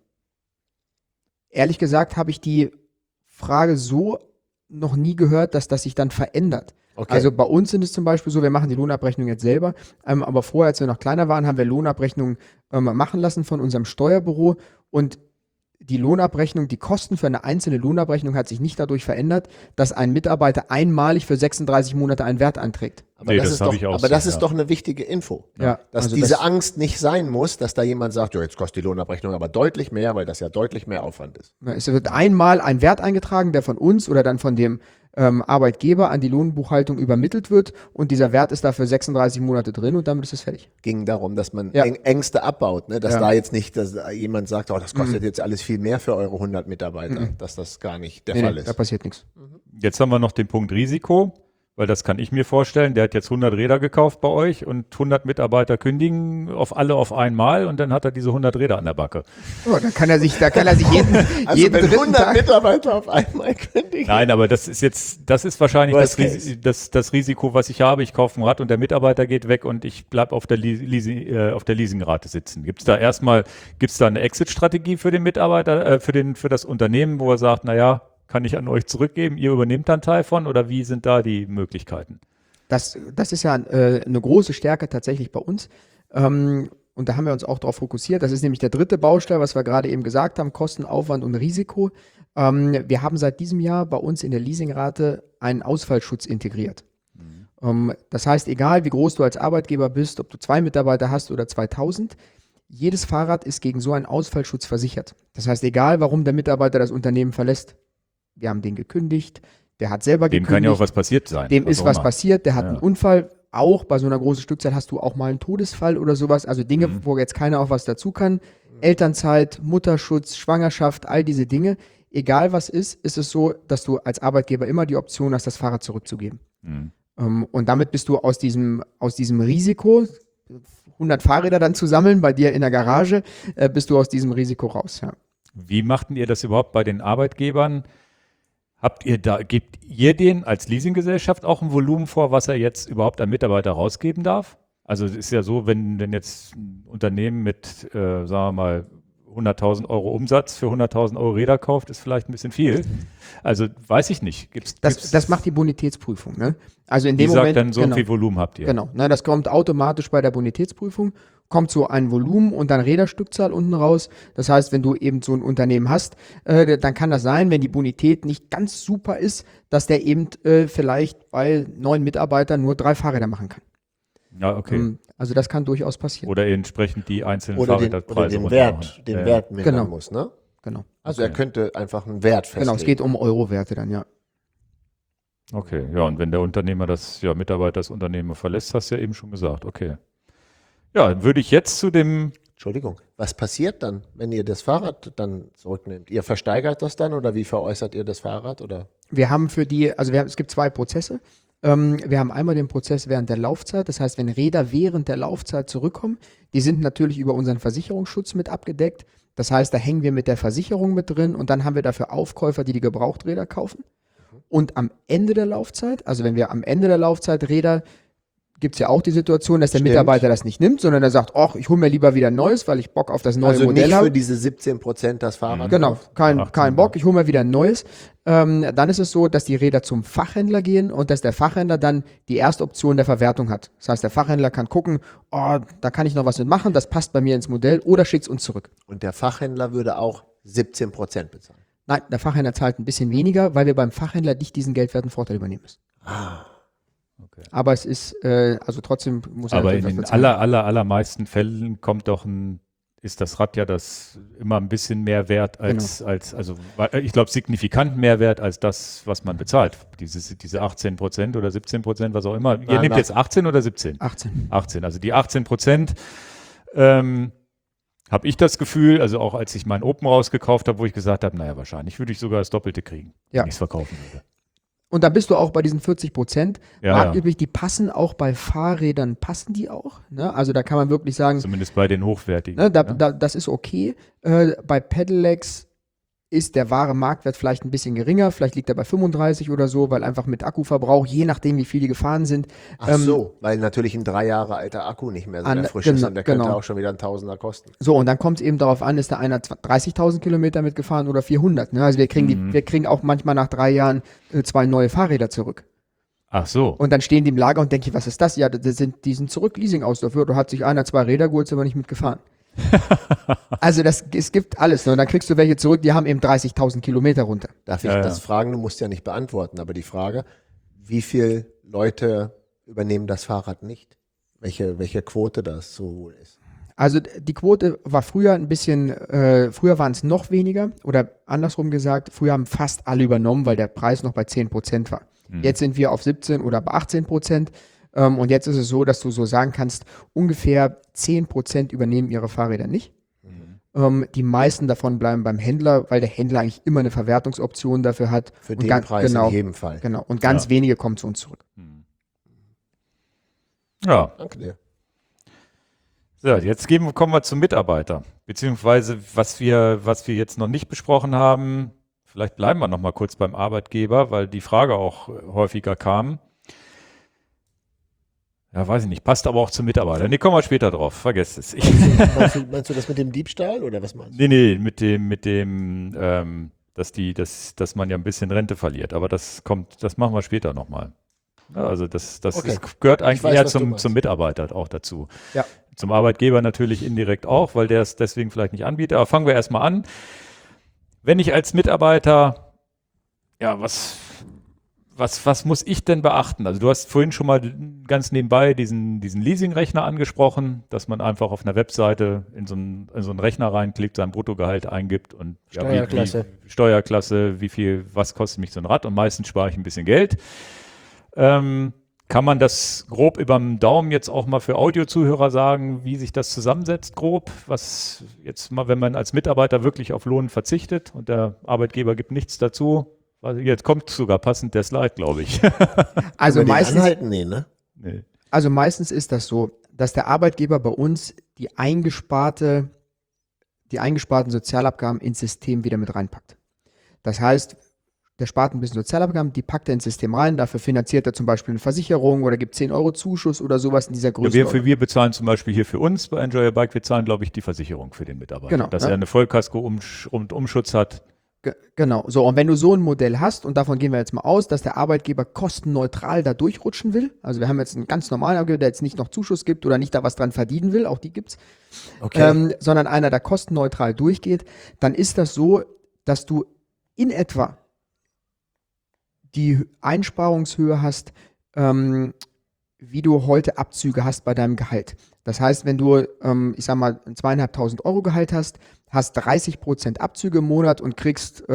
ehrlich gesagt habe ich die Frage so noch nie gehört, dass das sich dann verändert. Okay. Also bei uns sind es zum Beispiel so, wir machen die Lohnabrechnung jetzt selber, aber vorher, als wir noch kleiner waren, haben wir Lohnabrechnungen machen lassen von unserem Steuerbüro und die Lohnabrechnung, die Kosten für eine einzelne Lohnabrechnung hat sich nicht dadurch verändert, dass ein Mitarbeiter einmalig für 36 Monate einen Wert anträgt. Aber Nee, das, das ist, hab doch, ich auch aber so, das ist ja. doch eine wichtige Info. Ja, Dass also diese das- Angst nicht sein muss, dass da jemand sagt, ja, jetzt kostet die Lohnabrechnung aber deutlich mehr, weil das ja deutlich mehr Aufwand ist. Es wird einmal ein Wert eingetragen, der von uns oder dann von dem Arbeitgeber an die Lohnbuchhaltung übermittelt wird und dieser Wert ist da für 36 Monate drin und damit ist es fertig. Ging darum, dass man Ja. Ängste abbaut, ne? Dass Ja. da jetzt nicht, dass jemand sagt, oh, das kostet jetzt alles viel mehr für eure 100 Mitarbeiter, dass das gar nicht der Fall Da ist. passiert nichts. Jetzt haben wir noch den Punkt Risiko, weil das kann ich mir vorstellen. Der hat jetzt 100 Räder gekauft bei euch und 100 Mitarbeiter kündigen alle auf einmal und dann hat er diese 100 Räder an der Backe. Oh, da kann er sich jeden, Also jeden wenn dritten 100 Tag. Mitarbeiter auf einmal kündigen. Nein, aber das ist wahrscheinlich Worst das Risiko, was ich habe. Ich kaufe ein Rad und der Mitarbeiter geht weg und ich bleibe auf der Leasingrate sitzen. Gibt's da eine Exit-Strategie für den Mitarbeiter, für das Unternehmen, wo er sagt, naja, kann ich an euch zurückgeben, ihr übernehmt dann Teil von oder wie sind da die Möglichkeiten? Das ist ja eine große Stärke tatsächlich bei uns. Und da haben wir uns auch darauf fokussiert. Das ist nämlich der dritte Baustein, was wir gerade eben gesagt haben, Kosten, Aufwand und Risiko. Wir haben seit diesem Jahr bei uns in der Leasingrate einen Ausfallschutz integriert. Das heißt, egal wie groß du als Arbeitgeber bist, ob du 2 Mitarbeiter hast oder 2000, jedes Fahrrad ist gegen so einen Ausfallschutz versichert. Das heißt, egal warum der Mitarbeiter das Unternehmen verlässt, wir haben den gekündigt, der hat selber Dem gekündigt. kann ja auch was passiert sein. Dem ist auch was immer. passiert, der hat Ja. einen Unfall. Auch bei so einer großen Stückzahl hast du auch mal einen Todesfall oder sowas. Also Dinge, wo jetzt keiner auf was dazu kann. Elternzeit, Mutterschutz, Schwangerschaft, all diese Dinge. Egal was ist es so, dass du als Arbeitgeber immer die Option hast, das Fahrrad zurückzugeben. Und damit bist du aus diesem Risiko, 100 Fahrräder dann zu sammeln bei dir in der Garage, bist du aus diesem Risiko raus. Ja. Wie machten ihr das überhaupt bei den Arbeitgebern? Gebt ihr denen als Leasinggesellschaft auch ein Volumen vor, was er jetzt überhaupt an Mitarbeiter rausgeben darf? Also es ist ja so, wenn jetzt ein Unternehmen mit, sagen wir mal, 100.000 Euro Umsatz für 100.000 Euro Räder kauft, ist vielleicht ein bisschen viel. Also weiß ich nicht. Das macht die Bonitätsprüfung. Ne? Also in die dem sagt Moment, dann, so genau, viel Volumen habt ihr. Genau, ne, das kommt automatisch bei der Bonitätsprüfung, kommt so ein Volumen und dann Räderstückzahl unten raus. Das heißt, wenn du eben so ein Unternehmen hast, dann kann das sein, wenn die Bonität nicht ganz super ist, dass der eben vielleicht bei 9 Mitarbeitern nur 3 Fahrräder machen kann. Ja, okay. Also das kann durchaus passieren. Oder entsprechend die einzelnen Oder Fahrräderpreise den runtermachen. Wert mindern Genau. muss, ne? Genau. Also er könnte einfach einen Wert festlegen. Genau, es geht um Euro-Werte dann, ja. Okay, ja, und wenn der Mitarbeiter das Unternehmen verlässt, hast du ja eben schon gesagt, okay. Ja, dann würde ich jetzt zu dem, Entschuldigung, was passiert dann, wenn ihr das Fahrrad dann zurücknehmt? Ihr versteigert das dann oder wie veräußert ihr das Fahrrad? Oder? Wir haben es gibt 2 Prozesse. Wir haben einmal den Prozess während der Laufzeit. Das heißt, wenn Räder während der Laufzeit zurückkommen, die sind natürlich über unseren Versicherungsschutz mit abgedeckt. Das heißt, da hängen wir mit der Versicherung mit drin und dann haben wir dafür Aufkäufer, die Gebrauchträder kaufen. Und am Ende der Laufzeit, also wenn wir am Ende der Laufzeit Räder, gibt es ja auch die Situation, dass der Stimmt. Mitarbeiter das nicht nimmt, sondern er sagt, ach, ich hole mir lieber wieder ein neues, weil ich Bock auf das neue Also Modell nicht habe. für diese 17% das Fahrrad Genau, kauft? kein Bock, ich hole mir wieder ein neues. Dann ist es so, dass die Räder zum Fachhändler gehen und dass der Fachhändler dann die erste Option der Verwertung hat. Das heißt, der Fachhändler kann gucken, oh, da kann ich noch was mitmachen, das passt bei mir ins Modell oder schickt es uns zurück. Und der Fachhändler würde auch 17% bezahlen. Nein, der Fachhändler zahlt ein bisschen weniger, weil wir beim Fachhändler nicht diesen geldwerten Vorteil übernehmen müssen. okay. Aber es ist, also trotzdem muss er Aber in natürlich den was bezahlen. allermeisten Fällen ist das Rad ja das immer ein bisschen mehr wert also ich glaube signifikant mehr wert als das, was man bezahlt. Diese 18% oder 17%, was auch immer. Ihr nehmt jetzt 18 oder 17? 18. 18. Also die 18%, habe ich das Gefühl, also auch als ich meinen Open rausgekauft habe, wo ich gesagt habe, naja, wahrscheinlich würde ich sogar das Doppelte kriegen, Ja. wenn ich es verkaufen würde. Und da bist du auch bei diesen 40%. Ja, Marktüblich, die passen auch bei Fahrrädern, passen die auch. Ne? Also da kann man wirklich sagen, Zumindest bei den hochwertigen. ne, das ist okay. Bei Pedelecs ist der wahre Marktwert vielleicht ein bisschen geringer. Vielleicht liegt er bei 35 oder so, weil einfach mit Akkuverbrauch, je nachdem, wie viel die gefahren sind. Ach so, weil natürlich ein 3 Jahre alter Akku nicht mehr so der frisch ist und der könnte auch schon wieder ein Tausender kosten. So, und dann kommt es eben darauf an, ist da einer 30.000 Kilometer mitgefahren oder 400. Ne? Also wir kriegen auch manchmal nach 3 Jahren 2 neue Fahrräder zurück. Ach so. Und dann stehen die im Lager und denke ich, was ist das? Ja, die sind zurück, Leasing-Ausdorf. Da hat sich einer 2 Räder geholt, ist aber nicht mitgefahren. Also es gibt alles. Ne? Und dann kriegst du welche zurück, die haben eben 30.000 Kilometer runter. Darf ich das fragen? Du musst ja nicht beantworten, aber die Frage, wie viele Leute übernehmen das Fahrrad nicht? Welche Quote das so wohl ist? Also die Quote war früher ein bisschen, früher waren es noch weniger oder andersrum gesagt, früher haben fast alle übernommen, weil der Preis noch bei 10% war. Jetzt sind wir auf 17 oder bei 18%. Und jetzt ist es so, dass du so sagen kannst, ungefähr 10% übernehmen ihre Fahrräder nicht. Die meisten davon bleiben beim Händler, weil der Händler eigentlich immer eine Verwertungsoption dafür hat. Für den Preis in jedem Fall. Genau. Und ganz wenige kommen zu uns zurück. Ja. Danke dir. So, jetzt kommen wir zum Mitarbeiter. Beziehungsweise, was wir jetzt noch nicht besprochen haben, vielleicht bleiben wir noch mal kurz beim Arbeitgeber, weil die Frage auch häufiger kam. Ja, weiß ich nicht, passt aber auch zum Mitarbeiter. Nee, kommen wir später drauf, vergesst es. Meinst du das mit dem Diebstahl oder was meinst du? Nee, mit dem, dass man ja ein bisschen Rente verliert. Aber das machen wir später nochmal. Ja, also das Okay. gehört eigentlich weiß, eher was du zum meinst. Mitarbeiter auch dazu. Ja. Zum Arbeitgeber natürlich indirekt auch, weil der es deswegen vielleicht nicht anbietet. Aber fangen wir erstmal an. Wenn ich als Mitarbeiter, ja, was muss ich denn beachten? Also du hast vorhin schon mal ganz nebenbei diesen Leasingrechner angesprochen, dass man einfach auf einer Webseite in so einen Rechner reinklickt, sein Bruttogehalt eingibt und Steuerklasse. Steuerklasse, was kostet mich so ein Rad und meistens spare ich ein bisschen Geld. Kann man das grob überm Daumen jetzt auch mal für Audiozuhörer sagen, wie sich das zusammensetzt, grob? Was jetzt mal, wenn man als Mitarbeiter wirklich auf Lohn verzichtet und der Arbeitgeber gibt nichts dazu. Also jetzt kommt sogar passend der Slide, glaube ich. Also Können wir den meistens, anhalten? Nee, ne? Nee. also meistens ist das so, dass der Arbeitgeber bei uns die eingesparten Sozialabgaben ins System wieder mit reinpackt. Das heißt, der spart ein bisschen Sozialabgaben, die packt er ins System rein, dafür finanziert er zum Beispiel eine Versicherung oder gibt 10 Euro Zuschuss oder sowas in dieser Ja, Größe. wir bezahlen zum Beispiel hier für uns bei Enjoy Your Bike, wir zahlen, glaube ich, die Versicherung für den Mitarbeiter. Genau, Dass ne? er eine Vollkasko-Umschutz hat. Genau, so, und wenn du so ein Modell hast, und davon gehen wir jetzt mal aus, dass der Arbeitgeber kostenneutral da durchrutschen will, also wir haben jetzt einen ganz normalen Arbeitgeber, der jetzt nicht noch Zuschuss gibt oder nicht da was dran verdienen will, auch die gibt's, sondern einer, der kostenneutral durchgeht, dann ist das so, dass du in etwa die Einsparungshöhe hast, wie du heute Abzüge hast bei deinem Gehalt. Das heißt, wenn du, ich sag mal, ein 2.500 Euro Gehalt hast 30% Abzüge im Monat und kriegst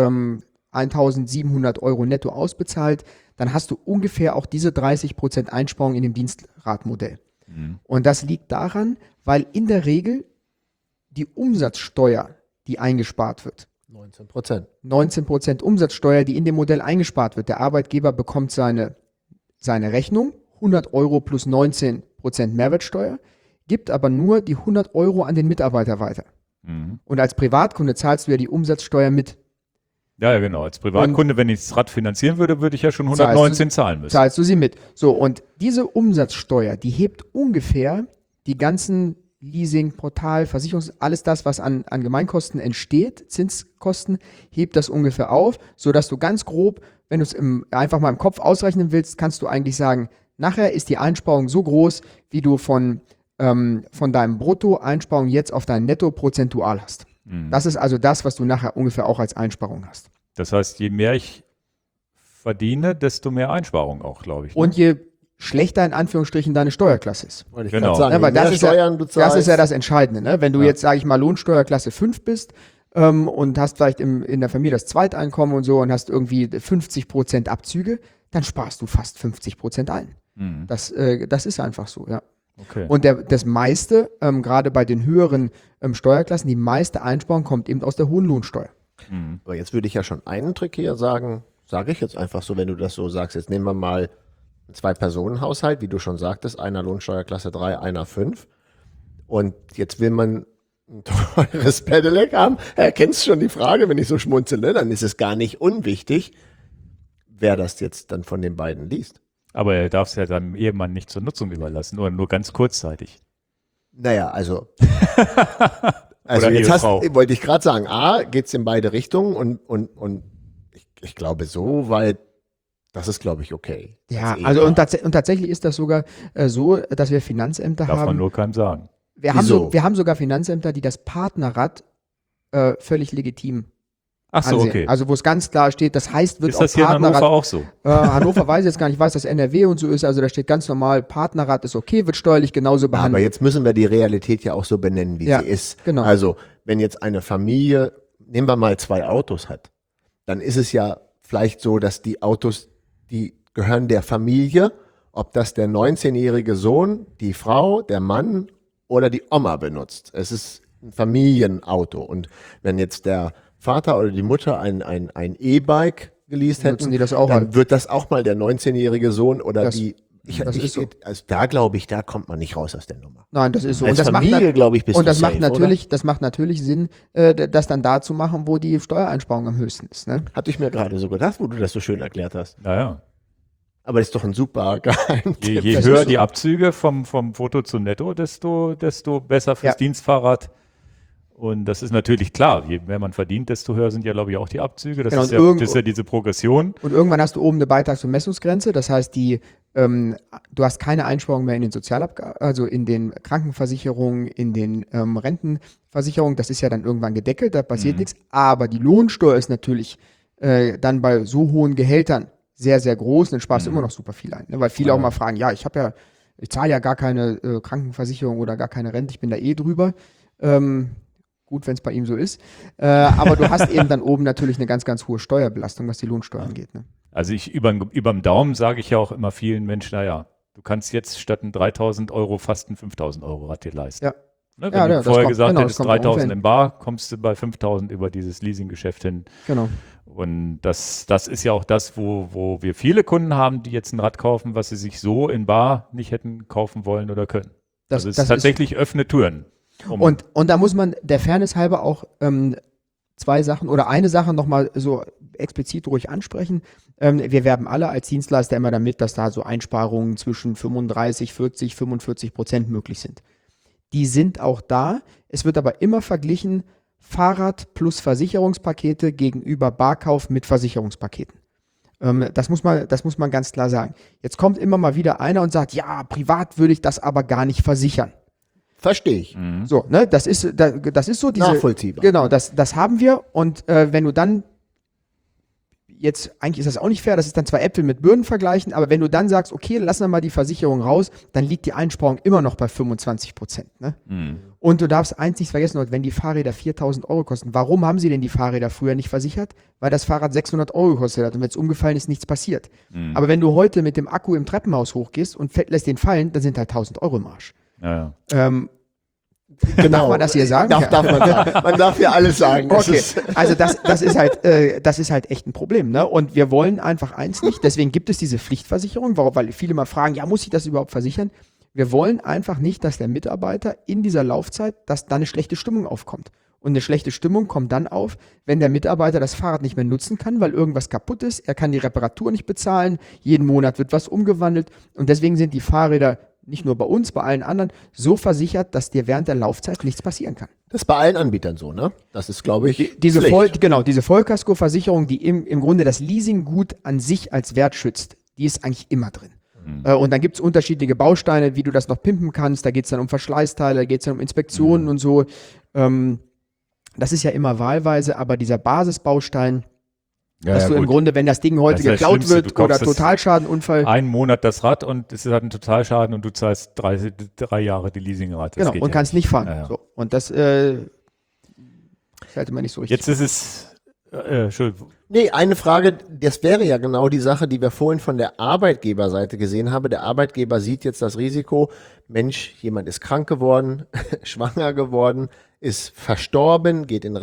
1.700 Euro netto ausbezahlt, dann hast du ungefähr auch diese 30% Einsparung in dem Dienstratmodell. Und das liegt daran, weil in der Regel die Umsatzsteuer, die eingespart wird, 19%. 19% Umsatzsteuer, die in dem Modell eingespart wird. Der Arbeitgeber bekommt seine Rechnung, 100 Euro plus 19% Mehrwertsteuer, gibt aber nur die 100 Euro an den Mitarbeiter weiter. Und als Privatkunde zahlst du ja die Umsatzsteuer mit. Ja, genau. Als Privatkunde, wenn ich das Rad finanzieren würde, würde ich ja schon 119 zahlen müssen. Zahlst du sie mit. So, und diese Umsatzsteuer, die hebt ungefähr die ganzen Leasing, Portal, alles das, was an Gemeinkosten entsteht, Zinskosten, hebt das ungefähr auf, sodass du ganz grob, wenn du es einfach mal im Kopf ausrechnen willst, kannst du eigentlich sagen, nachher ist die Einsparung so groß, wie du von deinem Brutto-Einsparung jetzt auf dein Netto prozentual hast. Das ist also das, was du nachher ungefähr auch als Einsparung hast. Das heißt, je mehr ich verdiene, desto mehr Einsparung auch, glaube ich. Ne? Und je schlechter in Anführungsstrichen deine Steuerklasse ist. Wollte ich Genau. gerade sagen, Ja, weil je mehr das ist Steuern du das zahlst, ist ja das Entscheidende. Ne? Wenn du jetzt, sage ich mal, Lohnsteuerklasse 5 bist und hast vielleicht in der Familie das Zweiteinkommen und so und hast irgendwie 50% Abzüge, dann sparst du fast 50% ein. Das ist einfach so, ja. Okay. Und das meiste, gerade bei den höheren Steuerklassen, die meiste Einsparung kommt eben aus der hohen Lohnsteuer. Aber jetzt würde ich ja schon einen Trick hier sagen, sage ich jetzt einfach so, wenn du das so sagst. Jetzt nehmen wir mal einen Zwei-Personen-Haushalt, wie du schon sagtest, einer Lohnsteuerklasse 3, einer 5. Und jetzt will man ein teures Pedelec haben. Kennst schon die Frage, wenn ich so schmunzel, ne? Dann ist es gar nicht unwichtig, wer das jetzt dann von den beiden liest. Aber er darf es ja seinem Ehemann nicht zur Nutzung überlassen oder nur ganz kurzzeitig. Naja, also Oder jetzt Ehefrau. wollte ich gerade sagen, geht es in beide Richtungen und ich glaube so weit, das ist, glaube ich, okay. Ja, Als also Ehepaar. und tatsächlich ist das sogar so, dass wir Finanzämter Darf man haben. nur keinem sagen. Wir haben sogar Finanzämter, die das Partnerrad völlig legitim Ach so, ansehen. okay. Also wo es ganz klar steht, das heißt, wird Ist das auch hier in Hannover Partnerrad. auch so? Hannover weiß ich jetzt gar nicht, ich weiß, dass NRW und so ist, also da steht ganz normal, Partnerrad ist okay, wird steuerlich genauso Aber behandelt. jetzt müssen wir die Realität ja auch so benennen, wie Ja, sie ist. genau. Also, wenn jetzt eine Familie, nehmen wir mal 2 Autos hat, dann ist es ja vielleicht so, dass die Autos, die gehören der Familie, ob das der 19-jährige Sohn, die Frau, der Mann oder die Oma benutzt. Es ist ein Familienauto. Und wenn jetzt der Vater oder die Mutter ein E-Bike geleast Nutzen hätten, die das auch dann halt. wird das auch mal der 19-jährige Sohn oder Das- die. das ist so. Also da glaube ich, da kommt man nicht raus aus der Nummer. Nein, das ist so. Als Und das Familie, glaube ich, bist und du das macht safe, natürlich, das macht natürlich Sinn, das dann da zu machen, wo die Steuereinsparung am höchsten ist. Ne? Hatte ich mir gerade so gedacht, wo du das so schön erklärt hast. Naja. Aber das ist doch ein super Geheimtipp. Je Das höher ist so. die Abzüge vom Foto zum Netto, desto besser fürs Ja. Dienstfahrrad. Und das ist natürlich klar, je mehr man verdient, desto höher sind ja, glaube ich, auch die Abzüge. Das, Genau, ist, und das ist ja diese Progression. Und irgendwann hast du oben eine Beitragsbemessungsgrenze, das heißt, du hast keine Einsparung mehr in den also in den Krankenversicherungen, in den Rentenversicherungen, das ist ja dann irgendwann gedeckelt, da passiert nichts, aber die Lohnsteuer ist natürlich dann bei so hohen Gehältern sehr, sehr groß, dann sparst du immer noch super viel ein, ne? Weil viele auch mal fragen, ja, ich zahle ja gar keine Krankenversicherung oder gar keine Rente, ich bin da eh drüber. Gut, wenn es bei ihm so ist. Aber du hast eben dann oben natürlich eine ganz, ganz hohe Steuerbelastung, was die Lohnsteuer angeht. Ne? Also überm Daumen sage ich ja auch immer vielen Menschen, naja, Du kannst jetzt statt ein 3.000 Euro fast ein 5.000 Euro Rad dir leisten. Ja. Ne, wenn Ja, du das vorher kommt- gesagt genau, das hättest, kommt 3.000 ungefähr im Bar, kommst du bei 5.000 über dieses Leasinggeschäft hin. Genau. Und das ist ja auch das, wo wir viele Kunden haben, die jetzt ein Rad kaufen, was sie sich so in Bar nicht hätten kaufen wollen oder können. Das, Also es das ist tatsächlich öffnet Türen. Und da muss man der Fairness halber auch zwei Sachen oder eine Sache nochmal so explizit ruhig ansprechen. Wir werben alle als Dienstleister immer damit, dass da so Einsparungen zwischen 35, 40, 45% möglich sind. Die sind auch da. Es wird aber immer verglichen Fahrrad plus Versicherungspakete gegenüber Barkauf mit Versicherungspaketen. Das muss man ganz klar sagen. Jetzt kommt immer mal wieder einer und sagt, ja, privat würde ich das aber gar nicht versichern. Verstehe ich. So, ne, das ist so diese. Nachvollziehbar. Genau, das haben wir. Und wenn du dann jetzt, eigentlich ist das auch nicht fair, das ist dann zwei Äpfel mit Birnen vergleichen, aber wenn du dann sagst, okay, lassen wir mal die Versicherung raus, dann liegt die Einsparung immer noch bei 25%. Ne? Und du darfst eins nicht vergessen, Leute, wenn die Fahrräder 4.000 Euro kosten, warum haben sie denn die Fahrräder früher nicht versichert? Weil das Fahrrad 600 Euro gekostet hat und wenn es umgefallen ist, nichts passiert. Aber wenn du heute mit dem Akku im Treppenhaus hochgehst und lässt den fallen, dann sind halt 1.000 Euro im Arsch. Ja. Genau. Darf man das hier sagen? Darf man sagen. Man darf ja alles sagen. Das Okay, ist- also das ist halt echt ein Problem, ne? Und wir wollen einfach eins nicht, deswegen gibt es diese Pflichtversicherung, weil viele mal fragen, ja, muss ich das überhaupt versichern? Wir wollen einfach nicht, dass der Mitarbeiter in dieser Laufzeit, dass da eine schlechte Stimmung aufkommt. Und eine schlechte Stimmung kommt dann auf, wenn der Mitarbeiter das Fahrrad nicht mehr nutzen kann, weil irgendwas kaputt ist, er kann die Reparatur nicht bezahlen, jeden Monat wird was umgewandelt und deswegen sind die Fahrräder nicht nur bei uns, bei allen anderen, so versichert, dass dir während der Laufzeit nichts passieren kann. Das ist bei allen Anbietern so, ne? Das ist, glaube ich, Diese Pflicht. diese Vollkaskoversicherung, die im Grunde das Leasinggut an sich als Wert schützt, die ist eigentlich immer drin. Und dann gibt es unterschiedliche Bausteine, wie du das noch pimpen kannst. Da geht es dann um Verschleißteile, da geht es dann um Inspektionen und so. Das ist ja immer wahlweise, aber dieser Basisbaustein, dass du im Grunde, wenn das Ding heute Das ist das geklaut Schlimmste. Du wird kaufst oder das- Totalschadenunfall, Einen Monat das Rad und es hat einen Totalschaden und du zahlst drei Jahre die Leasingrate. Das genau, geht und ja kannst nicht fahren. Ja, ja. So. Und das ist halt immer nicht so richtig. Jetzt ist es, Entschuldigung, Nee, eine Frage, das wäre ja genau die Sache, die wir vorhin von der Arbeitgeberseite gesehen haben. Der Arbeitgeber sieht jetzt das Risiko, Mensch, jemand ist krank geworden, schwanger geworden, ist verstorben,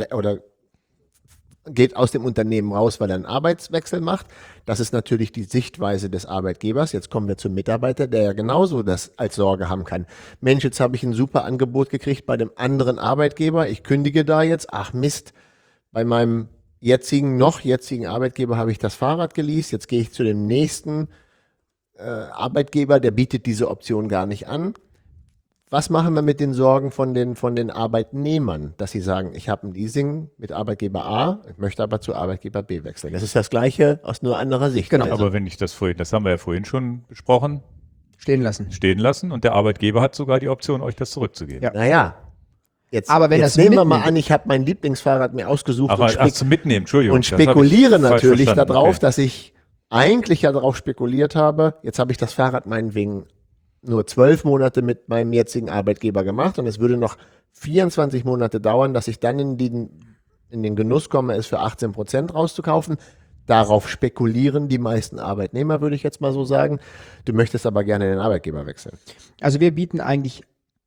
geht aus dem Unternehmen raus, weil er einen Arbeitswechsel macht. Das ist natürlich die Sichtweise des Arbeitgebers. Jetzt kommen wir zum Mitarbeiter, der ja genauso das als Sorge haben kann. Mensch, jetzt habe ich ein super Angebot gekriegt bei dem anderen Arbeitgeber. Ich kündige da jetzt. Ach Mist, bei meinem jetzigen Arbeitgeber habe ich das Fahrrad geleast. Jetzt gehe ich zu dem nächsten Arbeitgeber, der bietet diese Option gar nicht an. Was machen wir mit den Sorgen von den Arbeitnehmern, dass sie sagen, ich habe ein Leasing mit Arbeitgeber A, ich möchte aber zu Arbeitgeber B wechseln? Das ist das Gleiche aus nur anderer Sicht. Genau. aber wenn ich das haben wir ja vorhin schon besprochen, Stehen lassen. stehen lassen und der Arbeitgeber hat sogar die Option, euch das zurückzugeben. Ja. Naja, jetzt, Aber wenn jetzt das nehmen wir mal mitnimmt- an, ich habe mein Lieblingsfahrrad mir ausgesucht Ach, zum Mitnehmen, Entschuldigung. und das hab ich spekuliere falsch natürlich verstanden. darauf, Okay. dass ich eigentlich ja darauf spekuliert habe, jetzt habe ich das Fahrrad meinetwegen nur 12 Monate mit meinem jetzigen Arbeitgeber gemacht und es würde noch 24 Monate dauern, dass ich dann in den Genuss komme, es für 18% rauszukaufen. Darauf spekulieren die meisten Arbeitnehmer, würde ich jetzt mal so sagen. Du möchtest aber gerne den Arbeitgeber wechseln. Also wir bieten eigentlich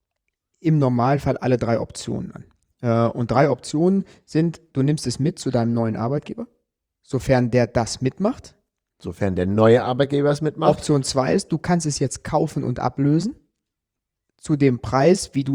im Normalfall alle 3 Optionen an. Und 3 Optionen sind, du nimmst es mit zu deinem neuen Arbeitgeber, sofern der das mitmacht. Sofern der neue Arbeitgeber es mitmacht. Option 2 ist, du kannst es jetzt kaufen und ablösen zu dem Preis, wie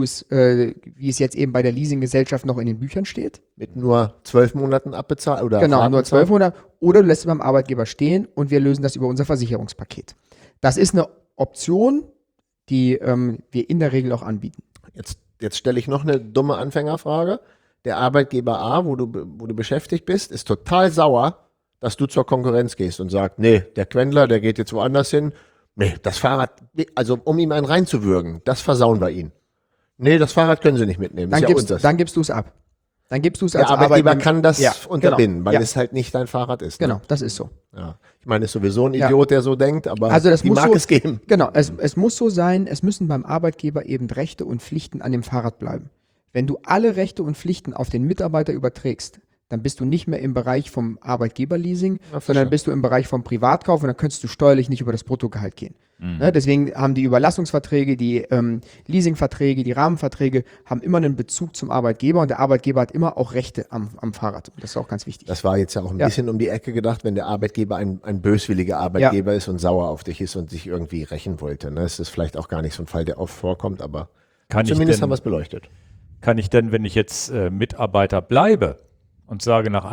es jetzt eben bei der Leasinggesellschaft noch in den Büchern steht. Mit nur 12 Monaten abbezahlt oder Genau, nur Ratenzahl. 12 Monate. Oder du lässt es beim Arbeitgeber stehen und wir lösen das über unser Versicherungspaket. Das ist eine Option, die wir in der Regel auch anbieten. Jetzt stelle ich noch eine dumme Anfängerfrage. Der Arbeitgeber A, wo du beschäftigt bist, ist total sauer, dass du zur Konkurrenz gehst und sagst, nee, der Quendler, der geht jetzt woanders hin. Nee, das Fahrrad, also um ihm einen reinzuwürgen, das versauen wir ihn. Nee, das Fahrrad können sie nicht mitnehmen. Dann ist ja unseres. gibst du es ab. Dann gibst du es Der als Arbeitgeber Arbeitnehmer- kann das Ja, unterbinden, genau. weil Ja. es halt nicht dein Fahrrad ist. Ne? Genau, das ist so. Ja. Ich meine, ist sowieso ein Ja. Idiot, der so denkt, aber Also das die muss mag so, es geben. Genau, es muss so sein, es müssen beim Arbeitgeber eben Rechte und Pflichten an dem Fahrrad bleiben. Wenn du alle Rechte und Pflichten auf den Mitarbeiter überträgst, dann bist du nicht mehr im Bereich vom Arbeitgeberleasing, Ja, sondern bist du im Bereich vom Privatkauf und dann könntest du steuerlich nicht über das Bruttogehalt gehen. Ne? Deswegen haben die Überlassungsverträge, die Leasingverträge, die Rahmenverträge haben immer einen Bezug zum Arbeitgeber und der Arbeitgeber hat immer auch Rechte am Fahrrad. Das ist auch ganz wichtig. Das war jetzt ja auch ein bisschen um die Ecke gedacht, wenn der Arbeitgeber ein böswilliger Arbeitgeber ist und sauer auf dich ist und sich irgendwie rächen wollte. Ne? Das ist vielleicht auch gar nicht so ein Fall, der oft vorkommt, aber zumindest haben wir es beleuchtet. Kann ich denn, wenn ich jetzt Mitarbeiter bleibe und sage, nach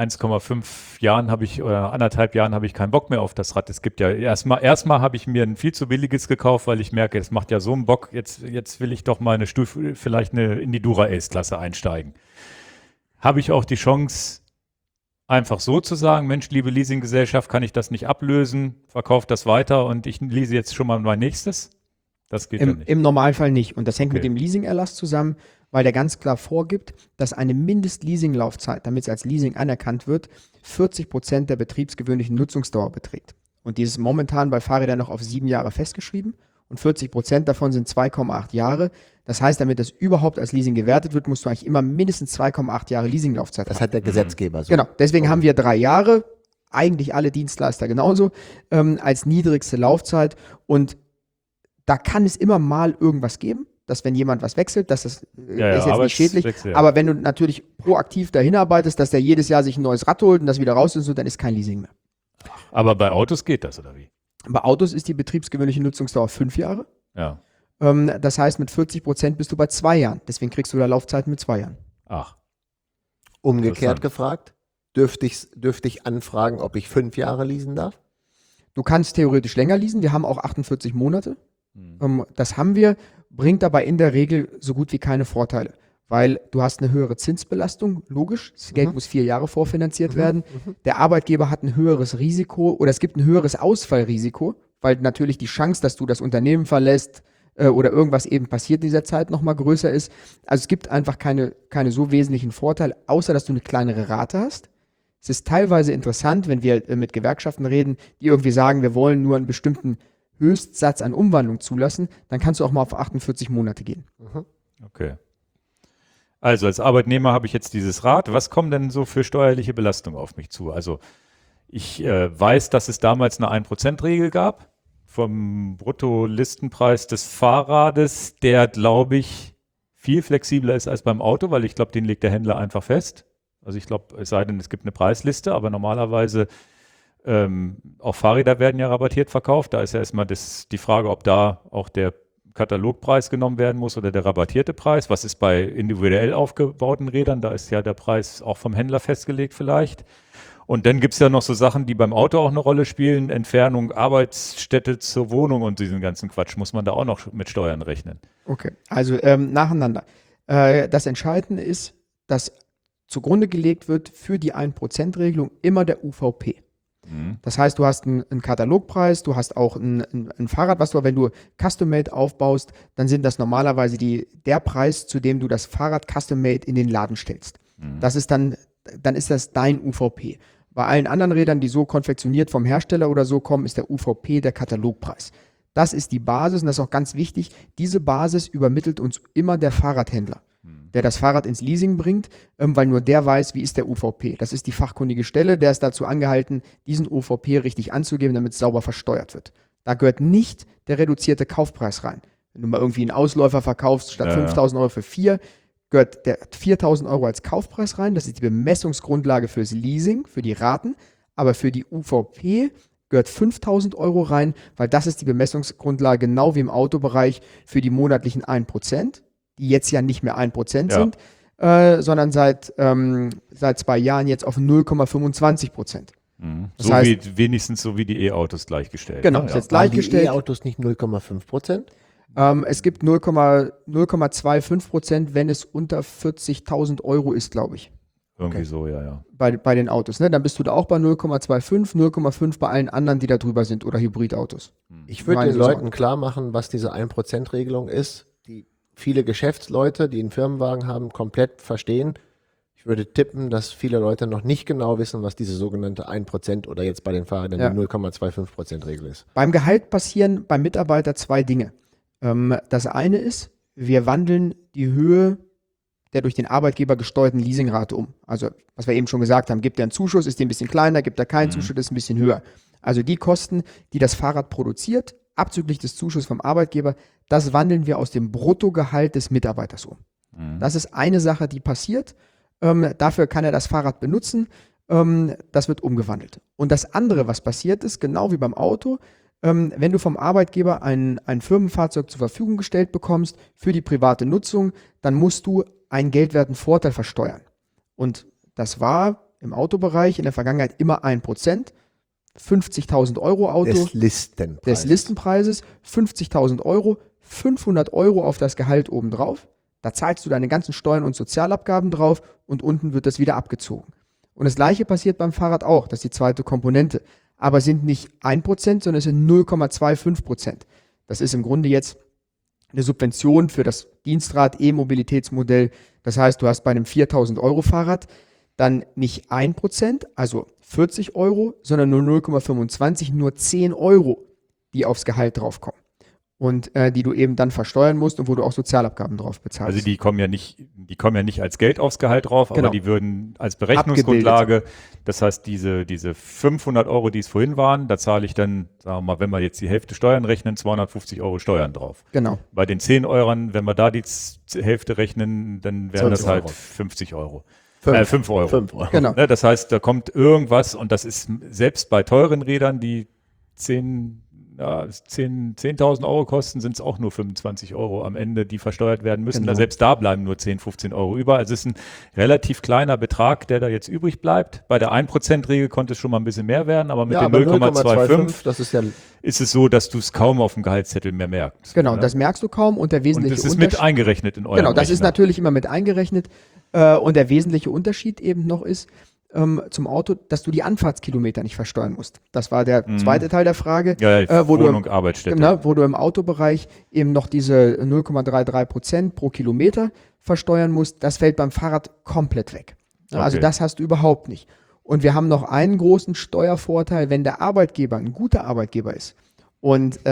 1,5 Jahren oder 1,5 Jahren habe ich keinen Bock mehr auf das Rad. Es gibt ja erstmal habe ich mir ein viel zu billiges gekauft, weil ich merke, es macht ja so einen Bock, jetzt will ich doch mal eine Stufe, vielleicht in die Dura-Ace-Klasse einsteigen. Habe ich auch die Chance, einfach so zu sagen, Mensch, liebe Leasinggesellschaft, kann ich das nicht ablösen, verkauft das weiter und ich lease jetzt schon mal mein nächstes? Das geht ja nicht. Im Normalfall nicht. Und das hängt mit Okay. dem Leasingerlass zusammen, weil der ganz klar vorgibt, dass eine Mindestleasinglaufzeit, damit es als Leasing anerkannt wird, 40% der betriebsgewöhnlichen Nutzungsdauer beträgt. Und die ist momentan bei Fahrrädern noch auf 7 Jahre festgeschrieben und 40% davon sind 2,8 Jahre. Das heißt, damit das überhaupt als Leasing gewertet wird, musst du eigentlich immer mindestens 2,8 Jahre Leasinglaufzeit haben. Das hat der Gesetzgeber so. Genau, deswegen haben wir 3 Jahre, eigentlich alle Dienstleister genauso, als niedrigste Laufzeit. Und da kann es immer mal irgendwas geben, dass wenn jemand was wechselt, dass das ist jetzt nicht schädlich. Arbeitswechsel, ja. Aber wenn du natürlich proaktiv dahin arbeitest, dass der jedes Jahr sich ein neues Rad holt und das wieder raus ist, so, dann ist kein Leasing mehr. Aber bei Autos geht das, oder wie? Bei Autos ist die betriebsgewöhnliche Nutzungsdauer 5 Jahre. Ja. Das heißt, mit 40% bist du bei 2 Jahren. Deswegen kriegst du da Laufzeiten mit 2 Jahren. Ach, Umgekehrt Interessant. gefragt, dürfte ich anfragen, ob ich 5 Jahre leasen darf? Du kannst theoretisch länger leasen. Wir haben auch 48 Monate. Das haben wir, bringt dabei in der Regel so gut wie keine Vorteile. Weil du hast eine höhere Zinsbelastung, logisch. Das Geld muss 4 Jahre vorfinanziert werden. Der Arbeitgeber hat ein höheres Risiko oder es gibt ein höheres Ausfallrisiko, weil natürlich die Chance, dass du das Unternehmen verlässt oder irgendwas eben passiert in dieser Zeit nochmal größer ist. Also es gibt einfach keine so wesentlichen Vorteile, außer dass du eine kleinere Rate hast. Es ist teilweise interessant, wenn wir mit Gewerkschaften reden, die irgendwie sagen, wir wollen nur einen bestimmten Höchstsatz an Umwandlung zulassen, dann kannst du auch mal auf 48 Monate gehen. okay. Also als Arbeitnehmer habe ich jetzt dieses Rad. Was kommen denn so für steuerliche Belastungen auf mich zu? Also ich weiß, dass es damals eine 1%-Regel gab vom Bruttolistenpreis des Fahrrades, der, glaube ich, viel flexibler ist als beim Auto, weil ich glaube, den legt der Händler einfach fest. Also ich glaube, es sei denn, es gibt eine Preisliste, aber normalerweise auch Fahrräder werden ja rabattiert verkauft. Da ist ja erstmal die Frage, ob da auch der Katalogpreis genommen werden muss oder der rabattierte Preis. Was ist bei individuell aufgebauten Rädern? Da ist ja der Preis auch vom Händler festgelegt vielleicht. Und dann gibt es ja noch so Sachen, die beim Auto auch eine Rolle spielen. Entfernung, Arbeitsstätte zur Wohnung und diesen ganzen Quatsch. Muss man da auch noch mit Steuern rechnen? Okay, also nacheinander. Das Entscheidende ist, dass zugrunde gelegt wird für die 1%-Regelung immer der UVP. Das heißt, du hast einen Katalogpreis, du hast auch ein Fahrrad, wenn du Custom-Made aufbaust, dann sind das normalerweise der Preis, zu dem du das Fahrrad Custom-Made in den Laden stellst. Das ist dann ist das dein UVP. Bei allen anderen Rädern, die so konfektioniert vom Hersteller oder so kommen, ist der UVP der Katalogpreis. Das ist die Basis und das ist auch ganz wichtig. Diese Basis übermittelt uns immer der Fahrradhändler, der das Fahrrad ins Leasing bringt, weil nur der weiß, wie ist der UVP. Das ist die fachkundige Stelle, der ist dazu angehalten, diesen UVP richtig anzugeben, damit es sauber versteuert wird. Da gehört nicht der reduzierte Kaufpreis rein. Wenn du mal irgendwie einen Ausläufer verkaufst, statt 5.000 Euro für 4, gehört der 4.000 Euro als Kaufpreis rein. Das ist die Bemessungsgrundlage fürs Leasing, für die Raten. Aber für die UVP gehört 5.000 Euro rein, weil das ist die Bemessungsgrundlage, genau wie im Autobereich, für die monatlichen 1%, die jetzt ja nicht mehr 1% sind, sondern seit 2 Jahren jetzt auf 0,25%. Das So heißt, wenigstens so wie die E-Autos gleichgestellt. genau, ne? ist Ja. jetzt Waren die gleichgestellt. E-Autos nicht 0,5%? Es gibt 0,25%, wenn es unter 40.000 Euro ist, glaube ich, Irgendwie so, ja. bei den Autos. Ne? Dann bist du da auch bei 0,25, 0,5 bei allen anderen, die da drüber sind oder Hybridautos. Ich würde Meine den Sorge. Leuten klar machen, was diese 1%-Regelung ist, die viele Geschäftsleute, die einen Firmenwagen haben, komplett verstehen. Ich würde tippen, dass viele Leute noch nicht genau wissen, was diese sogenannte 1% oder jetzt bei den Fahrrädern Ja. die 0,25%-Regel ist. Beim Gehalt passieren beim Mitarbeiter 2 Dinge. Das eine ist, wir wandeln die Höhe der durch den Arbeitgeber gesteuerten Leasingrate um. Also, was wir eben schon gesagt haben, gibt er einen Zuschuss, ist der ein bisschen kleiner, gibt er keinen Zuschuss, ist ein bisschen höher. Also die Kosten, die das Fahrrad produziert, abzüglich des Zuschusses vom Arbeitgeber, das wandeln wir aus dem Bruttogehalt des Mitarbeiters um. Das ist eine Sache, die passiert. Dafür kann er das Fahrrad benutzen. Das wird umgewandelt. Und das andere, was passiert ist, genau wie beim Auto, wenn du vom Arbeitgeber ein Firmenfahrzeug zur Verfügung gestellt bekommst für die private Nutzung, dann musst du einen geldwerten Vorteil versteuern. Und das war im Autobereich in der Vergangenheit immer 1%. 50.000 Euro Auto des Listenpreises, 50.000 Euro, 500 Euro auf das Gehalt obendrauf. Da zahlst du deine ganzen Steuern und Sozialabgaben drauf und unten wird das wieder abgezogen. Und das Gleiche passiert beim Fahrrad auch, das ist die zweite Komponente. Aber es sind nicht 1%, sondern es sind 0,25%. Das ist im Grunde jetzt eine Subvention für das Dienstrad-E-Mobilitätsmodell. Das heißt, du hast bei einem 4.000 Euro Fahrrad dann nicht 1%, also 40 Euro, sondern nur 0,25, nur 10 Euro, die aufs Gehalt draufkommen. Und die du eben dann versteuern musst und wo du auch Sozialabgaben drauf bezahlst. Also die kommen ja nicht als Geld aufs Gehalt drauf, Genau. aber die würden als Berechnungsgrundlage, das heißt diese 500 Euro, die es vorhin waren, da zahle ich dann, sagen wir mal, wenn wir jetzt die Hälfte Steuern rechnen, 250 Euro Steuern drauf. Genau. Bei den 10 Euren, wenn wir da die Hälfte rechnen, dann wären das halt Euro. 50 Euro. 5 Euro. 5 Euro. Genau. Ne, das heißt, da kommt irgendwas und das ist selbst bei teuren Rädern, die 10.000 Euro kosten, sind es auch nur 25 Euro am Ende, die versteuert werden müssen. Genau. Selbst da bleiben nur 10, 15 Euro über. Also es ist ein relativ kleiner Betrag, der da jetzt übrig bleibt. Bei der 1%-Regel konnte es schon mal ein bisschen mehr werden, aber mit Ja, den aber 0,25 das ist ja ist es so, dass du es kaum auf dem Gehaltszettel mehr merkst. Genau, Ja? das merkst du kaum und der Und wesentliche das ist mit eingerechnet in eurem Genau, das ist Rechner. natürlich immer mit eingerechnet. Und der wesentliche Unterschied eben noch ist zum Auto, dass du die Anfahrtskilometer nicht versteuern musst. Das war der zweite Teil der Frage. Ja, wo Wohnung, Arbeitsstätte. Genau, wo du im Autobereich eben noch diese 0,33% pro Kilometer versteuern musst. Das fällt beim Fahrrad komplett weg. Okay. Also das hast du überhaupt nicht. Und wir haben noch einen großen Steuervorteil, wenn der Arbeitgeber ein guter Arbeitgeber ist. Und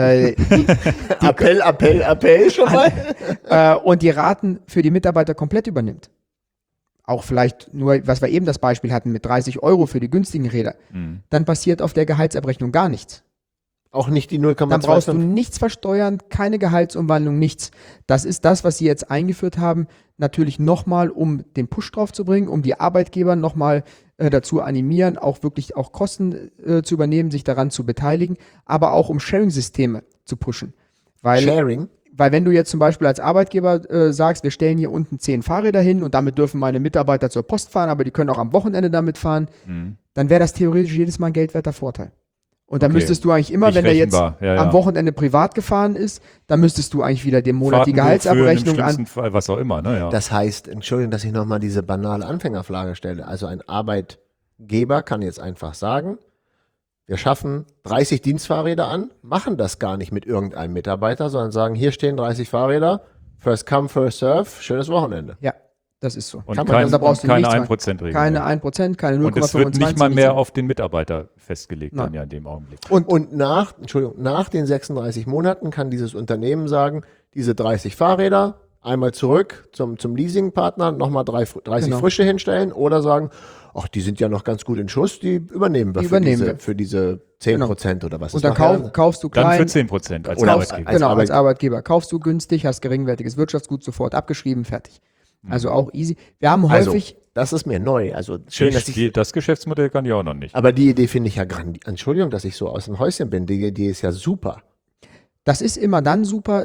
Appell schon mal. und die Raten für die Mitarbeiter komplett übernimmt. Auch vielleicht nur, was wir eben das Beispiel hatten, mit 30 Euro für die günstigen Räder, dann passiert auf der Gehaltsabrechnung gar nichts. Auch nicht die Dann brauchst du 0,25. nichts versteuern, keine Gehaltsumwandlung, nichts. Das ist das, was sie jetzt eingeführt haben, natürlich nochmal, um den Push drauf zu bringen, um die Arbeitgeber nochmal dazu animieren, auch wirklich auch Kosten zu übernehmen, sich daran zu beteiligen, aber auch um Sharing-Systeme zu pushen. Weil wenn du jetzt zum Beispiel als Arbeitgeber sagst, wir stellen hier unten 10 Fahrräder hin und damit dürfen meine Mitarbeiter zur Post fahren, aber die können auch am Wochenende damit fahren, dann wäre das theoretisch jedes Mal ein geldwerter Vorteil. Und dann müsstest du eigentlich immer, Nicht wenn der jetzt rechenbar, am Wochenende privat gefahren ist, dann müsstest du eigentlich wieder dem Monat die Fahrtenbuch Gehaltsabrechnung führen, im an. schlimmsten Fall, was auch immer. Ne? Ja. Das heißt, Entschuldigung, dass ich nochmal diese banale Anfängerfrage stelle. Also ein Arbeitgeber kann jetzt einfach sagen, wir schaffen 30 Dienstfahrräder an, machen das gar nicht mit irgendeinem Mitarbeiter, sondern sagen, hier stehen 30 Fahrräder, first come, first serve, schönes Wochenende. Ja, das ist so. Und Kann man- da brauchst du keine nichts 1%-Regel. Keine 1%, keine 0,25%. Und es wird nicht mal mehr nichts. auf den Mitarbeiter festgelegt Nein. dann ja in dem Augenblick. Und nach den 36 Monaten kann dieses Unternehmen sagen, diese 30 Fahrräder einmal zurück zum Leasingpartner, nochmal 30 Genau. frische hinstellen oder sagen, ach, die sind ja noch ganz gut in Schuss, die übernehmen wir, Die übernehmen wir. für diese 10% oder was Und ist dann nachher? kaufst du Dann klein. für 10% als Oder Arbeitgeber. Genau, als als Arbeitgeber. Kaufst du günstig, hast geringwertiges Wirtschaftsgut sofort abgeschrieben, fertig. Also auch easy. Wir haben Also, häufig, das ist mir neu. Also schön, dass ich. Das Geschäftsmodell kann ich auch noch nicht. Aber die Idee finde ich ja grandios. Entschuldigung, dass ich so aus dem Häuschen bin. Die Idee ist ja super. das ist immer dann super,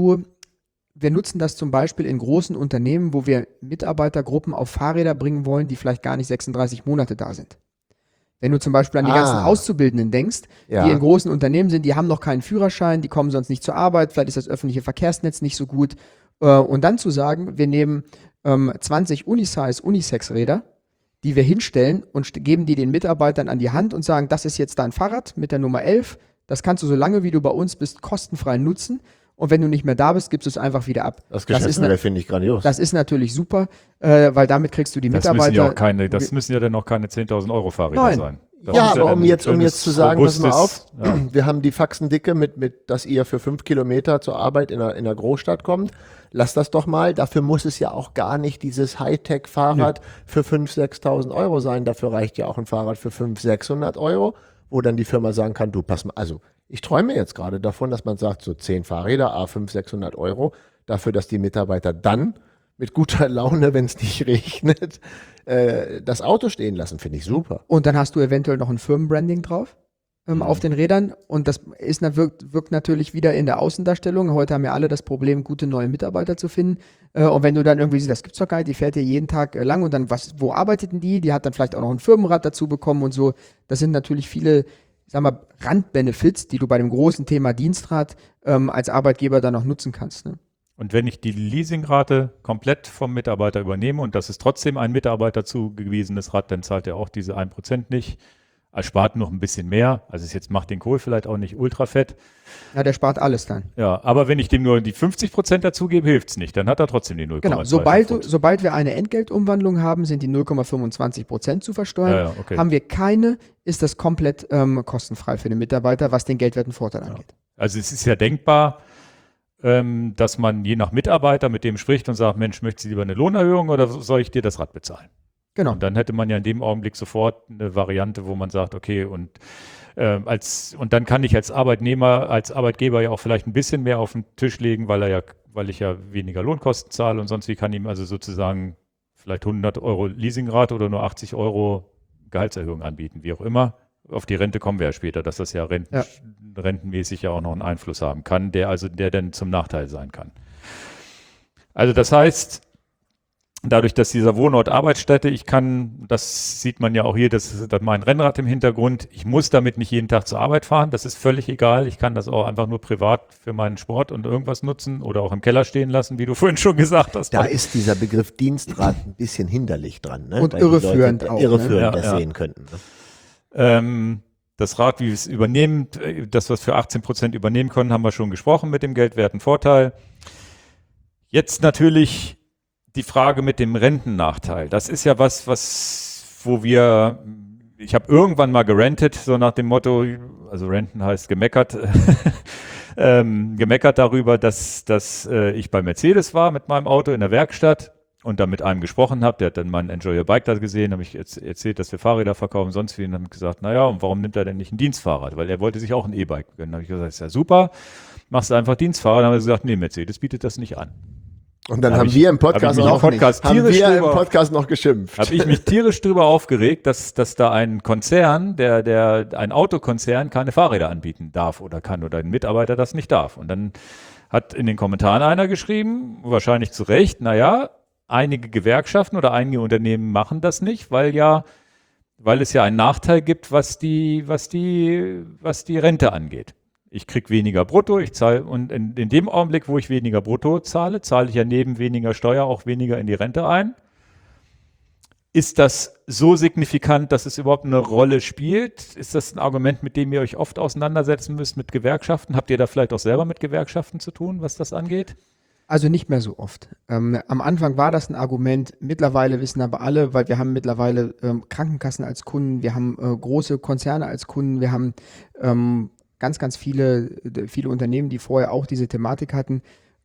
wir nutzen das zum Beispiel in großen Unternehmen, wo wir Mitarbeitergruppen auf Fahrräder bringen wollen, die vielleicht gar nicht 36 Monate da sind. Wenn du zum Beispiel an die ganzen Auszubildenden denkst, Ja. die in großen Unternehmen sind, die haben noch keinen Führerschein, die kommen sonst nicht zur Arbeit, vielleicht ist das öffentliche Verkehrsnetz nicht so gut. Und dann zu sagen, wir nehmen 20 Unisex-Räder, die wir hinstellen und geben die den Mitarbeitern an die Hand und sagen, das ist jetzt dein Fahrrad mit der Nummer 11, das kannst du so lange, wie du bei uns bist, kostenfrei nutzen. Und wenn du nicht mehr da bist, gibst du es einfach wieder ab. Das Geschäftsmodell finde ich grandios. Das ist natürlich super, weil damit kriegst du die Das Mitarbeiter. müssen ja dann noch keine 10.000 Euro Fahrräder Nein. sein. Das Ja, ist aber ein um jetzt schönes, zu sagen, pass mal auf, robustes, wir haben die Faxendicke dass ihr für 5 Kilometer zur Arbeit in einer Großstadt kommt. Lasst das doch mal. Dafür muss es ja auch gar nicht dieses Hightech-Fahrrad für 5.000, 6.000 Euro sein. Dafür reicht ja auch ein Fahrrad für 500, 600 Euro, wo dann die Firma sagen kann, du, pass mal, also ich träume jetzt gerade davon, dass man sagt, so 10 Fahrräder, 500, 600 Euro, dafür, dass die Mitarbeiter dann mit guter Laune, wenn es nicht regnet, das Auto stehen lassen, finde ich super. Und dann hast du eventuell noch ein Firmenbranding drauf auf den Rädern. Und das wirkt natürlich wieder in der Außendarstellung. Heute haben ja alle das Problem, gute neue Mitarbeiter zu finden. Und wenn du dann irgendwie siehst, das gibt's doch gar nicht, die fährt hier jeden Tag lang und dann, wo arbeitet denn die? Die hat dann vielleicht auch noch ein Firmenrad dazu bekommen und so. Das sind natürlich viele, ich sag mal, Randbenefits, die du bei dem großen Thema Dienstrad als Arbeitgeber dann noch nutzen kannst. Ne? Und wenn ich die Leasingrate komplett vom Mitarbeiter übernehme und das ist trotzdem ein Mitarbeiter zugewiesenes Rad, dann zahlt er auch diese 1% nicht. Er spart noch ein bisschen mehr. Also es jetzt macht den Kohl vielleicht auch nicht ultra fett. Ja, der spart alles dann. Ja, aber wenn ich dem nur die 50% dazugebe, hilft's nicht. Dann hat er trotzdem die 0,2. Genau, sobald wir eine Entgeltumwandlung haben, sind die 0,25% zu versteuern. Ja, okay. Haben wir keine, ist das komplett kostenfrei für den Mitarbeiter, was den geldwerten Vorteil angeht. Also es ist ja denkbar, dass man je nach Mitarbeiter mit dem spricht und sagt, Mensch, möchtest du lieber eine Lohnerhöhung oder soll ich dir das Rad bezahlen? Genau. Und dann hätte man ja in dem Augenblick sofort eine Variante, wo man sagt, okay, und dann kann ich als Arbeitnehmer, als Arbeitgeber ja auch vielleicht ein bisschen mehr auf den Tisch legen, weil ich ja weniger Lohnkosten zahle und sonst wie kann ihm also sozusagen vielleicht 100 Euro Leasingrate oder nur 80 Euro Gehaltserhöhung anbieten, wie auch immer. Auf die Rente kommen wir ja später, dass das ja rentenmäßig ja auch noch einen Einfluss haben kann, der dann zum Nachteil sein kann. Also das heißt, dadurch, dass dieser Wohnort Arbeitsstätte, das sieht man ja auch hier, das ist mein Rennrad im Hintergrund, ich muss damit nicht jeden Tag zur Arbeit fahren, das ist völlig egal, ich kann das auch einfach nur privat für meinen Sport und irgendwas nutzen oder auch im Keller stehen lassen, wie du vorhin schon gesagt hast. Da ist dieser Begriff Dienstrad ein bisschen hinderlich dran. Ne? Und Weil die irreführend Leute auch, irreführend ne? das sehen könnten. Ne? Das Rad, wie wir es übernehmen, das, was wir 18% übernehmen können, haben wir schon gesprochen mit dem geldwerten Vorteil. Jetzt natürlich die Frage mit dem Rentennachteil. Das ist ja ich habe irgendwann mal gerentet, so nach dem Motto, also renten heißt gemeckert, gemeckert darüber, dass ich bei Mercedes war mit meinem Auto in der Werkstatt und da mit einem gesprochen habe, der hat dann mein Enjoy Your Bike da gesehen, habe ich erzählt, dass wir Fahrräder verkaufen, sonst wie, und haben gesagt, naja, und warum nimmt er denn nicht ein Dienstfahrrad? Weil er wollte sich auch ein E-Bike gönnen. Da habe ich gesagt, ist ja super, machst du einfach Dienstfahrrad. Dann haben wir gesagt, nee, Mercedes bietet das nicht an. Und dann haben wir im Podcast noch geschimpft. Habe ich mich tierisch drüber aufgeregt, dass da ein Konzern, ein Autokonzern keine Fahrräder anbieten darf oder kann oder ein Mitarbeiter das nicht darf. Und dann hat in den Kommentaren einer geschrieben, wahrscheinlich zu Recht, naja, einige Gewerkschaften oder einige Unternehmen machen das nicht, weil es ja einen Nachteil gibt, was die Rente angeht. Ich kriege weniger brutto, ich zahle, und in dem Augenblick, wo ich weniger brutto zahle ich ja neben weniger Steuer auch weniger in die Rente ein. Ist das so signifikant, dass es überhaupt eine Rolle spielt? Ist das ein Argument, mit dem ihr euch oft auseinandersetzen müsst mit Gewerkschaften? Habt ihr da vielleicht auch selber mit Gewerkschaften zu tun, was das angeht? Also nicht mehr so oft. Am Anfang war das ein Argument, mittlerweile wissen aber alle, weil wir haben mittlerweile Krankenkassen als Kunden, wir haben große Konzerne als Kunden, wir haben ganz, ganz viele Unternehmen, die vorher auch diese Thematik hatten.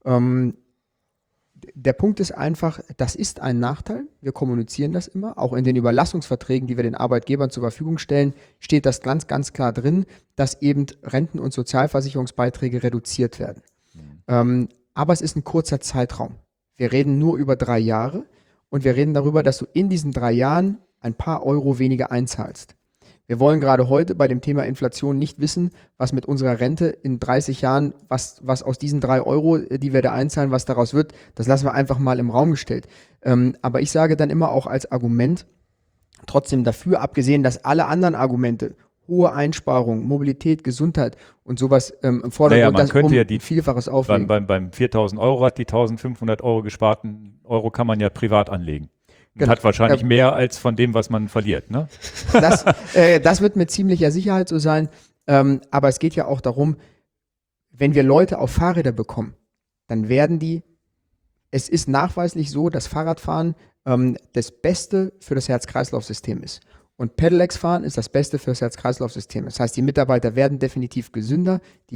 Der Punkt ist einfach, das ist ein Nachteil. Wir kommunizieren das immer. Auch in den Überlassungsverträgen, die wir den Arbeitgebern zur Verfügung stellen, steht das ganz, ganz klar drin, dass eben Renten- und Sozialversicherungsbeiträge reduziert werden. Aber es ist ein kurzer Zeitraum. Wir reden nur über 3 Jahre und wir reden darüber, dass du in diesen 3 Jahren ein paar Euro weniger einzahlst. Wir wollen gerade heute bei dem Thema Inflation nicht wissen, was mit unserer Rente in 30 Jahren, was aus diesen 3 Euro, die wir da einzahlen, was daraus wird. Das lassen wir einfach mal im Raum gestellt. Aber ich sage dann immer auch als Argument, trotzdem dafür, abgesehen, dass alle anderen Argumente, hohe Einsparungen, Mobilität, Gesundheit und sowas im Vordergrund, man könnte ja Vielfaches auflegen. Beim 4.000 Euro Rad, die 1.500 Euro gesparten Euro kann man ja privat anlegen. Genau. Hat wahrscheinlich mehr als von dem, was man verliert, ne? Das wird mit ziemlicher Sicherheit so sein. Aber es geht ja auch darum, wenn wir Leute auf Fahrräder bekommen, dann es ist nachweislich so, dass Fahrradfahren das Beste für das Herz-Kreislauf-System ist. Und Pedelecs fahren ist das Beste fürs Herz-Kreislauf-System. Das heißt, die Mitarbeiter werden definitiv gesünder, die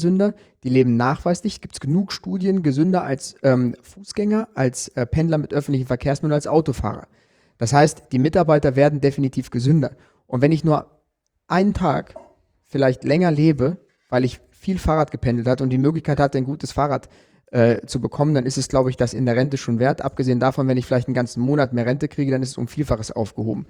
leben nachweislich. Gibt es genug Studien, gesünder als Fußgänger, als Pendler mit öffentlichen Verkehrsmitteln, als Autofahrer. Das heißt, die Mitarbeiter werden definitiv gesünder. Und wenn ich nur einen Tag vielleicht länger lebe, weil ich viel Fahrrad gependelt habe und die Möglichkeit hatte, ein gutes Fahrrad zu bekommen, dann ist es, glaube ich, das in der Rente schon wert. Abgesehen davon, wenn ich vielleicht einen ganzen Monat mehr Rente kriege, dann ist es um Vielfaches aufgehoben.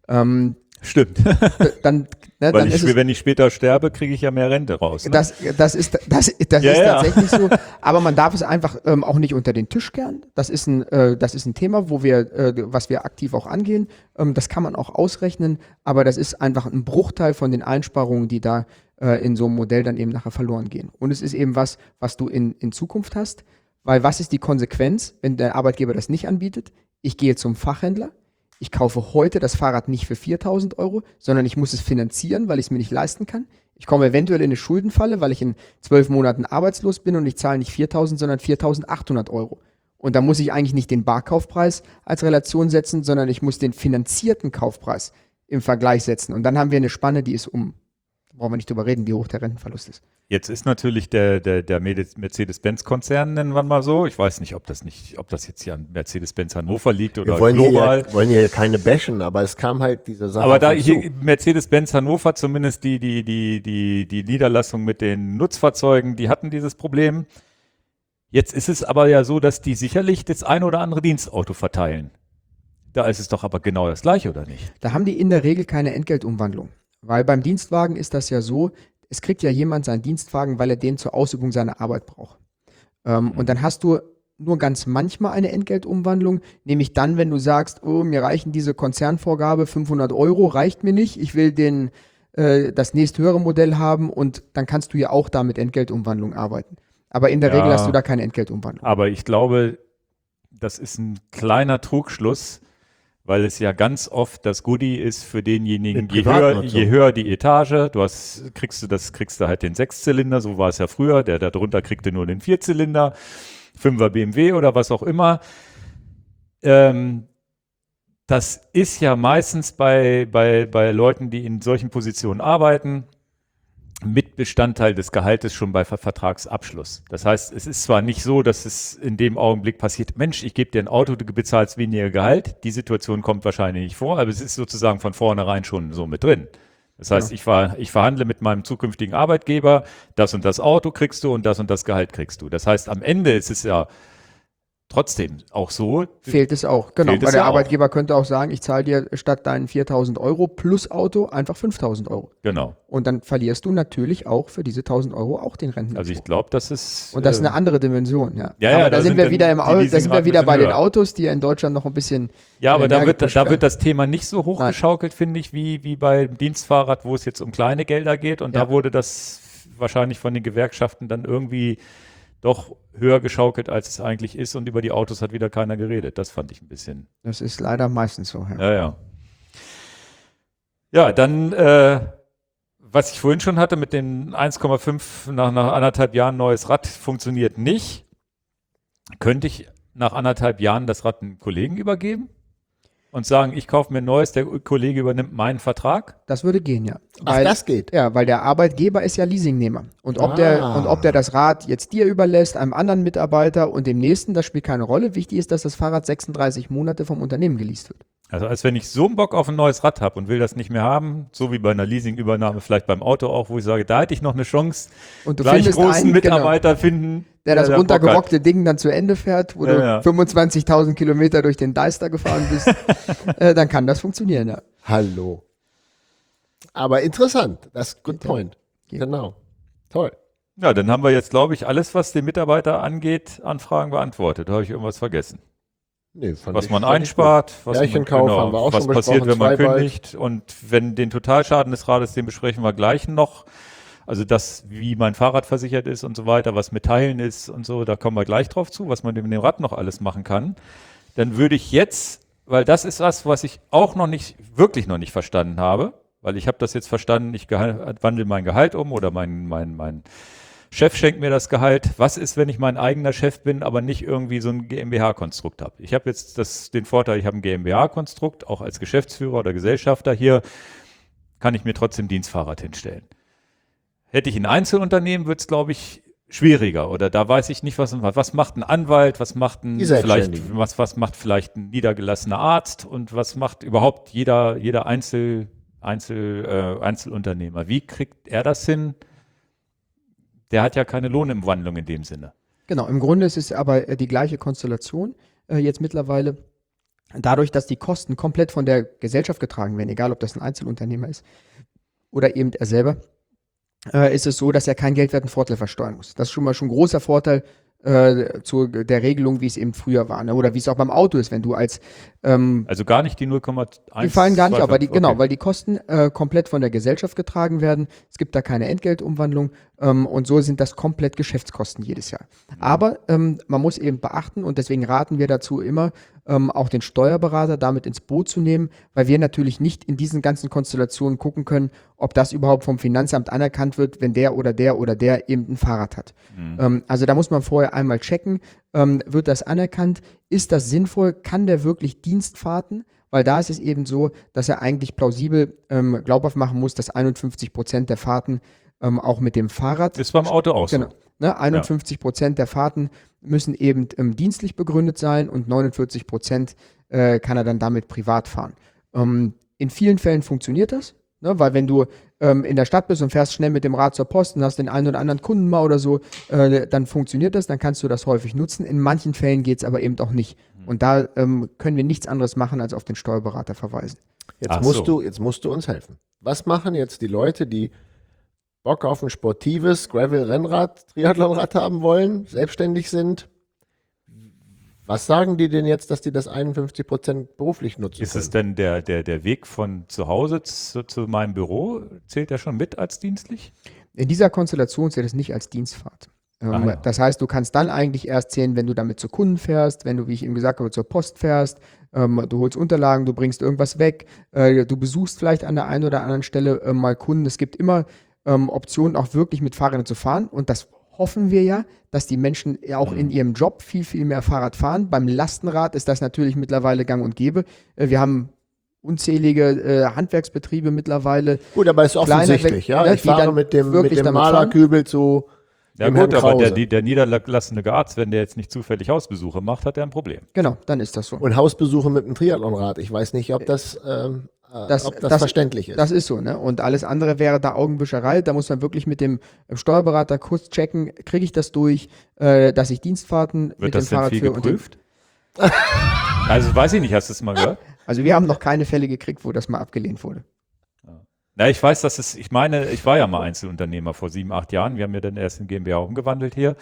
Stimmt. Dann, Weil wenn ich später sterbe, kriege ich ja mehr Rente raus. Ne? Das ist tatsächlich so. Aber man darf es einfach auch nicht unter den Tisch kehren. Das ist ein Thema, was wir aktiv auch angehen. Das kann man auch ausrechnen. Aber das ist einfach ein Bruchteil von den Einsparungen, die da in so einem Modell dann eben nachher verloren gehen. Und es ist eben was du in Zukunft hast. Weil was ist die Konsequenz, wenn der Arbeitgeber das nicht anbietet? Ich gehe zum Fachhändler. Ich kaufe heute das Fahrrad nicht für 4.000 Euro, sondern ich muss es finanzieren, weil ich es mir nicht leisten kann. Ich komme eventuell in eine Schuldenfalle, weil ich in 12 Monaten arbeitslos bin und ich zahle nicht 4.000, sondern 4.800 Euro. Und da muss ich eigentlich nicht den Barkaufpreis als Relation setzen, sondern ich muss den finanzierten Kaufpreis im Vergleich setzen. Und dann haben wir eine Spanne, die ist brauchen wir nicht drüber reden, wie hoch der Rentenverlust ist. Jetzt ist natürlich der Mercedes-Benz-Konzern, nennen wir mal so. Ich weiß nicht, ob das jetzt hier an Mercedes-Benz Hannover liegt oder global. Wir wollen hier keine bashen, aber es kam halt diese Sache. Aber da hier Mercedes-Benz Hannover, zumindest die Niederlassung mit den Nutzfahrzeugen, die hatten dieses Problem. Jetzt ist es aber ja so, dass die sicherlich das ein oder andere Dienstauto verteilen. Da ist es doch aber genau das Gleiche, oder nicht? Da haben die in der Regel keine Entgeltumwandlung. Weil beim Dienstwagen ist das ja so, es kriegt ja jemand seinen Dienstwagen, weil er den zur Ausübung seiner Arbeit braucht. Und dann hast du nur ganz manchmal eine Entgeltumwandlung, nämlich dann, wenn du sagst, oh, mir reichen diese Konzernvorgabe, 500 Euro reicht mir nicht, ich will das nächsthöhere Modell haben und dann kannst du ja auch da mit Entgeltumwandlung arbeiten. Aber in der Regel hast du da keine Entgeltumwandlung. Aber ich glaube, das ist ein kleiner Trugschluss, weil es ja ganz oft das Goodie ist für denjenigen, je höher die Etage, kriegst du halt den Sechszylinder, so war es ja früher, der da drunter kriegte nur den Vierzylinder, 5er BMW oder was auch immer. Das ist ja meistens bei Leuten, die in solchen Positionen arbeiten, mit Bestandteil des Gehaltes schon bei Vertragsabschluss. Das heißt, es ist zwar nicht so, dass es in dem Augenblick passiert, Mensch, ich gebe dir ein Auto, du bezahlst weniger Gehalt. Die Situation kommt wahrscheinlich nicht vor, aber es ist sozusagen von vornherein schon so mit drin. Das heißt, ich verhandle mit meinem zukünftigen Arbeitgeber, das und das Auto kriegst du und das Gehalt kriegst du. Das heißt, am Ende ist es ja trotzdem auch so. Fehlt es auch, genau. Weil der Arbeitgeber könnte auch sagen, ich zahle dir statt deinen 4.000 Euro plus Auto einfach 5.000 Euro. Genau. Und dann verlierst du natürlich auch für diese 1.000 Euro auch den Rentenanspruch. Also ich glaube, das ist... Und das ist eine andere Dimension, ja. Aber da sind wir wieder bei den Autos, die ja in Deutschland noch ein bisschen... Ja, aber da wird das Thema nicht so hochgeschaukelt, finde ich, wie beim Dienstfahrrad, wo es jetzt um kleine Gelder geht. Und da wurde das wahrscheinlich von den Gewerkschaften dann irgendwie doch höher geschaukelt, als es eigentlich ist, und über die Autos hat wieder keiner geredet. Das fand ich ein bisschen. Das ist leider meistens so. Ja. Ja, dann, was ich vorhin schon hatte mit den 1,5 nach 1,5 Jahren neues Rad funktioniert nicht. Könnte ich nach 1,5 Jahren das Rad einem Kollegen übergeben und sagen, ich kaufe mir ein neues, der Kollege übernimmt meinen Vertrag? Das würde gehen, ja. Das geht? Ja, weil der Arbeitgeber ist ja Leasingnehmer. Und ob der das Rad jetzt dir überlässt, einem anderen Mitarbeiter und dem nächsten, das spielt keine Rolle. Wichtig ist, dass das Fahrrad 36 Monate vom Unternehmen geleast wird. Also als wenn ich so einen Bock auf ein neues Rad habe und will das nicht mehr haben, so wie bei einer Leasingübernahme, vielleicht beim Auto auch, wo ich sage, da hätte ich noch eine Chance, und du gleich findest großen einen, Mitarbeiter finden, der das runtergerockte Ding dann zu Ende fährt, wo du 25.000 Kilometer durch den Deister gefahren bist, dann kann das funktionieren, ja. Hallo. Aber interessant, das ist good point. Genau. Toll. Ja, dann haben wir jetzt, glaube ich, alles, was den Mitarbeiter angeht, an Fragen beantwortet. Da habe ich irgendwas vergessen. Nee, was man einspart, was passiert, wenn man kündigt, und wenn den Totalschaden des Rades, den besprechen wir gleich noch. Also das, wie mein Fahrrad versichert ist und so weiter, was mit Teilen ist und so, da kommen wir gleich drauf zu, was man mit dem Rad noch alles machen kann. Dann würde ich jetzt, weil das ist was ich auch wirklich noch nicht verstanden habe, weil ich habe das jetzt verstanden, ich wandle mein Gehalt um oder mein Chef schenkt mir das Gehalt. Was ist, wenn ich mein eigener Chef bin, aber nicht irgendwie so ein GmbH-Konstrukt habe? Ich habe jetzt den Vorteil, ich habe ein GmbH-Konstrukt, auch als Geschäftsführer oder Gesellschafter hier kann ich mir trotzdem Dienstfahrrad hinstellen. Hätte ich ein Einzelunternehmen, wird es, glaube ich, schwieriger. Oder da weiß ich nicht, was macht ein Anwalt, was macht was macht vielleicht ein niedergelassener Arzt und was macht überhaupt jeder Einzelunternehmer. Wie kriegt er das hin? Der hat ja keine Lohnumwandlung in dem Sinne. Genau, im Grunde ist es aber die gleiche Konstellation jetzt mittlerweile. Dadurch, dass die Kosten komplett von der Gesellschaft getragen werden, egal ob das ein Einzelunternehmer ist oder eben er selber, ist es so, dass er keinen geldwerten Vorteil versteuern muss. Das ist schon mal ein großer Vorteil zu der Regelung, wie es eben früher war. Ne? Oder wie es auch beim Auto ist, wenn du als also gar nicht die 0,1. Die fallen gar nicht auf, okay. weil die Kosten komplett von der Gesellschaft getragen werden. Es gibt da keine Entgeltumwandlung und so sind das komplett Geschäftskosten jedes Jahr. Aber man muss eben beachten und deswegen raten wir dazu immer, auch den Steuerberater damit ins Boot zu nehmen, weil wir natürlich nicht in diesen ganzen Konstellationen gucken können, ob das überhaupt vom Finanzamt anerkannt wird, wenn der oder der oder der eben ein Fahrrad hat. Also da muss man vorher einmal checken, wird das anerkannt, ist das sinnvoll, kann der wirklich Dienstfahrten? Weil da ist es eben so, dass er eigentlich plausibel glaubhaft machen muss, dass 51% der Fahrten auch mit dem Fahrrad. Ist beim Auto auch genau, so. Ne, 51% der Fahrten müssen eben dienstlich begründet sein und 49% kann er dann damit privat fahren. In vielen Fällen funktioniert das, ne, weil wenn du in der Stadt bist und fährst schnell mit dem Rad zur Post und hast den einen oder anderen Kunden mal oder so, dann funktioniert das, dann kannst du das häufig nutzen. In manchen Fällen geht es aber eben auch nicht. Und da können wir nichts anderes machen, als auf den Steuerberater verweisen. Jetzt musst du uns helfen. Was machen jetzt die Leute, die Bock auf ein sportives Gravel-Rennrad, Triathlonrad haben wollen, selbstständig sind? Was sagen die denn jetzt, dass die das 51% beruflich nutzen Ist können? es denn der Weg von zu Hause zu meinem Büro, zählt der schon mit als dienstlich? In dieser Konstellation zählt es nicht als Dienstfahrt. Ja. Das heißt, du kannst dann eigentlich erst zählen, wenn du damit zu Kunden fährst, wenn du, wie ich eben gesagt habe, zur Post fährst, du holst Unterlagen, du bringst irgendwas weg, du besuchst vielleicht an der einen oder anderen Stelle mal Kunden. Es gibt immer Optionen, auch wirklich mit Fahrrädern zu fahren und das hoffen wir ja, dass die Menschen ja auch in ihrem Job viel, viel mehr Fahrrad fahren. Beim Lastenrad ist das natürlich mittlerweile gang und gäbe. Wir haben unzählige Handwerksbetriebe mittlerweile. Gut, aber ist offensichtlich, ja. Ich fahre mit dem Malerkübel zu Ja dem gut, Herrn aber Krause. der niedergelassene Arzt, wenn der jetzt nicht zufällig Hausbesuche macht, hat er ein Problem. Genau, dann ist das so. Und Hausbesuche mit einem Triathlonrad. Ich weiß nicht, ob das verständlich ist. Das ist so, ne? Und alles andere wäre da Augenwischerei. Da muss man wirklich mit dem Steuerberater kurz checken, kriege ich das durch, dass ich Dienstfahrten mit dem Fahrrad führe. Geprüft? Also weiß ich nicht, hast du es mal gehört? Also wir haben noch keine Fälle gekriegt, wo das mal abgelehnt wurde. Na, ich weiß, ich war ja mal Einzelunternehmer vor 7, 8 Jahren. Wir haben ja dann erst in GmbH umgewandelt hier.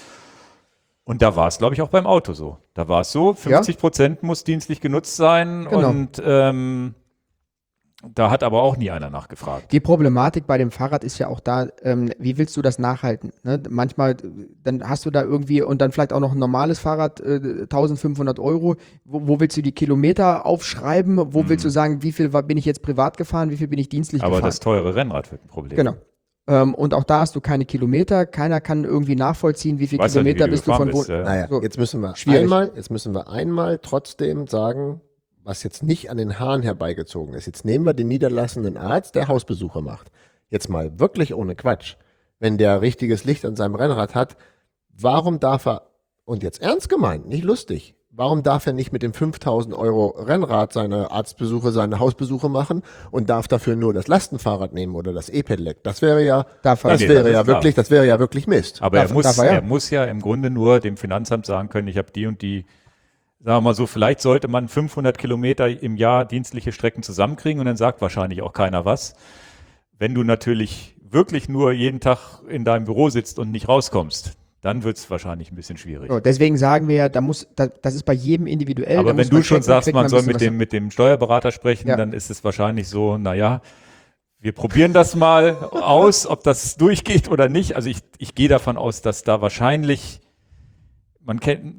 Und da war es, glaube ich, auch beim Auto so. Da war es so, 50% muss dienstlich genutzt sein Genau. und da hat aber auch nie einer nachgefragt. Die Problematik bei dem Fahrrad ist ja auch da, wie willst du das nachhalten? Ne? Manchmal, dann hast du da irgendwie und dann vielleicht auch noch ein normales Fahrrad, 1500 Euro. Wo willst du die Kilometer aufschreiben? Wo willst du sagen, wie viel bin ich jetzt privat gefahren, wie viel bin ich dienstlich Aber gefahren? das teure Rennrad wird ein Problem. Genau. Und auch da hast du keine Kilometer. Keiner kann irgendwie nachvollziehen, wie viele Weißt du, Kilometer wie du bist du von gefahren wo. bist, ja. Naja, So. jetzt müssen Schwierig. wir einmal trotzdem sagen, was jetzt nicht an den Haaren herbeigezogen ist. Jetzt nehmen wir den niederlassenden Arzt, der Hausbesuche macht. Jetzt mal wirklich ohne Quatsch. Wenn der richtiges Licht an seinem Rennrad hat, warum darf er, und jetzt ernst gemeint, nicht lustig, warum darf er nicht mit dem 5.000 Euro Rennrad seine Arztbesuche, seine Hausbesuche machen und darf dafür nur das Lastenfahrrad nehmen oder das E-Pedelec? Das wäre ja, Darf er. das Nee, wäre das ja ist klar. wirklich, das wäre ja wirklich Mist. Aber Darf er, ja. er muss ja im Grunde nur dem Finanzamt sagen können, ich habe die und die, sagen wir mal so, vielleicht sollte man 500 Kilometer im Jahr dienstliche Strecken zusammenkriegen und dann sagt wahrscheinlich auch keiner was. Wenn du natürlich wirklich nur jeden Tag in deinem Büro sitzt und nicht rauskommst, dann wird es wahrscheinlich ein bisschen schwierig. So, deswegen sagen wir ja, das ist bei jedem individuell. Aber da wenn muss man du schon checken, sagst, kriegt man ein soll bisschen mit dem Steuerberater sprechen, Ja. dann ist es wahrscheinlich so, naja, wir probieren das mal aus, ob das durchgeht oder nicht. Also ich gehe davon aus, dass da wahrscheinlich, man kennt,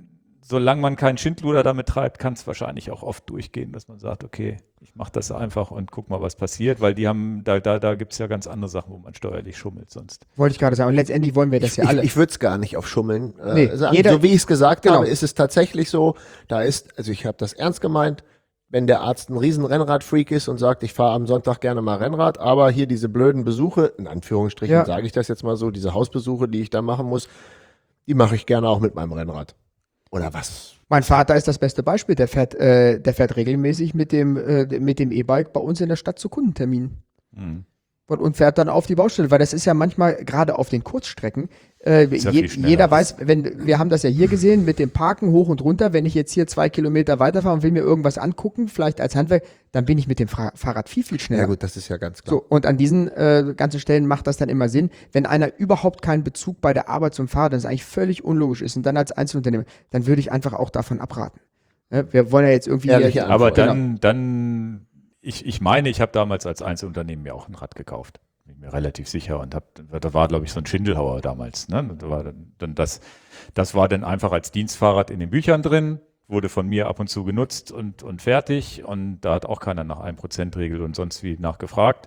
solange man keinen Schindluder damit treibt, kann es wahrscheinlich auch oft durchgehen, dass man sagt, okay, ich mache das einfach und guck mal, was passiert, weil die haben, da gibt es ja ganz andere Sachen, wo man steuerlich schummelt sonst. Wollte ich gerade sagen. Und letztendlich wollen wir das ja alle. Ich würde es gar nicht auf Schummeln Nee, sagen. jeder- So wie ich es gesagt Genau. habe, ist es tatsächlich so, also ich habe das ernst gemeint, wenn der Arzt ein riesen Rennradfreak ist und sagt, ich fahre am Sonntag gerne mal Rennrad, aber hier diese blöden Besuche, in Anführungsstrichen Ja. sage ich das jetzt mal so, diese Hausbesuche, die ich da machen muss, die mache ich gerne auch mit meinem Rennrad. Oder was? Mein Vater ist das beste Beispiel. Der fährt regelmäßig mit dem E-Bike bei uns in der Stadt zu Kundenterminen. Hm. Und fährt dann auf die Baustelle, weil das ist ja manchmal gerade auf den Kurzstrecken. ja viel schneller. Jeder weiß, wir haben das ja hier gesehen mit dem Parken hoch und runter. Wenn ich jetzt hier 2 Kilometer weiterfahre und will mir irgendwas angucken, vielleicht als Handwerk, dann bin ich mit dem Fahrrad viel, viel schneller. Ja gut, das ist ja ganz klar. So, und an diesen ganzen Stellen macht das dann immer Sinn. Wenn einer überhaupt keinen Bezug bei der Arbeit zum Fahrrad, das eigentlich völlig unlogisch ist und dann als Einzelunternehmer, dann würde ich einfach auch davon abraten. Ne? Wir wollen ja jetzt irgendwie. Ehrliche Antwort. Aber Genau. dann ich meine, ich habe damals als Einzelunternehmen mir auch ein Rad gekauft. Bin mir relativ sicher und da war, glaube ich, so ein Schindelhauer damals. Ne? Da war dann das war dann einfach als Dienstfahrrad in den Büchern drin, wurde von mir ab und zu genutzt und fertig. Und da hat auch keiner nach 1%-Regel und sonst wie nachgefragt.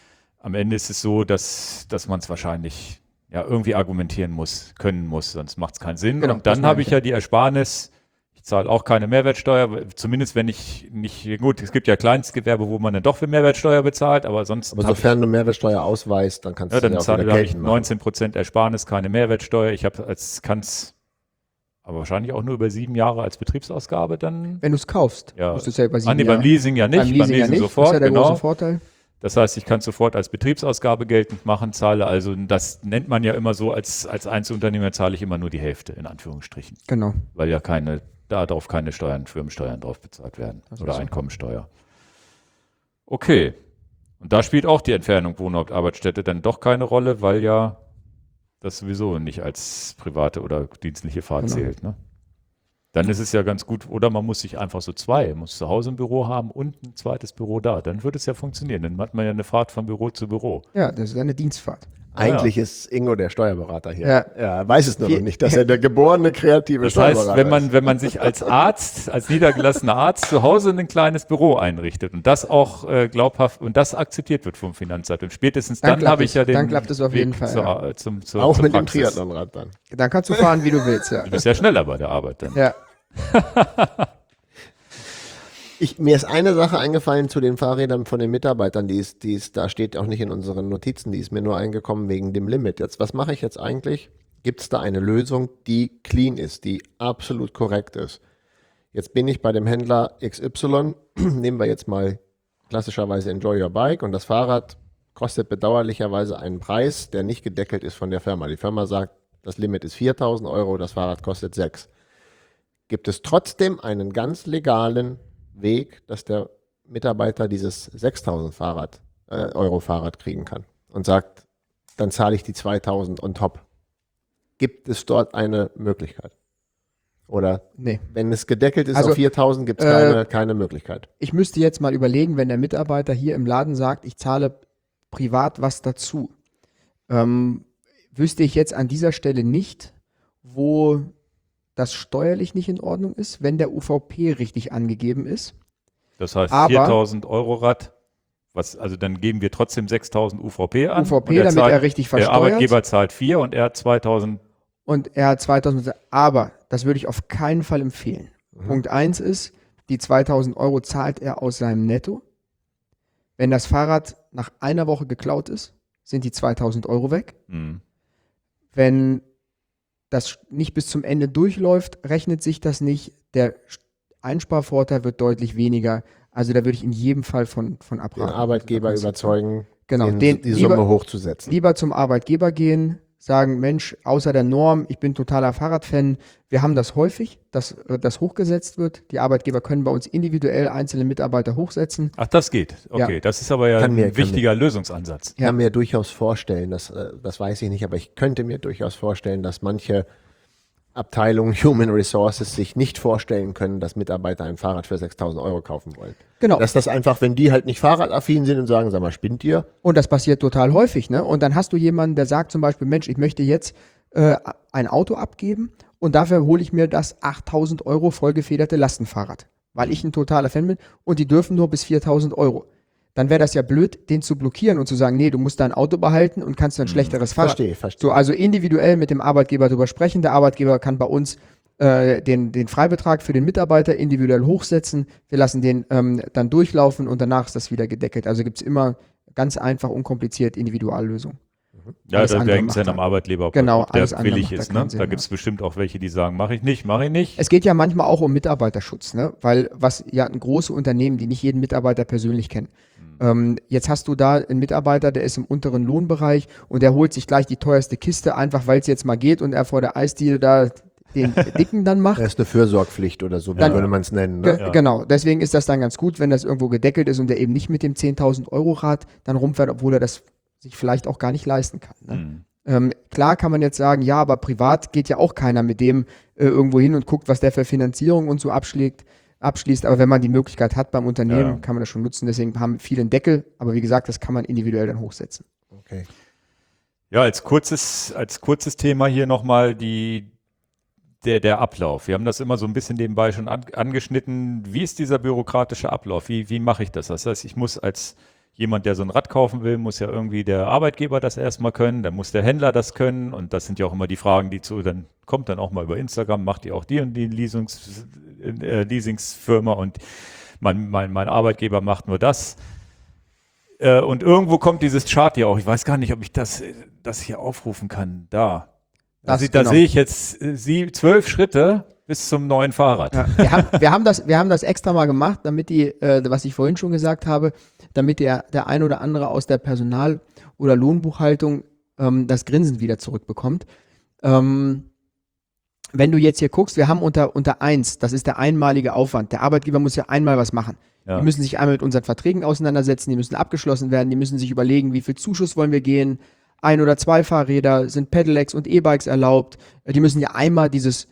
Am Ende ist es so, dass man es wahrscheinlich ja irgendwie argumentieren können muss, sonst macht es keinen Sinn. Genau, und das dann meine habe ich, ich ja die Ersparnis. Ich zahle auch keine Mehrwertsteuer, zumindest wenn ich nicht, gut, es gibt ja Kleinstgewerbe, wo man dann doch für Mehrwertsteuer bezahlt, aber sonst Aber hab sofern du Mehrwertsteuer ausweist, dann kannst ja, du dann ja auch wieder habe ich geltend machen. 19% Ersparnis, keine Mehrwertsteuer. Ich kann es aber wahrscheinlich auch nur über 7 Jahre als Betriebsausgabe dann. Wenn du es kaufst, Ja. musst du es ja über 7 Nee, Jahre. beim Leasing ja nicht, Beim Leasing ja nicht. sofort, Das ist ja der genau. große Vorteil. Das heißt, ich kann es sofort als Betriebsausgabe geltend machen, zahle also, das nennt man ja immer so, als Einzelunternehmer zahle ich immer nur die Hälfte, in Anführungsstrichen, Genau. weil ja darauf keine Firmensteuern drauf bezahlt werden oder so. Einkommensteuer. Okay. Und da spielt auch die Entfernung Wohnort, Arbeitsstätte dann doch keine Rolle, weil ja das sowieso nicht als private oder dienstliche Fahrt Genau. zählt. Ne? Dann ist es ja ganz gut, oder man muss sich einfach muss zu Hause ein Büro haben und ein zweites Büro da. Dann würde es ja funktionieren. Dann hat man ja eine Fahrt von Büro zu Büro. Ja, das ist eine Dienstfahrt. Eigentlich ist Ingo der Steuerberater hier. Ja. Er weiß es nur noch Viel- nicht, dass er der geborene kreative Das heißt, Steuerberater ist. wenn man sich als Arzt, als niedergelassener Arzt zu Hause ein kleines Büro einrichtet und das auch glaubhaft und das akzeptiert wird vom Finanzamt, und spätestens Dann dann klappt habe ich es. ja den Dann klappt es auf jeden Weg Fall, zur, ja. zur Auch mit dem Praxis. Triathlonrad dann. Dann kannst du fahren, wie du willst, ja. Du bist ja schneller bei der Arbeit dann. Ja, Mir ist eine Sache eingefallen zu den Fahrrädern von den Mitarbeitern, da steht auch nicht in unseren Notizen, die ist mir nur eingekommen wegen dem Limit. Jetzt, was mache ich jetzt eigentlich? Gibt es da eine Lösung, die clean ist, die absolut korrekt ist? Jetzt bin ich bei dem Händler XY, nehmen wir jetzt mal klassischerweise Enjoy Your Bike und das Fahrrad kostet bedauerlicherweise einen Preis, der nicht gedeckelt ist von der Firma. Die Firma sagt, das Limit ist 4.000 Euro, das Fahrrad kostet 6. Gibt es trotzdem einen ganz legalen Weg, dass der Mitarbeiter dieses 6.000 Euro Fahrrad kriegen kann und sagt, dann zahle ich die 2.000 on top. Gibt es dort eine Möglichkeit? Oder nee. wenn es gedeckelt ist Also, auf 4.000, gibt es keine Möglichkeit. Ich müsste jetzt mal überlegen, wenn der Mitarbeiter hier im Laden sagt, ich zahle privat was dazu, wüsste ich jetzt an dieser Stelle nicht, wo das steuerlich nicht in Ordnung ist, wenn der UVP richtig angegeben ist. Das heißt, Aber- 4.000 Euro Rad, also dann geben wir trotzdem 6.000 UVP an. UVP, und damit er richtig Der versteuert. Arbeitgeber zahlt 4 und er hat 2.000. Und er hat 2.000, aber das würde ich auf keinen Fall empfehlen. Punkt 1 ist, die 2.000 Euro zahlt er aus seinem Netto. Wenn das Fahrrad nach einer Woche geklaut ist, sind die 2.000 Euro weg. Hm. Wenn das nicht bis zum Ende durchläuft, rechnet sich das nicht. Der Einsparvorteil wird deutlich weniger. Also da würde ich in jedem Fall von abraten. Den Arbeitgeber überzeugen, Genau, die Summe hochzusetzen. Lieber zum Arbeitgeber gehen, sagen, Mensch, außer der Norm, ich bin totaler Fahrradfan. Wir haben das häufig, dass das hochgesetzt wird. Die Arbeitgeber können bei uns individuell einzelne Mitarbeiter hochsetzen. Ach, das geht. Okay, Ja. das ist aber ja Kann ein wichtiger Lösungsansatz. Ich kann mir durchaus vorstellen, das weiß ich nicht, aber ich könnte mir durchaus vorstellen, dass manche Abteilungen Human Resources sich nicht vorstellen können, dass Mitarbeiter ein Fahrrad für 6.000 Euro kaufen wollen. Genau. Dass das einfach, wenn die halt nicht fahrradaffin sind und sagen, sag mal, spinnt ihr? Und das passiert total häufig, ne? Und dann hast du jemanden, der sagt zum Beispiel, Mensch, ich möchte jetzt ein Auto abgeben und dafür hole ich mir das 8.000 € vollgefederte Lastenfahrrad, weil ich ein totaler Fan bin und die dürfen nur bis 4.000 €. Dann wäre das ja blöd, den zu blockieren und zu sagen, nee, du musst dein Auto behalten und kannst ein schlechteres Fahrrad. Verstehe. So, also individuell mit dem Arbeitgeber drüber sprechen. Der Arbeitgeber kann bei uns den Freibetrag für den Mitarbeiter individuell hochsetzen. Wir lassen den dann durchlaufen und danach ist das wieder gedeckelt. Also gibt es immer ganz einfach, unkompliziert Individuallösungen. Ja, Alles da andere hängt es ja macht am Arbeitgeber, ob, Genau, ob der alles andere willig macht da ist. keinen Ne? Sinn, Da ja. gibt es bestimmt auch welche, die sagen, mache ich nicht. Es geht ja manchmal auch um Mitarbeiterschutz, ne? Weil was ja ein große Unternehmen, die nicht jeden Mitarbeiter persönlich kennen. Jetzt hast du da einen Mitarbeiter, der ist im unteren Lohnbereich und der holt sich gleich die teuerste Kiste, einfach weil es jetzt mal geht und er vor der Eisdiele da den Dicken dann macht. Das ist eine Fürsorgpflicht oder so, wie würde man es nennen. Ne? Genau, deswegen ist das dann ganz gut, wenn das irgendwo gedeckelt ist und der eben nicht mit dem 10.000 € Rad dann rumfährt, obwohl er das sich vielleicht auch gar nicht leisten kann. Ne? Klar kann man jetzt sagen, ja, aber privat geht ja auch keiner mit dem irgendwo hin und guckt, was der für Finanzierung und so abschließt. Aber wenn man die Möglichkeit hat beim Unternehmen, kann man das schon nutzen. Deswegen haben viele einen Deckel, aber wie gesagt, das kann man individuell dann hochsetzen. Okay. Ja, als kurzes Thema hier nochmal der Ablauf. Wir haben das immer so ein bisschen nebenbei schon angeschnitten. Wie ist dieser bürokratische Ablauf? Wie mache ich das? Das heißt, ich muss als jemand, der so ein Rad kaufen will, muss ja irgendwie der Arbeitgeber das erstmal können, dann muss der Händler das können und das sind ja auch immer die Fragen, dann kommt dann auch mal über Instagram, macht ihr auch die und die Leasingsfirma und mein Arbeitgeber macht nur das. Und irgendwo kommt dieses Chart hier auch. Ich weiß gar nicht, ob ich das hier aufrufen kann. Da sehe ich jetzt 12 Schritte bis zum neuen Fahrrad. Ja, wir haben das extra mal gemacht, damit was ich vorhin schon gesagt habe, damit der ein oder andere aus der Personal- oder Lohnbuchhaltung das Grinsen wieder zurückbekommt. Wenn du jetzt hier guckst, wir haben unter 1, das ist der einmalige Aufwand. Der Arbeitgeber muss ja einmal was machen. Ja. Die müssen sich einmal mit unseren Verträgen auseinandersetzen, die müssen abgeschlossen werden, die müssen sich überlegen, wie viel Zuschuss wollen wir gehen, 1 oder 2 Fahrräder, sind Pedelecs und E-Bikes erlaubt. Die müssen ja einmal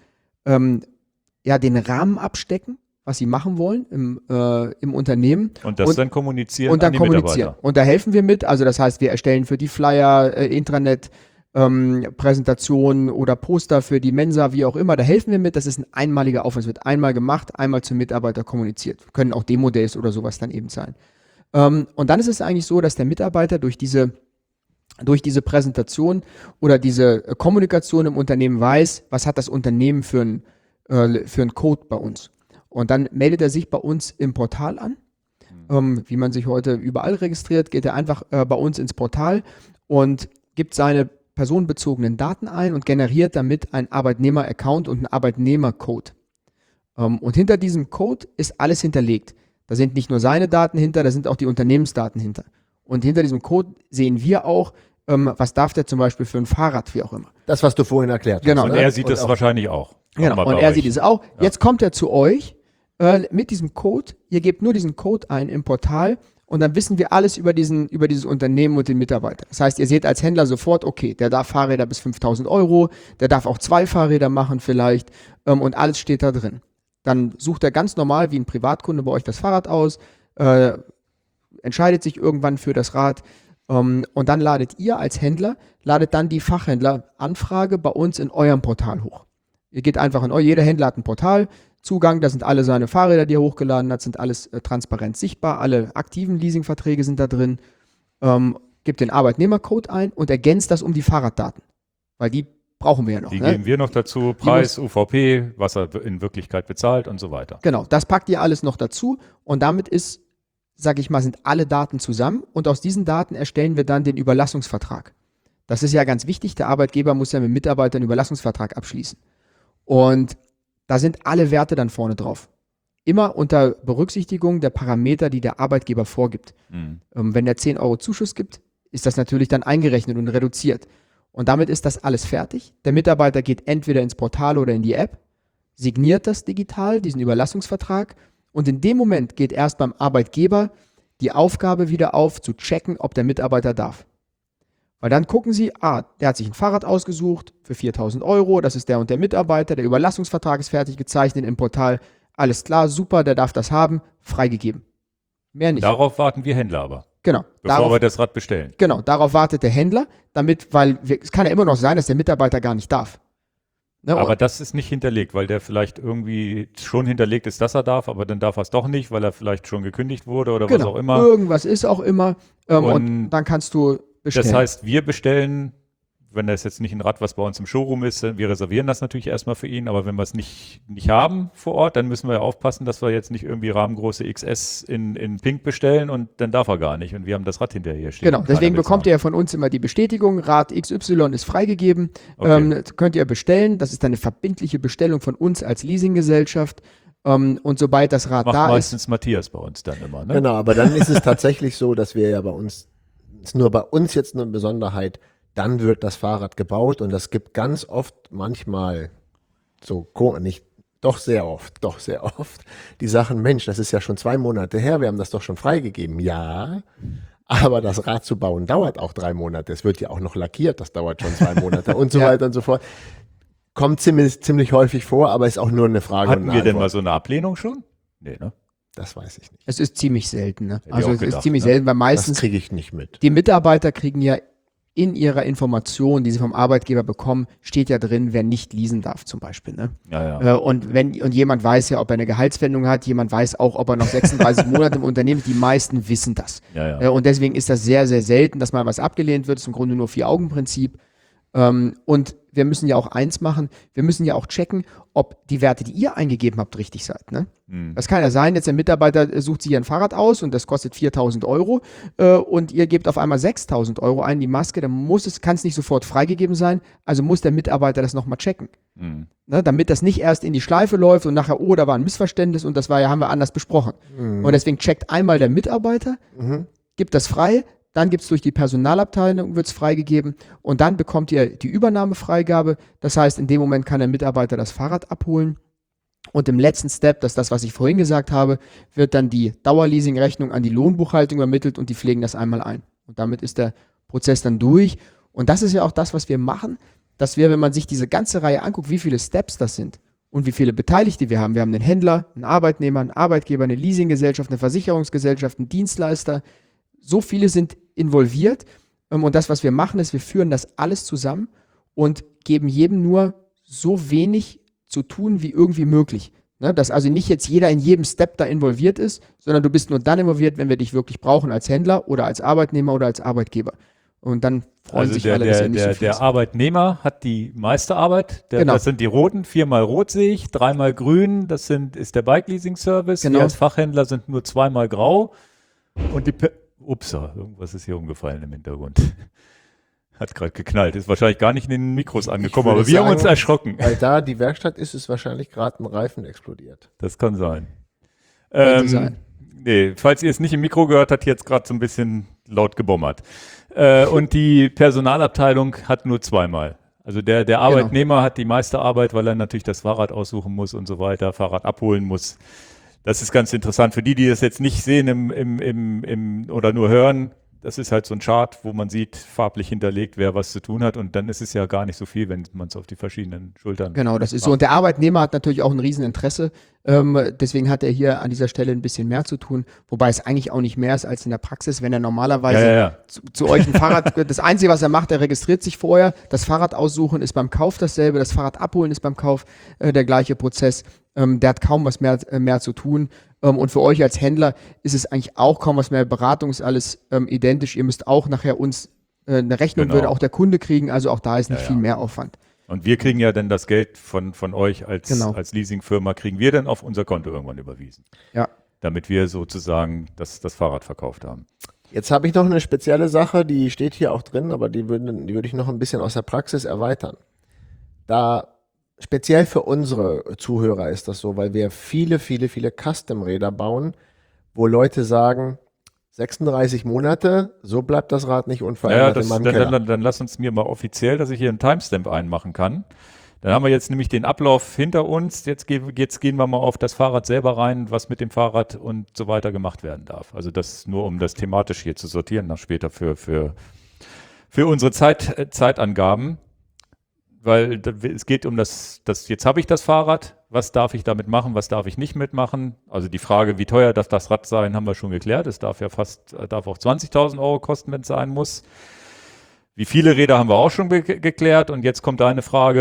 den Rahmen abstecken, was sie machen wollen im Unternehmen. Und das dann kommunizieren und dann an die kommunizieren. Mitarbeiter. Und da helfen wir mit. Also das heißt, wir erstellen für die Flyer, Intranet, Präsentationen oder Poster für die Mensa, wie auch immer. Da helfen wir mit. Das ist ein einmaliger Aufwand. Es wird einmal gemacht, einmal zum Mitarbeiter kommuniziert. Können auch Demo-Days oder sowas dann eben sein. Und dann ist es eigentlich so, dass der Mitarbeiter durch diese Präsentation oder diese Kommunikation im Unternehmen weiß, was hat das Unternehmen für einen Code bei uns. Und dann meldet er sich bei uns im Portal an. Wie man sich heute überall registriert, geht er einfach bei uns ins Portal und gibt seine personenbezogenen Daten ein und generiert damit einen Arbeitnehmer-Account und einen Arbeitnehmer-Code. Und hinter diesem Code ist alles hinterlegt. Da sind nicht nur seine Daten hinter, da sind auch die Unternehmensdaten hinter. Und hinter diesem Code sehen wir auch, was darf der zum Beispiel für ein Fahrrad, wie auch immer. Das, was du vorhin erklärt hast. Genau. Und ne? er sieht das wahrscheinlich auch. Genau, und er sieht es auch. Ja. Jetzt kommt er zu euch mit diesem Code. Ihr gebt nur diesen Code ein im Portal und dann wissen wir alles über dieses Unternehmen und den Mitarbeiter. Das heißt, ihr seht als Händler sofort, okay, der darf Fahrräder bis 5.000 €, der darf auch 2 Fahrräder machen vielleicht und alles steht da drin. Dann sucht er ganz normal wie ein Privatkunde bei euch das Fahrrad aus, entscheidet sich irgendwann für das Rad und dann ladet ihr als Händler, dann die Fachhändleranfrage bei uns in eurem Portal hoch. Ihr geht einfach jeder Händler hat ein Portal, Zugang, da sind alle seine Fahrräder, die er hochgeladen hat, sind alles transparent sichtbar, alle aktiven Leasingverträge sind da drin, gibt den Arbeitnehmercode ein und ergänzt das um die Fahrraddaten, weil die brauchen wir ja noch. Die geben wir noch dazu, Preis, UVP, was er in Wirklichkeit bezahlt und so weiter. Genau, das packt ihr alles noch dazu und damit sind alle Daten zusammen und aus diesen Daten erstellen wir dann den Überlassungsvertrag. Das ist ja ganz wichtig, der Arbeitgeber muss ja mit Mitarbeitern einen Überlassungsvertrag abschließen. Und da sind alle Werte dann vorne drauf. Immer unter Berücksichtigung der Parameter, die der Arbeitgeber vorgibt. Wenn der 10 € Zuschuss gibt, ist das natürlich dann eingerechnet und reduziert. Und damit ist das alles fertig. Der Mitarbeiter geht entweder ins Portal oder in die App, signiert das digital, diesen Überlassungsvertrag und in dem Moment geht erst beim Arbeitgeber die Aufgabe wieder auf, zu checken, ob der Mitarbeiter darf. Weil dann gucken sie, der hat sich ein Fahrrad ausgesucht für 4.000 €, das ist der und der Mitarbeiter, der Überlassungsvertrag ist fertig gezeichnet im Portal, alles klar, super, der darf das haben, freigegeben. Mehr nicht. Darauf warten wir Händler aber, Genau. bevor wir das Rad bestellen. Genau, darauf wartet der Händler, es kann ja immer noch sein, dass der Mitarbeiter gar nicht darf. Ne? Aber das ist nicht hinterlegt, weil der vielleicht irgendwie schon hinterlegt ist, dass er darf, aber dann darf er es doch nicht, weil er vielleicht schon gekündigt wurde oder was Genau. auch immer. Irgendwas ist auch immer. Und Und dann kannst du bestellen. Das heißt, wir bestellen, wenn das jetzt nicht ein Rad, was bei uns im Showroom ist, wir reservieren das natürlich erstmal für ihn, aber wenn wir es nicht haben vor Ort, dann müssen wir ja aufpassen, dass wir jetzt nicht irgendwie rahmengroße XS in Pink bestellen und dann darf er gar nicht und wir haben das Rad hinterher stehen. Genau, deswegen bekommt ihr ja von uns immer die Bestätigung, Rad XY ist freigegeben, Okay. könnt ihr bestellen, das ist eine verbindliche Bestellung von uns als Leasinggesellschaft und sobald das Rad Macht da ist, meistens Matthias bei uns dann immer, ne? Genau, aber dann ist es tatsächlich so, dass wir ja bei uns, ist nur bei uns jetzt eine Besonderheit, dann wird das Fahrrad gebaut und das gibt ganz oft manchmal doch sehr oft, die Sachen, Mensch, das ist ja schon 2 Monate her, wir haben das doch schon freigegeben. Ja, aber das Rad zu bauen dauert auch 3 Monate. Es wird ja auch noch lackiert, das dauert schon 2 Monate und so Ja. weiter und so fort. Kommt ziemlich häufig vor, aber ist auch nur eine Frage und Hatten eine wir denn mal Antwort. so eine Ablehnung schon? Nee, ne? Das weiß ich nicht. es ist ziemlich selten. Ne? Hätte ich Also auch es ist gedacht, ziemlich ne? selten, weil Das meistens kriege ich nicht mit. die Mitarbeiter kriegen ja in ihrer Information, die sie vom Arbeitgeber bekommen, steht ja drin, wer nicht leasen darf zum Beispiel. Ne? Ja. Und jemand weiß ja, ob er eine Gehaltswendung hat, jemand weiß auch, ob er noch 36 Monate im Unternehmen ist, die meisten wissen das. Ja. Und deswegen ist das sehr, sehr selten, dass mal was abgelehnt wird, das ist im Grunde nur 4-Augen-Prinzip. Und wir müssen ja auch eins machen, wir müssen ja auch checken, ob die Werte, die ihr eingegeben habt, richtig seid. Ne? Das kann ja sein, jetzt der Mitarbeiter sucht sich ein Fahrrad aus und das kostet 4.000 Euro und ihr gebt auf einmal 6.000 Euro ein, die Maske, dann kann es nicht sofort freigegeben sein, also muss der Mitarbeiter das nochmal checken. Ne, damit das nicht erst in die Schleife läuft und nachher, da war ein Missverständnis und haben wir anders besprochen. Und deswegen checkt einmal der Mitarbeiter, gibt das frei, dann gibt es durch die Personalabteilung, wird es freigegeben und dann bekommt ihr die Übernahmefreigabe. Das heißt, in dem Moment kann der Mitarbeiter das Fahrrad abholen und im letzten Step, das ist das, was ich vorhin gesagt habe, wird dann die Dauerleasing-Rechnung an die Lohnbuchhaltung übermittelt und die pflegen das einmal ein. Und damit ist der Prozess dann durch. Und das ist ja auch das, was wir machen, dass wir, wenn man sich diese ganze Reihe anguckt, wie viele Steps das sind und wie viele Beteiligte wir haben. Wir haben einen Händler, einen Arbeitnehmer, einen Arbeitgeber, eine Leasinggesellschaft, eine Versicherungsgesellschaft, einen Dienstleister. So viele sind involviert und das, was wir machen, ist, wir führen das alles zusammen und geben jedem nur so wenig zu tun, wie irgendwie möglich. Ne? Dass also nicht jetzt jeder in jedem Step da involviert ist, sondern du bist nur dann involviert, wenn wir dich wirklich brauchen als Händler oder als Arbeitnehmer oder als Arbeitgeber. Und dann freuen Also sich alle, dass ihr nicht so viel der Arbeitnehmer hat die meiste Arbeit. Genau. Das sind die roten, 4-mal rot sehe ich, 3-mal grün, ist der Bike-Leasing-Service. Genau. Wir als Fachhändler sind nur 2-mal grau. Und Upsa, irgendwas ist hier umgefallen im Hintergrund. Hat gerade geknallt. Ist wahrscheinlich gar nicht in den Mikros angekommen, würde aber wir haben uns sagen, erschrocken. Weil da die Werkstatt ist wahrscheinlich gerade ein Reifen explodiert. Das kann sein. Könnte sein. Nee, falls ihr es nicht im Mikro gehört, hat jetzt gerade so ein bisschen laut gebommert. Und die Personalabteilung hat nur 2-mal. Also der Arbeitnehmer hat die meiste Arbeit, weil er natürlich das Fahrrad aussuchen muss und so weiter, Fahrrad abholen muss. Das ist ganz interessant. Für die das jetzt nicht sehen oder nur hören, das ist halt so ein Chart, wo man sieht, farblich hinterlegt, wer was zu tun hat. Und dann ist es ja gar nicht so viel, wenn man es auf die verschiedenen Schultern. Genau, das ist so. Und der Arbeitnehmer hat natürlich auch ein Rieseninteresse. Deswegen hat er hier an dieser Stelle ein bisschen mehr zu tun. Wobei es eigentlich auch nicht mehr ist als in der Praxis, wenn er normalerweise Ja. zu euch ein Fahrrad, das Einzige, was er macht, er registriert sich vorher. Das Fahrrad aussuchen ist beim Kauf dasselbe. Das Fahrrad abholen ist beim Kauf der gleiche Prozess. Der hat kaum was mehr zu tun. Und für euch als Händler ist es eigentlich auch kaum was mehr. Beratung ist alles identisch. Ihr müsst auch nachher uns eine Rechnung Genau. würde auch der Kunde kriegen. Also auch da ist nicht Ja, viel ja. mehr Aufwand. Und wir kriegen ja dann das Geld von euch Genau. als Leasingfirma, kriegen wir dann auf unser Konto irgendwann überwiesen. Ja. Damit wir sozusagen das Fahrrad verkauft haben. Jetzt habe ich noch eine spezielle Sache, die steht hier auch drin, aber die würde ich noch ein bisschen aus der Praxis erweitern. Da speziell für unsere Zuhörer ist das so, weil wir viele Custom-Räder bauen, wo Leute sagen, 36 Monate, so bleibt das Rad nicht unverändert in meinem Keller. Dann lass uns mir mal offiziell, dass ich hier einen Timestamp einmachen kann. Dann haben wir jetzt nämlich den Ablauf hinter uns. Jetzt gehen wir mal auf das Fahrrad selber rein, was mit dem Fahrrad und so weiter gemacht werden darf. Also das nur, um das thematisch hier zu sortieren, dann später für unsere Zeitangaben. Weil es geht um das jetzt habe ich das Fahrrad, was darf ich damit machen, was darf ich nicht mitmachen? Also die Frage, wie teuer darf das Rad sein, haben wir schon geklärt. Es darf auch 20.000 Euro kosten, wenn es sein muss. Wie viele Räder haben wir auch schon geklärt und jetzt kommt eine Frage,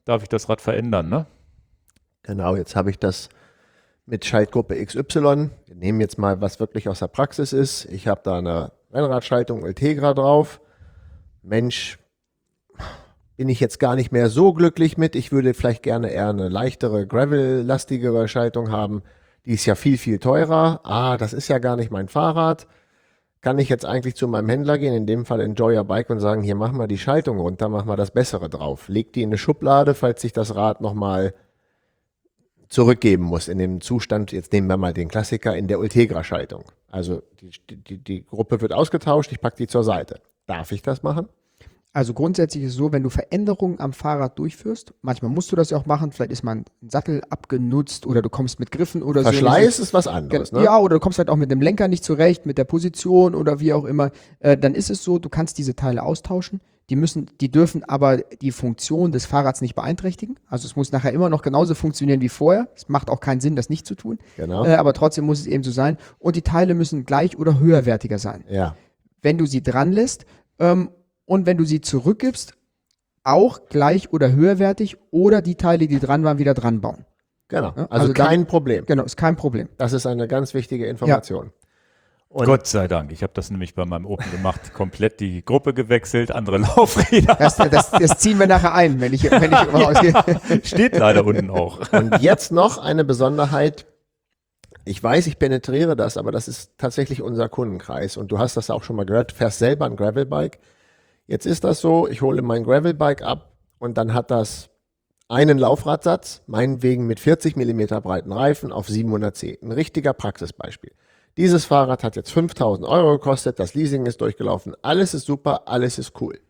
darf ich das Rad verändern, ne? Genau, jetzt habe ich das mit Schaltgruppe XY. Wir nehmen jetzt mal, was wirklich aus der Praxis ist. Ich habe da eine Rennradschaltung Ultegra drauf. Mensch, bin ich jetzt gar nicht mehr so glücklich mit. Ich würde vielleicht gerne eher eine leichtere, gravel-lastigere Schaltung haben. Die ist ja viel, viel teurer. Das ist ja gar nicht mein Fahrrad. Kann ich jetzt eigentlich zu meinem Händler gehen, in dem Fall Enjoy Your Bike, und sagen, hier, mach mal die Schaltung runter, mach mal das Bessere drauf. Leg die in eine Schublade, falls ich das Rad nochmal zurückgeben muss in dem Zustand, jetzt nehmen wir mal den Klassiker, in der Ultegra-Schaltung. Also die Gruppe wird ausgetauscht, ich packe die zur Seite. Darf ich das machen? Also grundsätzlich ist es so, wenn du Veränderungen am Fahrrad durchführst, manchmal musst du das ja auch machen, vielleicht ist mal ein Sattel abgenutzt oder du kommst mit Griffen oder so. Verschleiß ist was anderes, ne? Ja, oder du kommst halt auch mit dem Lenker nicht zurecht, mit der Position oder wie auch immer. Dann ist es so, du kannst diese Teile austauschen. Die dürfen aber die Funktion des Fahrrads nicht beeinträchtigen. Also es muss nachher immer noch genauso funktionieren wie vorher. Es macht auch keinen Sinn, das nicht zu tun. Genau. Aber trotzdem muss es eben so sein. Und die Teile müssen gleich oder höherwertiger sein. Ja. Wenn du sie dran lässt, und wenn du sie zurückgibst, auch gleich oder höherwertig oder die Teile, die dran waren, wieder dran bauen. Genau. Ja, Also kein Problem. Genau, ist kein Problem. Das ist eine ganz wichtige Information. Und Gott sei Dank. Ich habe das nämlich bei meinem Open gemacht. Komplett die Gruppe gewechselt, andere Laufräder. Das ziehen wir nachher ein, wenn ich rausgehe. Steht leider unten auch. Und jetzt noch eine Besonderheit. Ich weiß, ich penetriere das, aber das ist tatsächlich unser Kundenkreis. Und du hast das auch schon mal gehört, du fährst selber ein Gravelbike. Jetzt ist das so, ich hole mein Gravelbike ab und dann hat das einen Laufradsatz, meinetwegen mit 40 mm breiten Reifen auf 700C. Ein richtiger Praxisbeispiel. Dieses Fahrrad hat jetzt 5.000 € gekostet, das Leasing ist durchgelaufen, alles ist super, alles ist cool.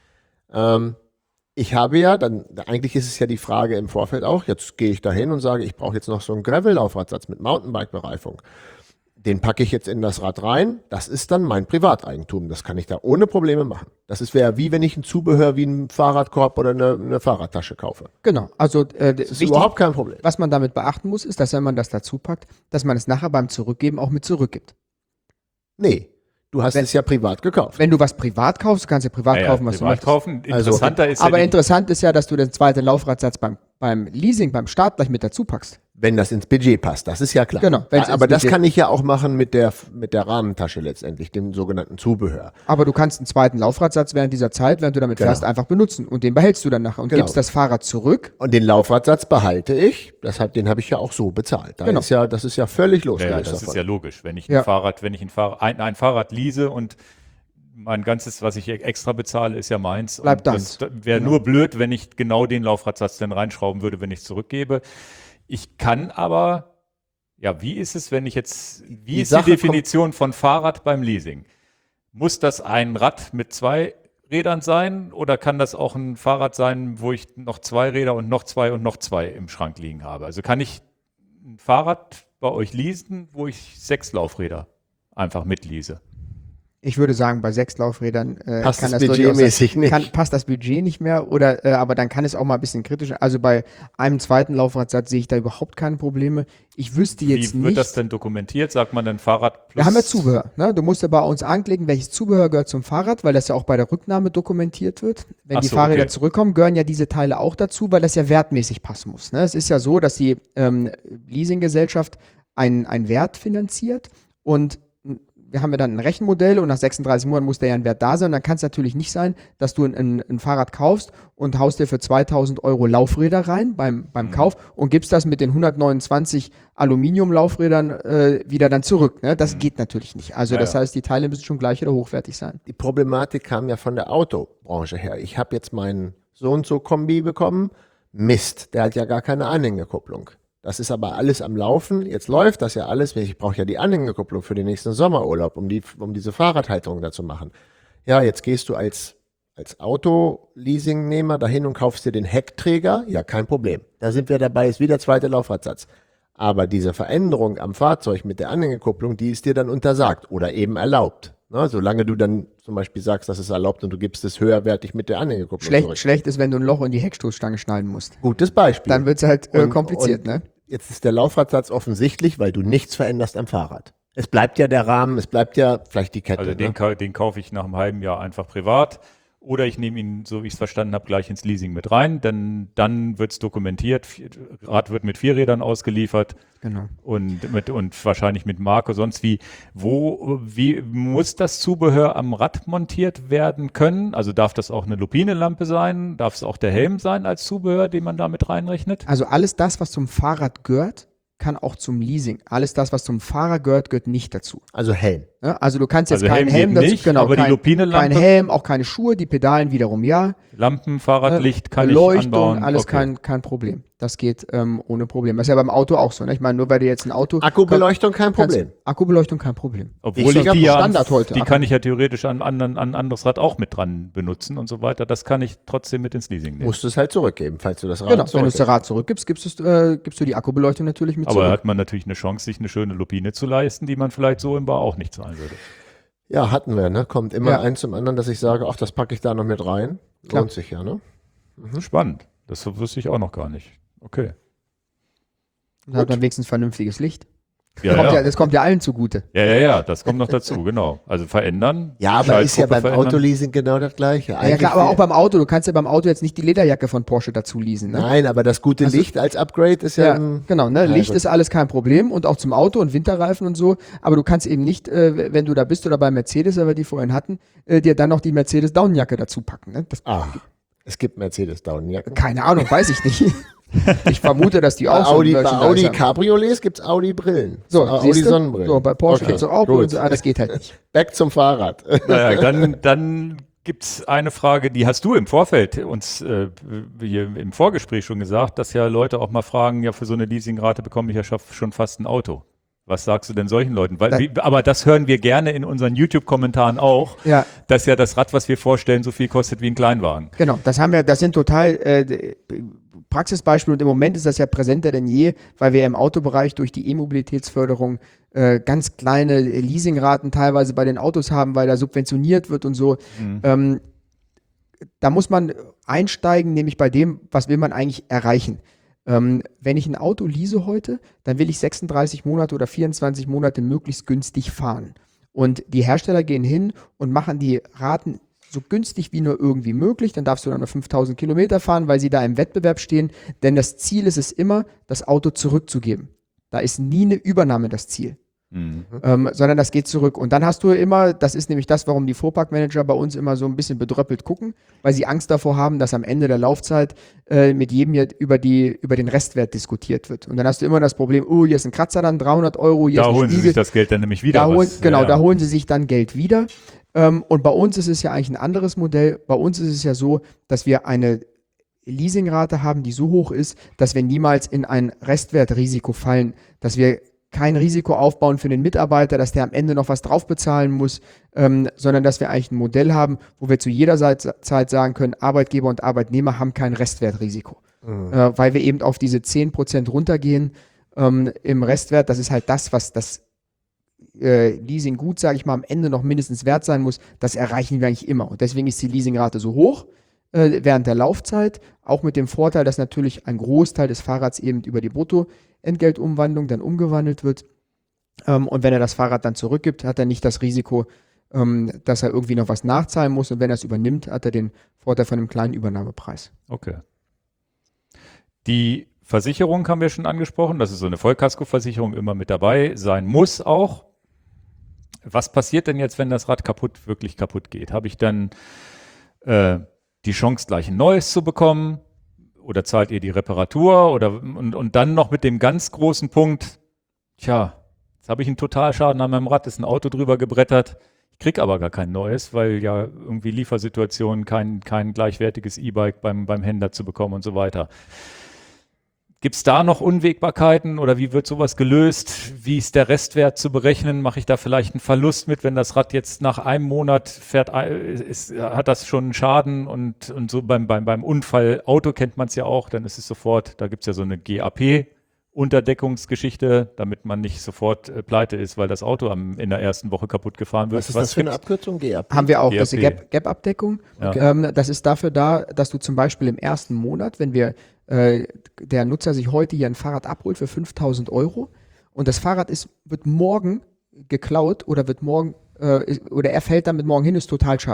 Ich habe ja, eigentlich ist es ja die Frage im Vorfeld auch, jetzt gehe ich da hin und sage, ich brauche jetzt noch so einen Gravel-Laufradsatz mit Mountainbike-Bereifung. Den packe ich jetzt in das Rad rein, das ist dann mein Privateigentum, das kann ich da ohne Probleme machen. Das wäre wie wenn ich ein Zubehör wie einen Fahrradkorb oder eine Fahrradtasche kaufe. Genau, also Das ist überhaupt kein Problem. was man damit beachten muss, ist, dass wenn man das dazu packt, dass man es nachher beim Zurückgeben auch mit zurückgibt. Nee, du hast es ja privat gekauft. Wenn du was privat kaufst, kannst du privat kaufen, was du privat möchtest. kaufen. Also, Interessanter ist Aber ja interessant ist ja, dass du den zweiten Laufradsatz beim Leasing, beim Start gleich mit dazu packst. Wenn das ins Budget passt, das ist ja klar. Genau, wenn's Aber ins das Budget- kann ich ja auch machen mit der Rahmentasche letztendlich, dem sogenannten Zubehör. Aber du kannst einen zweiten Laufradsatz während dieser Zeit, während du damit Genau. fährst, einfach benutzen. Und den behältst du dann nachher und Genau. gibst das Fahrrad zurück. Und den Laufradsatz behalte ich, den habe ich ja auch so bezahlt. Genau. Das ist ja völlig Ja, losgelöst das ist davon. ja logisch. Wenn ich Ja. ein Fahrrad lease und mein ganzes, was ich extra bezahle, ist ja meins. Bleibt Und deins. das wäre nur blöd, wenn ich genau den Laufradsatz dann reinschrauben würde, wenn ich es zurückgebe. Ich kann aber, ja, wie ist es, wenn ich jetzt, wie ist die Sache Definition von Fahrrad beim Leasing? Muss das ein Rad mit 2 Rädern sein oder kann das auch ein Fahrrad sein, wo ich noch 2 Räder und noch 2 und noch 2 im Schrank liegen habe? Also kann ich ein Fahrrad bei euch leasen, wo ich 6 Laufräder einfach mitlease? Ich würde sagen, bei 6 Laufrädern Passt kann das das durchaus budgetmäßig sein. nicht. Passt das Budget nicht mehr oder aber dann kann es auch mal ein bisschen kritischer. Also bei einem zweiten Laufradsatz sehe ich da überhaupt keine Probleme. Ich wüsste jetzt Wie wird nicht. das denn dokumentiert? Sagt man dann Fahrrad plus? Wir haben ja Zubehör. Ne? Du musst ja bei uns anklicken, welches Zubehör gehört zum Fahrrad, weil das ja auch bei der Rücknahme dokumentiert wird. Wenn Ach die so, Fahrräder okay. zurückkommen, gehören ja diese Teile auch dazu, weil das ja wertmäßig passen muss. Ne? Es ist ja so, dass die Leasinggesellschaft einen Wert finanziert und wir haben ja dann ein Rechenmodell und nach 36 Monaten muss der ja ein Wert da sein. Und dann kann es natürlich nicht sein, dass du ein Fahrrad kaufst und haust dir für 2.000 € Laufräder rein beim Kauf und gibst das mit den 129 Aluminium-Laufrädern wieder dann zurück. Ne? Das geht natürlich nicht. Also Ja, das ja. heißt, die Teile müssen schon gleich oder hochwertig sein. Die Problematik kam ja von der Autobranche her. Ich habe jetzt meinen So-und-so-Kombi bekommen. Mist, der hat ja gar keine Anhängerkupplung. Das ist aber alles am Laufen. Jetzt läuft das ja alles. Ich brauche ja die Anhängerkupplung für den nächsten Sommerurlaub, um diese Fahrradhalterung da zu machen. Ja, jetzt gehst du als Auto-Leasingnehmer dahin und kaufst dir den Heckträger. Ja, kein Problem. Da sind wir dabei, ist wieder zweiter Laufradsatz. Aber diese Veränderung am Fahrzeug mit der Anhängerkupplung, die ist dir dann untersagt oder eben erlaubt. Ne? Solange du dann zum Beispiel sagst, das ist erlaubt und du gibst es höherwertig mit der Anhängerkupplung zurück. Schlecht ist, wenn du ein Loch in die Heckstoßstange schneiden musst. Gutes Beispiel. Dann wird es halt Und- kompliziert, und ne? Jetzt ist der Laufradsatz offensichtlich, weil du nichts veränderst am Fahrrad. Es bleibt ja der Rahmen, es bleibt ja vielleicht die Kette. Also ne? den kaufe ich nach einem halben Jahr einfach privat oder ich nehme ihn, so wie ich es verstanden habe, gleich ins Leasing mit rein, denn dann wird es dokumentiert, Rad wird mit 4 Rädern ausgeliefert Genau. und wahrscheinlich mit Marke, sonst wie. Wie muss das Zubehör am Rad montiert werden können? Also darf das auch eine Lupinenlampe sein? Darf es auch der Helm sein als Zubehör, den man da mit reinrechnet? Also alles das, was zum Fahrrad gehört, kann auch zum Leasing. Alles das, was zum Fahrer gehört, gehört nicht dazu. Also Helm. Ja, also du kannst jetzt Also keinen Helm Helm geht dazu, nicht, genau, aber die kein Lupinenlampe? Helm, auch keine Schuhe, die Pedalen wiederum ja. Lampen, Fahrradlicht kann ich Leuchtung, anbauen. alles Okay. kein Problem. Das geht ohne Problem. Das ist ja beim Auto auch so. Ne? Ich meine, nur weil du jetzt ein Auto... Akkubeleuchtung kein Problem. Akkubeleuchtung kein Problem. Obwohl Ich ich glaub, die ja Standard heute. die kann ich ja theoretisch an ein anderes Rad auch mit dran benutzen und so weiter. Das kann ich trotzdem mit ins Leasing nehmen. Musst du es halt zurückgeben, falls du das Rad Genau, wenn du zurückgibst. das Rad zurückgibst, gibst du die Akkubeleuchtung natürlich mit Aber da zurück. hat man natürlich eine Chance, sich eine schöne Lupine zu leisten, die man vielleicht so im Bar auch nicht zahlen würde. Ja, hatten wir, ne? Kommt immer Ja. eins zum anderen, dass ich sage, ach, das packe ich da noch mit rein. Klar. Lohnt sich ja, ne? Spannend. Das wusste ich auch noch gar nicht. Okay. Dann hat man wenigstens vernünftiges Licht. Ja. Das kommt ja allen zugute. Ja, das kommt noch dazu, genau. Also verändern. Ja, aber ist ja Schaltgruppe beim verändern. Autoleasing genau das Gleiche. Ja klar, aber auch beim Auto. Du kannst ja beim Auto jetzt nicht die Lederjacke von Porsche dazu leasen. Ne? Nein, aber das gute Also- Licht als Upgrade ist ja, Ja, ein, genau, ne? Ja, Licht gut. ist alles kein Problem und auch zum Auto und Winterreifen und so, aber du kannst eben nicht, wenn du da bist oder bei Mercedes, weil wir die vorhin hatten, dir dann noch die Mercedes Daunenjacke dazu packen. Ne? Das, es gibt Mercedes Daunenjacken. keine Ahnung, weiß ich nicht. Ich vermute, dass die Bei auch so Audi, bei Merchandise Audi haben. Cabriolets gibt es Audi Brillen. So, Audi siehste? Sonnenbrillen. So, bei Porsche Okay, gibt's auch gut. und so, das geht halt nicht. Back zum Fahrrad. Naja, dann gibt es eine Frage, die hast du im Vorfeld uns hier im Vorgespräch schon gesagt, dass ja Leute auch mal fragen, ja, für so eine Leasingrate bekomme ich ja schon fast ein Auto. Was sagst du denn solchen Leuten? Aber das hören wir gerne in unseren YouTube-Kommentaren auch, Ja, dass ja das Rad, was wir vorstellen, so viel kostet wie ein Kleinwagen. genau, das sind total Praxisbeispiele und im Moment ist das ja präsenter denn je, weil wir im Autobereich durch die E-Mobilitätsförderung ganz kleine Leasingraten teilweise bei den Autos haben, weil da subventioniert wird und so. Da muss man einsteigen, nämlich bei dem, was will man eigentlich erreichen. Wenn ich ein Auto lease heute, dann will ich 36 Monate oder 24 Monate möglichst günstig fahren. Und die Hersteller gehen hin und machen die Raten so günstig wie nur irgendwie möglich. Dann darfst du dann nur 5000 Kilometer fahren, weil sie da im Wettbewerb stehen. Denn das Ziel ist es immer, das Auto zurückzugeben. Da ist nie eine Übernahme das Ziel. Sondern das geht zurück. Und dann hast du immer, das ist nämlich das, warum die Fuhrparkmanager bei uns immer so ein bisschen bedröppelt gucken, weil sie Angst davor haben, dass am Ende der Laufzeit mit jedem hier über den Restwert diskutiert wird. Und dann hast du immer das Problem, oh, hier ist ein Kratzer dann, 300 Euro, hier Da ist ein holen sie Spiegel. sich das Geld dann nämlich wieder. Da holen sie sich dann Geld wieder. Und bei uns ist es ja eigentlich ein anderes Modell. Bei uns ist es ja so, dass wir eine Leasingrate haben, die so hoch ist, dass wir niemals in ein Restwertrisiko fallen, dass wir kein Risiko aufbauen für den Mitarbeiter, dass der am Ende noch was drauf bezahlen muss, sondern dass wir eigentlich ein Modell haben, wo wir zu jeder Zeit sagen können, Arbeitgeber und Arbeitnehmer haben kein Restwertrisiko. Weil wir eben auf diese 10% runtergehen im Restwert. Das ist halt das, was das Leasinggut, sage ich mal, am Ende noch mindestens wert sein muss. Das erreichen wir eigentlich immer. Und deswegen ist die Leasingrate so hoch während der Laufzeit, auch mit dem Vorteil, dass natürlich ein Großteil des Fahrrads eben über die Bruttoentgeltumwandlung dann umgewandelt wird. Und wenn er das Fahrrad dann zurückgibt, hat er nicht das Risiko, dass er irgendwie noch was nachzahlen muss. Und wenn er es übernimmt, hat er den Vorteil von einem kleinen Übernahmepreis. Okay. Die Versicherung haben wir schon angesprochen, dass es so eine Vollkaskoversicherung immer mit dabei sein muss auch. Was passiert denn jetzt, wenn das Rad wirklich kaputt geht? Habe ich dann die Chance, gleich ein neues zu bekommen? Oder zahlt ihr die Reparatur? Und dann noch mit dem ganz großen Punkt, tja, jetzt habe ich einen Totalschaden an meinem Rad, ist ein Auto drüber gebrettert. Ich kriege aber gar kein neues, weil ja irgendwie Liefersituationen kein gleichwertiges E-Bike beim Händler zu bekommen und so weiter. Gibt es da noch Unwägbarkeiten oder wie wird sowas gelöst? Wie ist der Restwert zu berechnen? Mache ich da vielleicht einen Verlust mit, wenn das Rad jetzt nach einem Monat fährt, hat das schon einen Schaden und so beim Unfall, Auto kennt man es ja auch, dann ist es sofort, da gibt es ja so eine GAP-Unterdeckungsgeschichte, damit man nicht sofort pleite ist, weil das Auto in der ersten Woche kaputt gefahren wird. Was ist das für eine Abkürzung? GAP? Haben wir auch, GAP. das ist die Gap-Abdeckung. Ja. Das ist dafür da, dass du zum Beispiel im ersten Monat, wenn der Nutzer sich heute hier ein Fahrrad abholt für 5.000 € und das Fahrrad wird morgen geklaut oder er fällt damit morgen hin, ist Totalschaden.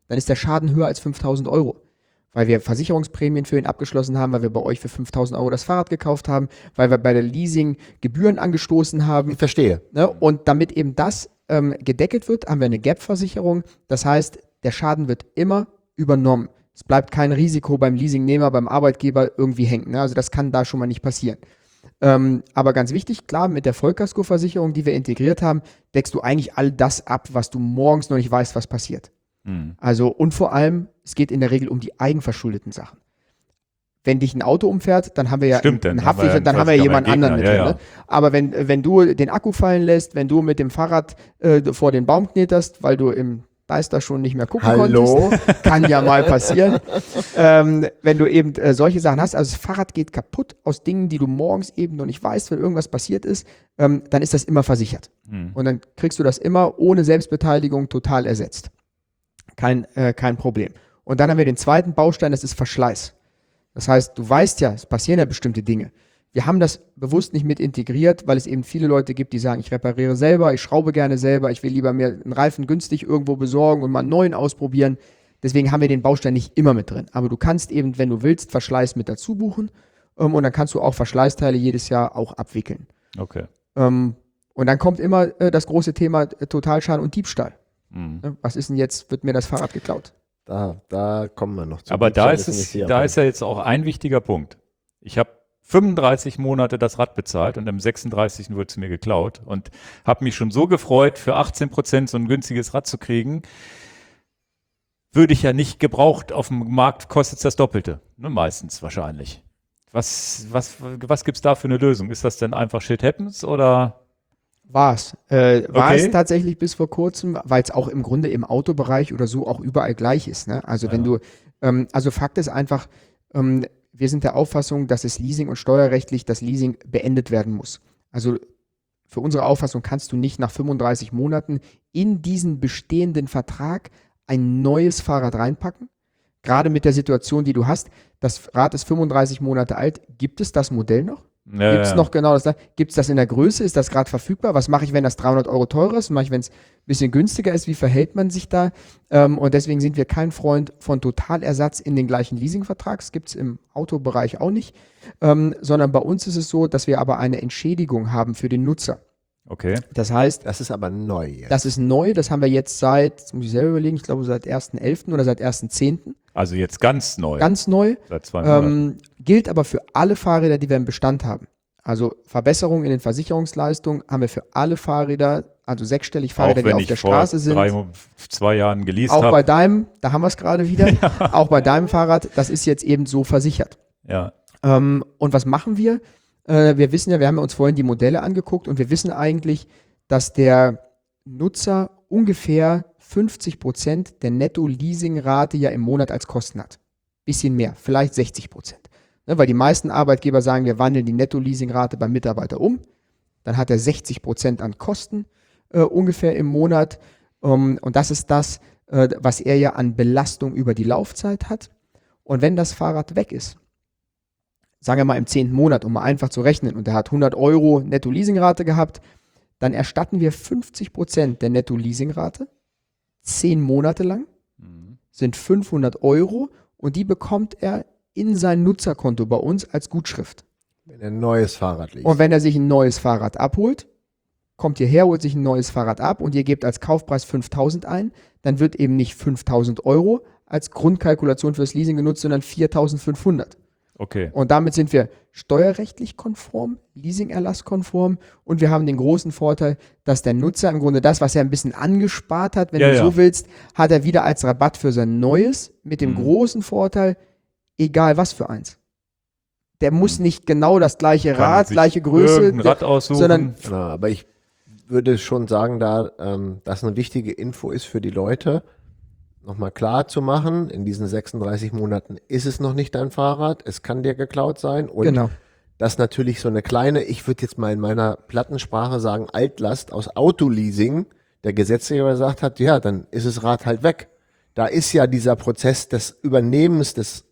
dann ist der Schaden höher als 5.000 Euro. Weil wir Versicherungsprämien für ihn abgeschlossen haben, weil wir bei euch für 5.000 Euro das Fahrrad gekauft haben, weil wir bei der Leasing Gebühren angestoßen haben. Ich verstehe. Ne? Und damit eben das gedeckelt wird, haben wir eine Gap-Versicherung. Das heißt, der Schaden wird immer übernommen. Es bleibt kein Risiko beim Leasingnehmer, beim Arbeitgeber irgendwie hängen. Ne? Also das kann da schon mal nicht passieren. Aber ganz wichtig, klar, mit der Vollkaskoversicherung, die wir integriert haben, deckst du eigentlich all das ab, was du morgens noch nicht weißt, was passiert. Also, und vor allem, es geht in der Regel um die eigenverschuldeten Sachen. Wenn dich ein Auto umfährt, dann haben wir ja dann dann haben wir ja jemand anderen mit drin. ja. Ne? Aber wenn du den Akku fallen lässt, wenn du mit dem Fahrrad vor den Baum kneterst, weil du im Deister schon nicht mehr gucken konntest, kann ja mal passieren. Wenn du eben solche Sachen hast, also das Fahrrad geht kaputt aus Dingen, die du morgens eben noch nicht weißt, wenn irgendwas passiert ist, dann ist das immer versichert. Und dann kriegst du das immer ohne Selbstbeteiligung total ersetzt. Kein Problem. Und dann haben wir den zweiten Baustein, das ist Verschleiß. Das heißt, du weißt ja, es passieren ja bestimmte Dinge. Wir haben das bewusst nicht mit integriert, weil es eben viele Leute gibt, die sagen, ich repariere selber, ich schraube gerne selber, ich will lieber mir einen Reifen günstig irgendwo besorgen und mal einen neuen ausprobieren. Deswegen haben wir den Baustein nicht immer mit drin. Aber du kannst eben, wenn du willst, Verschleiß mit dazu buchen und dann kannst du auch Verschleißteile jedes Jahr auch abwickeln. Okay. Und dann kommt immer das große Thema Totalschaden und Diebstahl. Was ist denn jetzt, wird mir das Fahrrad geklaut? Da kommen wir noch zu. Aber da ist ja jetzt auch ein wichtiger Punkt. Ich habe 35 Monate das Rad bezahlt und am 36. wurde es mir geklaut und habe mich schon so gefreut, für 18% so ein günstiges Rad zu kriegen. Würde ich ja nicht gebraucht, auf dem Markt kostet es das Doppelte, ne, meistens wahrscheinlich. Was gibt's da für eine Lösung? Ist das denn einfach Shit happens oder? War es tatsächlich bis vor kurzem, weil es auch im Grunde im Autobereich oder so auch überall gleich ist. Ne? Also wenn du, also Fakt ist einfach, wir sind der Auffassung, dass es Leasing und steuerrechtlich das Leasing beendet werden muss. Also für unsere Auffassung kannst du nicht nach 35 Monaten in diesen bestehenden Vertrag ein neues Fahrrad reinpacken. Gerade mit der Situation, die du hast, das Rad ist 35 Monate alt, gibt es das Modell noch? Ja, Gibt es noch genau das? Gibt es das in der Größe? Ist das gerade verfügbar? Was mache ich, wenn das 300 Euro teurer ist? Was mache ich, wenn es ein bisschen günstiger ist? Wie verhält man sich da? Und deswegen sind wir kein Freund von Totalersatz in den gleichen Leasingvertrag. Das gibt es im Autobereich auch nicht. Sondern bei uns ist es so, dass wir aber eine Entschädigung haben für den Nutzer. Okay. Das heißt, das ist aber neu jetzt. Das ist neu, das haben wir jetzt jetzt muss ich selber überlegen, ich glaube seit 1.11. oder seit 1.10. Also jetzt ganz neu. Ganz neu. Seit 2 Monaten. Gilt aber für alle Fahrräder, die wir im Bestand haben. Also Verbesserungen in den Versicherungsleistungen haben wir für alle Fahrräder, also sechsstellig Fahrräder, die auf der Straße sind. Vor 2 Jahren geleast auch habe. bei deinem, da haben wir es gerade wieder, auch bei deinem Fahrrad, das ist jetzt eben so versichert. Ja. Und was machen wir? Wir wissen ja, wir haben uns vorhin die Modelle angeguckt und wir wissen eigentlich, dass der Nutzer ungefähr 50% der Netto-Leasing-Rate ja im Monat als Kosten hat. Bisschen mehr, vielleicht 60%. Ne, weil die meisten Arbeitgeber sagen, wir wandeln die Netto-Leasing-Rate beim Mitarbeiter um. Dann hat er 60% an Kosten ungefähr im Monat. Und das ist das, was er ja an Belastung über die Laufzeit hat. Und wenn das Fahrrad weg ist, sagen wir mal im 10. Monat, um mal einfach zu rechnen, und er hat 100 Euro Netto-Leasing-Rate gehabt, dann erstatten wir 50% der Netto-Leasing-Rate, 10 Monate lang, sind 500 Euro und die bekommt er in sein Nutzerkonto bei uns als Gutschrift. Wenn er ein neues Fahrrad liest. Und wenn er sich ein neues Fahrrad abholt, kommt hierher, holt sich ein neues Fahrrad ab und ihr gebt als Kaufpreis 5.000 ein, dann wird eben nicht 5.000 Euro als Grundkalkulation fürs Leasing genutzt, sondern 4.500. Okay. Und damit sind wir steuerrechtlich konform, Leasingerlasskonform und wir haben den großen Vorteil, dass der Nutzer im Grunde das, was er ein bisschen angespart hat, wenn du so willst, hat er wieder als Rabatt für sein Neues mit dem großen Vorteil, egal was für eins. Der muss nicht genau das gleiche Rad, gleiche Größe, Rad aussuchen, sondern ja, aber ich würde schon sagen, da das eine wichtige Info ist für die Leute, nochmal klar zu machen, in diesen 36 Monaten ist es noch nicht dein Fahrrad, es kann dir geklaut sein und dass natürlich so eine kleine, ich würde jetzt mal in meiner Plattensprache sagen, Altlast aus Autoleasing, der Gesetzgeber gesagt hat, ja, dann ist das Rad halt weg. Da ist ja dieser Prozess des Übernehmens des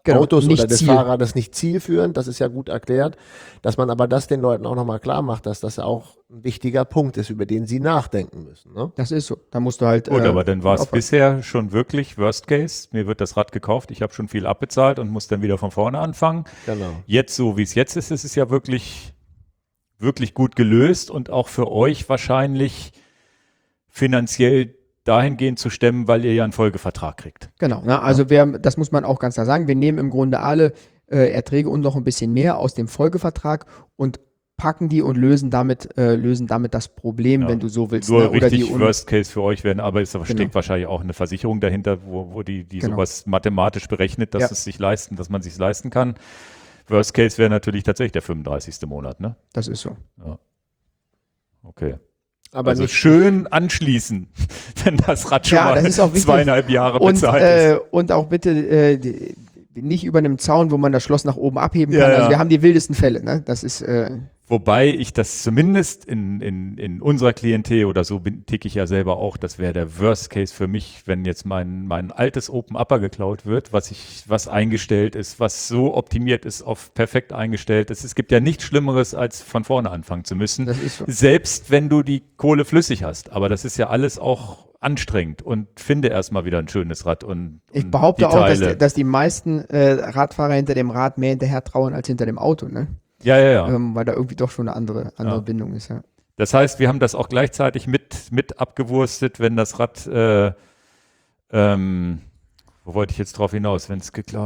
Autos nicht oder des Ziel. Fahrrades nicht zielführend, das ist ja gut erklärt, dass man aber das den Leuten auch nochmal klar macht, dass das auch ein wichtiger Punkt ist, über den sie nachdenken müssen. Ne? Das ist so. Da musst du halt. Gut, aber dann war es aufpassen. bisher schon wirklich Worst Case. Mir wird das Rad gekauft, ich habe schon viel abbezahlt und muss dann wieder von vorne anfangen. Genau. Jetzt, so wie es jetzt ist es ja wirklich, wirklich gut gelöst und auch für euch wahrscheinlich finanziell dahingehend zu stemmen, weil ihr ja einen Folgevertrag kriegt. Genau, ne? Also das muss man auch ganz klar sagen, wir nehmen im Grunde alle Erträge und noch ein bisschen mehr aus dem Folgevertrag und packen die und lösen damit das Problem, Ja. wenn du so willst. Nur ne? Oder richtig die Worst Case für euch werden, aber es Genau. steckt wahrscheinlich auch eine Versicherung dahinter, wo die Genau. sowas mathematisch berechnet, dass Ja. dass man sich leisten kann. Worst Case wäre natürlich tatsächlich der 35. Monat, ne? Das ist so. Okay. Aber Also nicht schön anschließen, wenn das Rad schon Ja, mal das ist auch wichtig. 2,5 Jahre Und, bezahlt ist. und auch bitte nicht über einem Zaun, wo man das Schloss nach oben abheben Ja, kann. ja. Also wir haben die wildesten Fälle. Ne? Das ist Wobei ich das zumindest in unserer Klientel oder so ticke ich ja selber auch, das wäre der Worst Case für mich, wenn jetzt mein altes Open Upper geklaut wird, was eingestellt ist, was so optimiert ist, auf perfekt eingestellt ist. Es gibt ja nichts Schlimmeres, als von vorne anfangen zu müssen. Das ist so. Selbst wenn du die Kohle flüssig hast. Aber das ist ja alles auch anstrengend und finde erstmal wieder ein schönes Rad Ich und behaupte die auch, Teile. dass die meisten Radfahrer hinter dem Rad mehr hinterher trauen als hinter dem Auto, ne? Ja. Weil da irgendwie doch schon eine andere Ja. Bindung ist. Ja. Das heißt, wir haben das auch gleichzeitig mit abgewurstet, wenn das Rad, wo wollte ich jetzt drauf hinaus, wenn es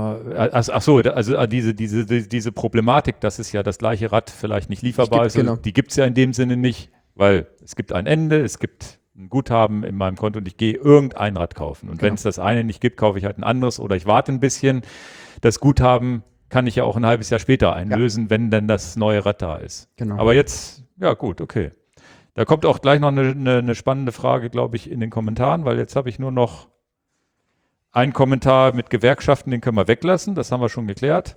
diese Problematik, dass es ja das gleiche Rad vielleicht nicht lieferbar Nicht ist, gibt, genau. die gibt es ja in dem Sinne nicht, weil es gibt ein Ende, es gibt ein Guthaben in meinem Konto und ich gehe irgendein Rad kaufen. Und Genau. wenn es das eine nicht gibt, kaufe ich halt ein anderes oder ich warte ein bisschen. Das Guthaben kann ich ja auch ein halbes Jahr später einlösen, wenn denn das neue Rad da ist. Genau. Aber jetzt, ja gut, okay. Da kommt auch gleich noch eine spannende Frage, glaube ich, in den Kommentaren, weil jetzt habe ich nur noch einen Kommentar mit Gewerkschaften, den können wir weglassen, das haben wir schon geklärt.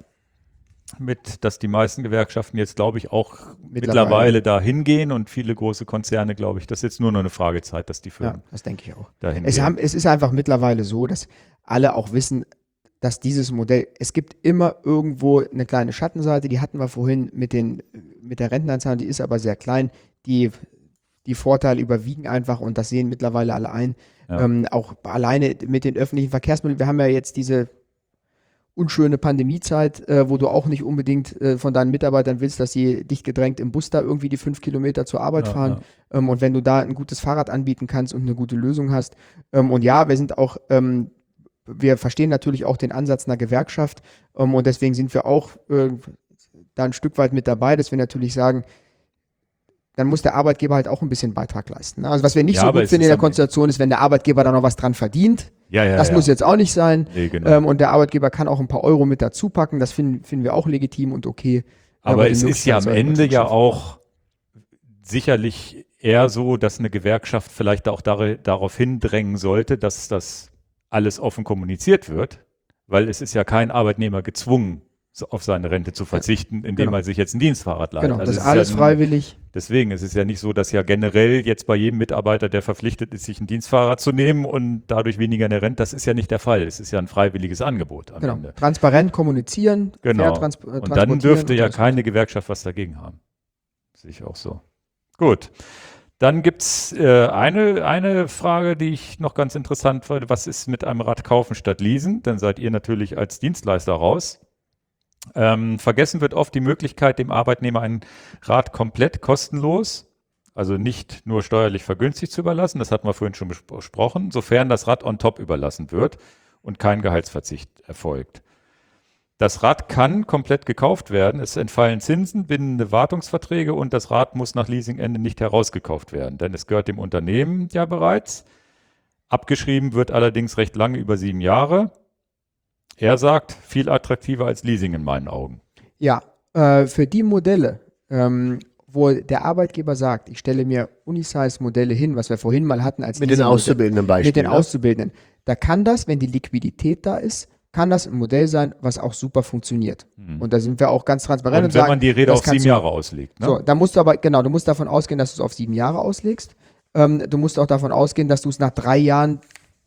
Dass die meisten Gewerkschaften jetzt, glaube ich, auch mittlerweile dahin gehen und viele große Konzerne, glaube ich, das ist jetzt nur noch eine Fragezeit, dass die Ja, Firmen das denke ich auch. dahin gehen. Es ist einfach mittlerweile so, dass alle auch wissen, dass dieses Modell, es gibt immer irgendwo eine kleine Schattenseite, die hatten wir vorhin mit der Rentenanzahlung, die ist aber sehr klein, die Vorteile überwiegen einfach und das sehen mittlerweile alle ein. Ja. Auch alleine mit den öffentlichen Verkehrsmitteln, wir haben ja jetzt diese unschöne Pandemiezeit, wo du auch nicht unbedingt von deinen Mitarbeitern willst, dass sie dicht gedrängt im Bus da irgendwie die 5 Kilometer zur Arbeit Ja, fahren. Und wenn du da ein gutes Fahrrad anbieten kannst und eine gute Lösung hast. Und ja, wir sind auch, wir verstehen natürlich auch den Ansatz einer Gewerkschaft und deswegen sind wir auch da ein Stück weit mit dabei, dass wir natürlich sagen, dann muss der Arbeitgeber halt auch ein bisschen Beitrag leisten. Also was wir nicht Ja, so aber gut es finden ist in der am- Konstellation ist, wenn der Arbeitgeber da noch was dran verdient. Ja, Das muss jetzt auch nicht sein. Nee, genau. Und der Arbeitgeber kann auch ein paar Euro mit dazu packen. Das finden wir auch legitim und okay. Aber die es ist ja am Möglichkeit Ende sollte man ja schon auch sicherlich eher so, dass eine Gewerkschaft vielleicht auch darauf hindrängen sollte, dass das alles offen kommuniziert wird, weil es ist ja kein Arbeitnehmer gezwungen, auf seine Rente zu verzichten, indem genau. er sich jetzt ein Dienstfahrrad leiht. Genau, Also das es ist alles ja freiwillig. Deswegen, es ist ja nicht so, dass ja generell jetzt bei jedem Mitarbeiter, der verpflichtet ist, sich ein Dienstfahrrad zu nehmen und dadurch weniger eine Rente, das ist ja nicht der Fall. Es ist ja ein freiwilliges Angebot am Genau. Ende. Transparent kommunizieren, Genau. fair Und dann transportieren dürfte und ja das- keine Gewerkschaft was dagegen haben. Sehe ich auch so. Gut. Dann gibt es eine Frage, die ich noch ganz interessant fand. Was ist mit einem Rad kaufen statt leasen? Dann seid ihr natürlich als Dienstleister raus. Vergessen wird oft die Möglichkeit, dem Arbeitnehmer ein Rad komplett kostenlos, also nicht nur steuerlich vergünstigt zu überlassen, das hatten wir vorhin schon besprochen, sofern das Rad on top überlassen wird und kein Gehaltsverzicht erfolgt. Das Rad kann komplett gekauft werden, es entfallen Zinsen, bindende Wartungsverträge und das Rad muss nach Leasingende nicht herausgekauft werden, denn es gehört dem Unternehmen ja bereits. Abgeschrieben wird allerdings recht lange, über 7 Jahre. Er sagt, viel attraktiver als Leasing in meinen Augen. Ja, für die Modelle, wo der Arbeitgeber sagt, ich stelle mir Unisize-Modelle hin, was wir vorhin mal hatten als Mit den Leasingmodell- Auszubildenden Beispielen. Mit den ne? Auszubildenden. Da kann das, wenn die Liquidität da ist, kann das ein Modell sein, was auch super funktioniert. Und da sind wir auch ganz transparent Und wenn man die Rede das auf 7 kannst du- Jahre auslegt. Ne? So, da musst du aber, genau, du musst davon ausgehen, dass du es auf 7 Jahre auslegst. Du musst auch davon ausgehen, dass du es nach 3 Jahren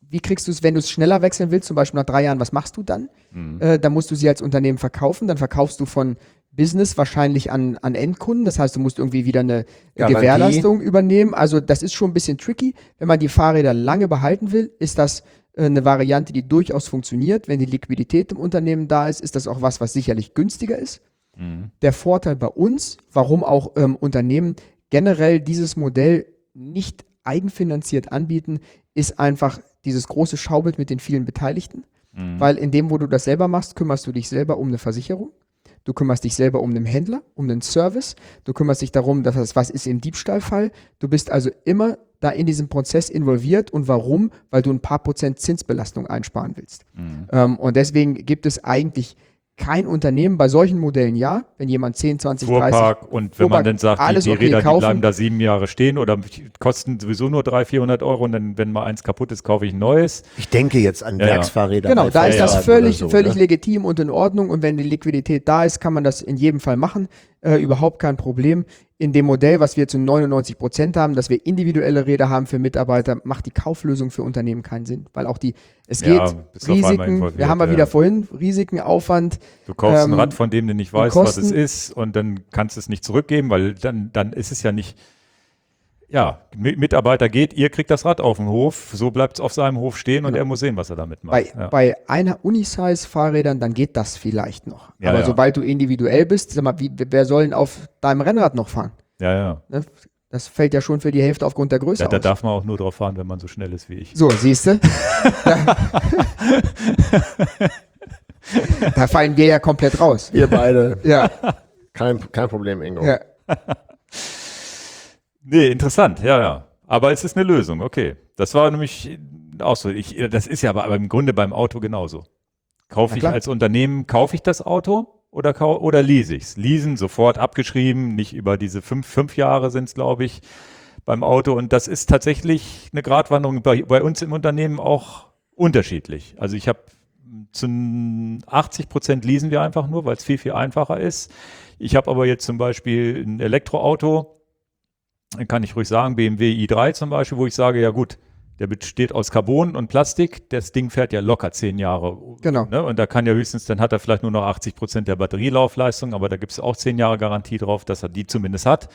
wie kriegst du es, wenn du es schneller wechseln willst, zum Beispiel nach 3 Jahren, was machst du dann? Dann musst du sie als Unternehmen verkaufen, dann verkaufst du von Business wahrscheinlich an Endkunden, das heißt, du musst irgendwie wieder eine Garantie. Gewährleistung übernehmen, also das ist schon ein bisschen tricky. Wenn man die Fahrräder lange behalten will, ist das eine Variante, die durchaus funktioniert. Wenn die Liquidität im Unternehmen da ist das auch was sicherlich günstiger ist. Der Vorteil bei uns, warum auch Unternehmen generell dieses Modell nicht eigenfinanziert anbieten, ist einfach dieses große Schaubild mit den vielen Beteiligten. Weil in dem, wo du das selber machst, kümmerst du dich selber um eine Versicherung. Du kümmerst dich selber um einen Händler, um einen Service. Du kümmerst dich darum, was ist im Diebstahlfall. Du bist also immer da in diesem Prozess involviert. Und warum? Weil du ein paar Prozent Zinsbelastung einsparen willst. Und deswegen gibt es eigentlich kein Unternehmen bei solchen Modellen, ja, wenn jemand 10, 20, Fuhrpark 30 und wenn man dann sagt, die okay, Räder, kaufen. die bleiben da 7 Jahre stehen oder kosten sowieso nur 300, 400 Euro und dann, wenn mal eins kaputt ist, kaufe ich ein neues. Ich denke jetzt an Ja, ja. Werksfahrräder. Genau, bei da ist das Volkswagen völlig oder so, ne? legitim und in Ordnung. Und wenn die Liquidität da ist, kann man das in jedem Fall machen. Überhaupt kein Problem. In dem Modell, was wir zu 99% haben, dass wir individuelle Räder haben für Mitarbeiter, macht die Kauflösung für Unternehmen keinen Sinn. Weil auch es Ja, geht bist du auf einmal Risiken, involviert, wir haben ja ja. wieder vorhin, Risiken, Aufwand. Du kaufst ein Rad, von dem du nicht weißt, was es Kosten. ist und dann kannst du es nicht zurückgeben, weil dann ist es ja nicht, ja, Mitarbeiter geht, ihr kriegt das Rad auf den Hof, so bleibt es auf seinem Hof stehen und er muss sehen, was er damit macht. Bei einer Unisize-Fahrrädern, dann geht das vielleicht noch. Ja, Aber ja. sobald du individuell bist, sag mal, wer soll denn auf deinem Rennrad noch fahren? Ja. Ne? Das fällt ja schon für die Hälfte aufgrund der Größe Da aus. darf man auch nur drauf fahren, wenn man so schnell ist wie ich. So, siehst du? Da fallen wir ja komplett raus. Wir beide. Ja, Kein Problem, Ingo. ja. Nee, interessant, ja. Aber es ist eine Lösung, okay. Das war nämlich auch so. Das ist ja aber im Grunde beim Auto genauso. Kaufe Na ich klar. als Unternehmen, kaufe ich das Auto oder lease ich's? Leasen, sofort abgeschrieben, nicht über diese 5 Jahre sind's, glaube ich, beim Auto. Und das ist tatsächlich eine Gratwanderung bei uns im Unternehmen auch unterschiedlich. Also ich habe zu 80% leasen wir einfach nur, weil es viel, viel einfacher ist. Ich habe aber jetzt zum Beispiel ein Elektroauto, kann ich ruhig sagen, BMW i3 zum Beispiel, wo ich sage, ja gut, der besteht aus Carbon und Plastik, das Ding fährt ja locker 10 Jahre. Genau. Ne? Und da kann ja höchstens, dann hat er vielleicht nur noch 80% der Batterielaufleistung, aber da gibt es auch 10 Jahre Garantie drauf, dass er die zumindest hat.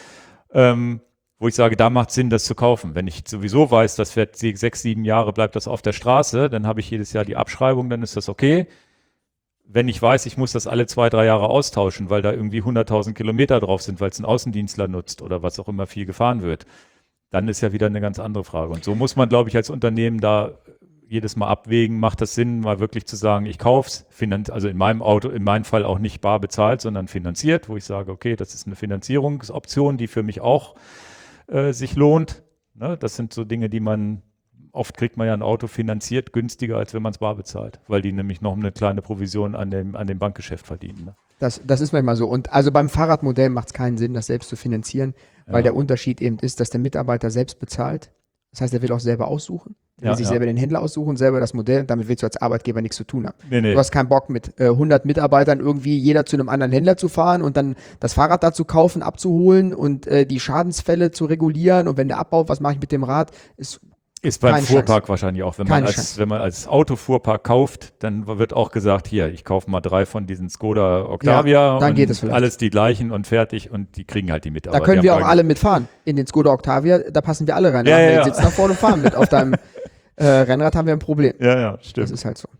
Wo ich sage, da macht Sinn, das zu kaufen. Wenn ich sowieso weiß, das fährt 6, 7 Jahre, bleibt das auf der Straße, dann habe ich jedes Jahr die Abschreibung, dann ist das okay. Wenn ich weiß, ich muss das alle 2, 3 Jahre austauschen, weil da irgendwie 100.000 Kilometer drauf sind, weil es ein Außendienstler nutzt oder was auch immer viel gefahren wird, dann ist ja wieder eine ganz andere Frage. Und so muss man, glaube ich, als Unternehmen da jedes Mal abwägen, macht das Sinn, mal wirklich zu sagen, ich kauf's, also in meinem Auto, in meinem Fall auch nicht bar bezahlt, sondern finanziert, wo ich sage, okay, das ist eine Finanzierungsoption, die für mich auch sich lohnt. Ne? Das sind so Dinge, die oft kriegt man ja ein Auto finanziert günstiger, als wenn man es bar bezahlt, weil die nämlich noch eine kleine Provision an dem Bankgeschäft verdienen. Ne? Das ist manchmal so. Und also beim Fahrradmodell macht es keinen Sinn, das selbst zu finanzieren, weil der Unterschied eben ist, dass der Mitarbeiter selbst bezahlt. Das heißt, er will auch selber aussuchen. Er will sich selber den Händler aussuchen, selber das Modell. Und damit willst du als Arbeitgeber nichts zu tun haben. Nee. Du hast keinen Bock, mit 100 Mitarbeitern irgendwie jeder zu einem anderen Händler zu fahren und dann das Fahrrad da zu kaufen, abzuholen und die Schadensfälle zu regulieren. Und wenn der abbaut, was mache ich mit dem Rad? Ist beim Keine Fuhrpark Chance. wahrscheinlich auch. Wenn Keine man als Autofuhrpark kauft, dann wird auch gesagt, hier, ich kaufe mal 3 von diesen Skoda Octavia Ja, dann und geht es vielleicht. alles die gleichen und fertig und die kriegen halt die Mitarbeiter. Da können Die wir haben auch alle mitfahren. In den Skoda Octavia, da passen wir alle rein. Ja, Wir ja. sitzen nach vorne und fahren mit. Auf deinem Rennrad haben wir ein Problem. Ja, Das stimmt. ist halt so.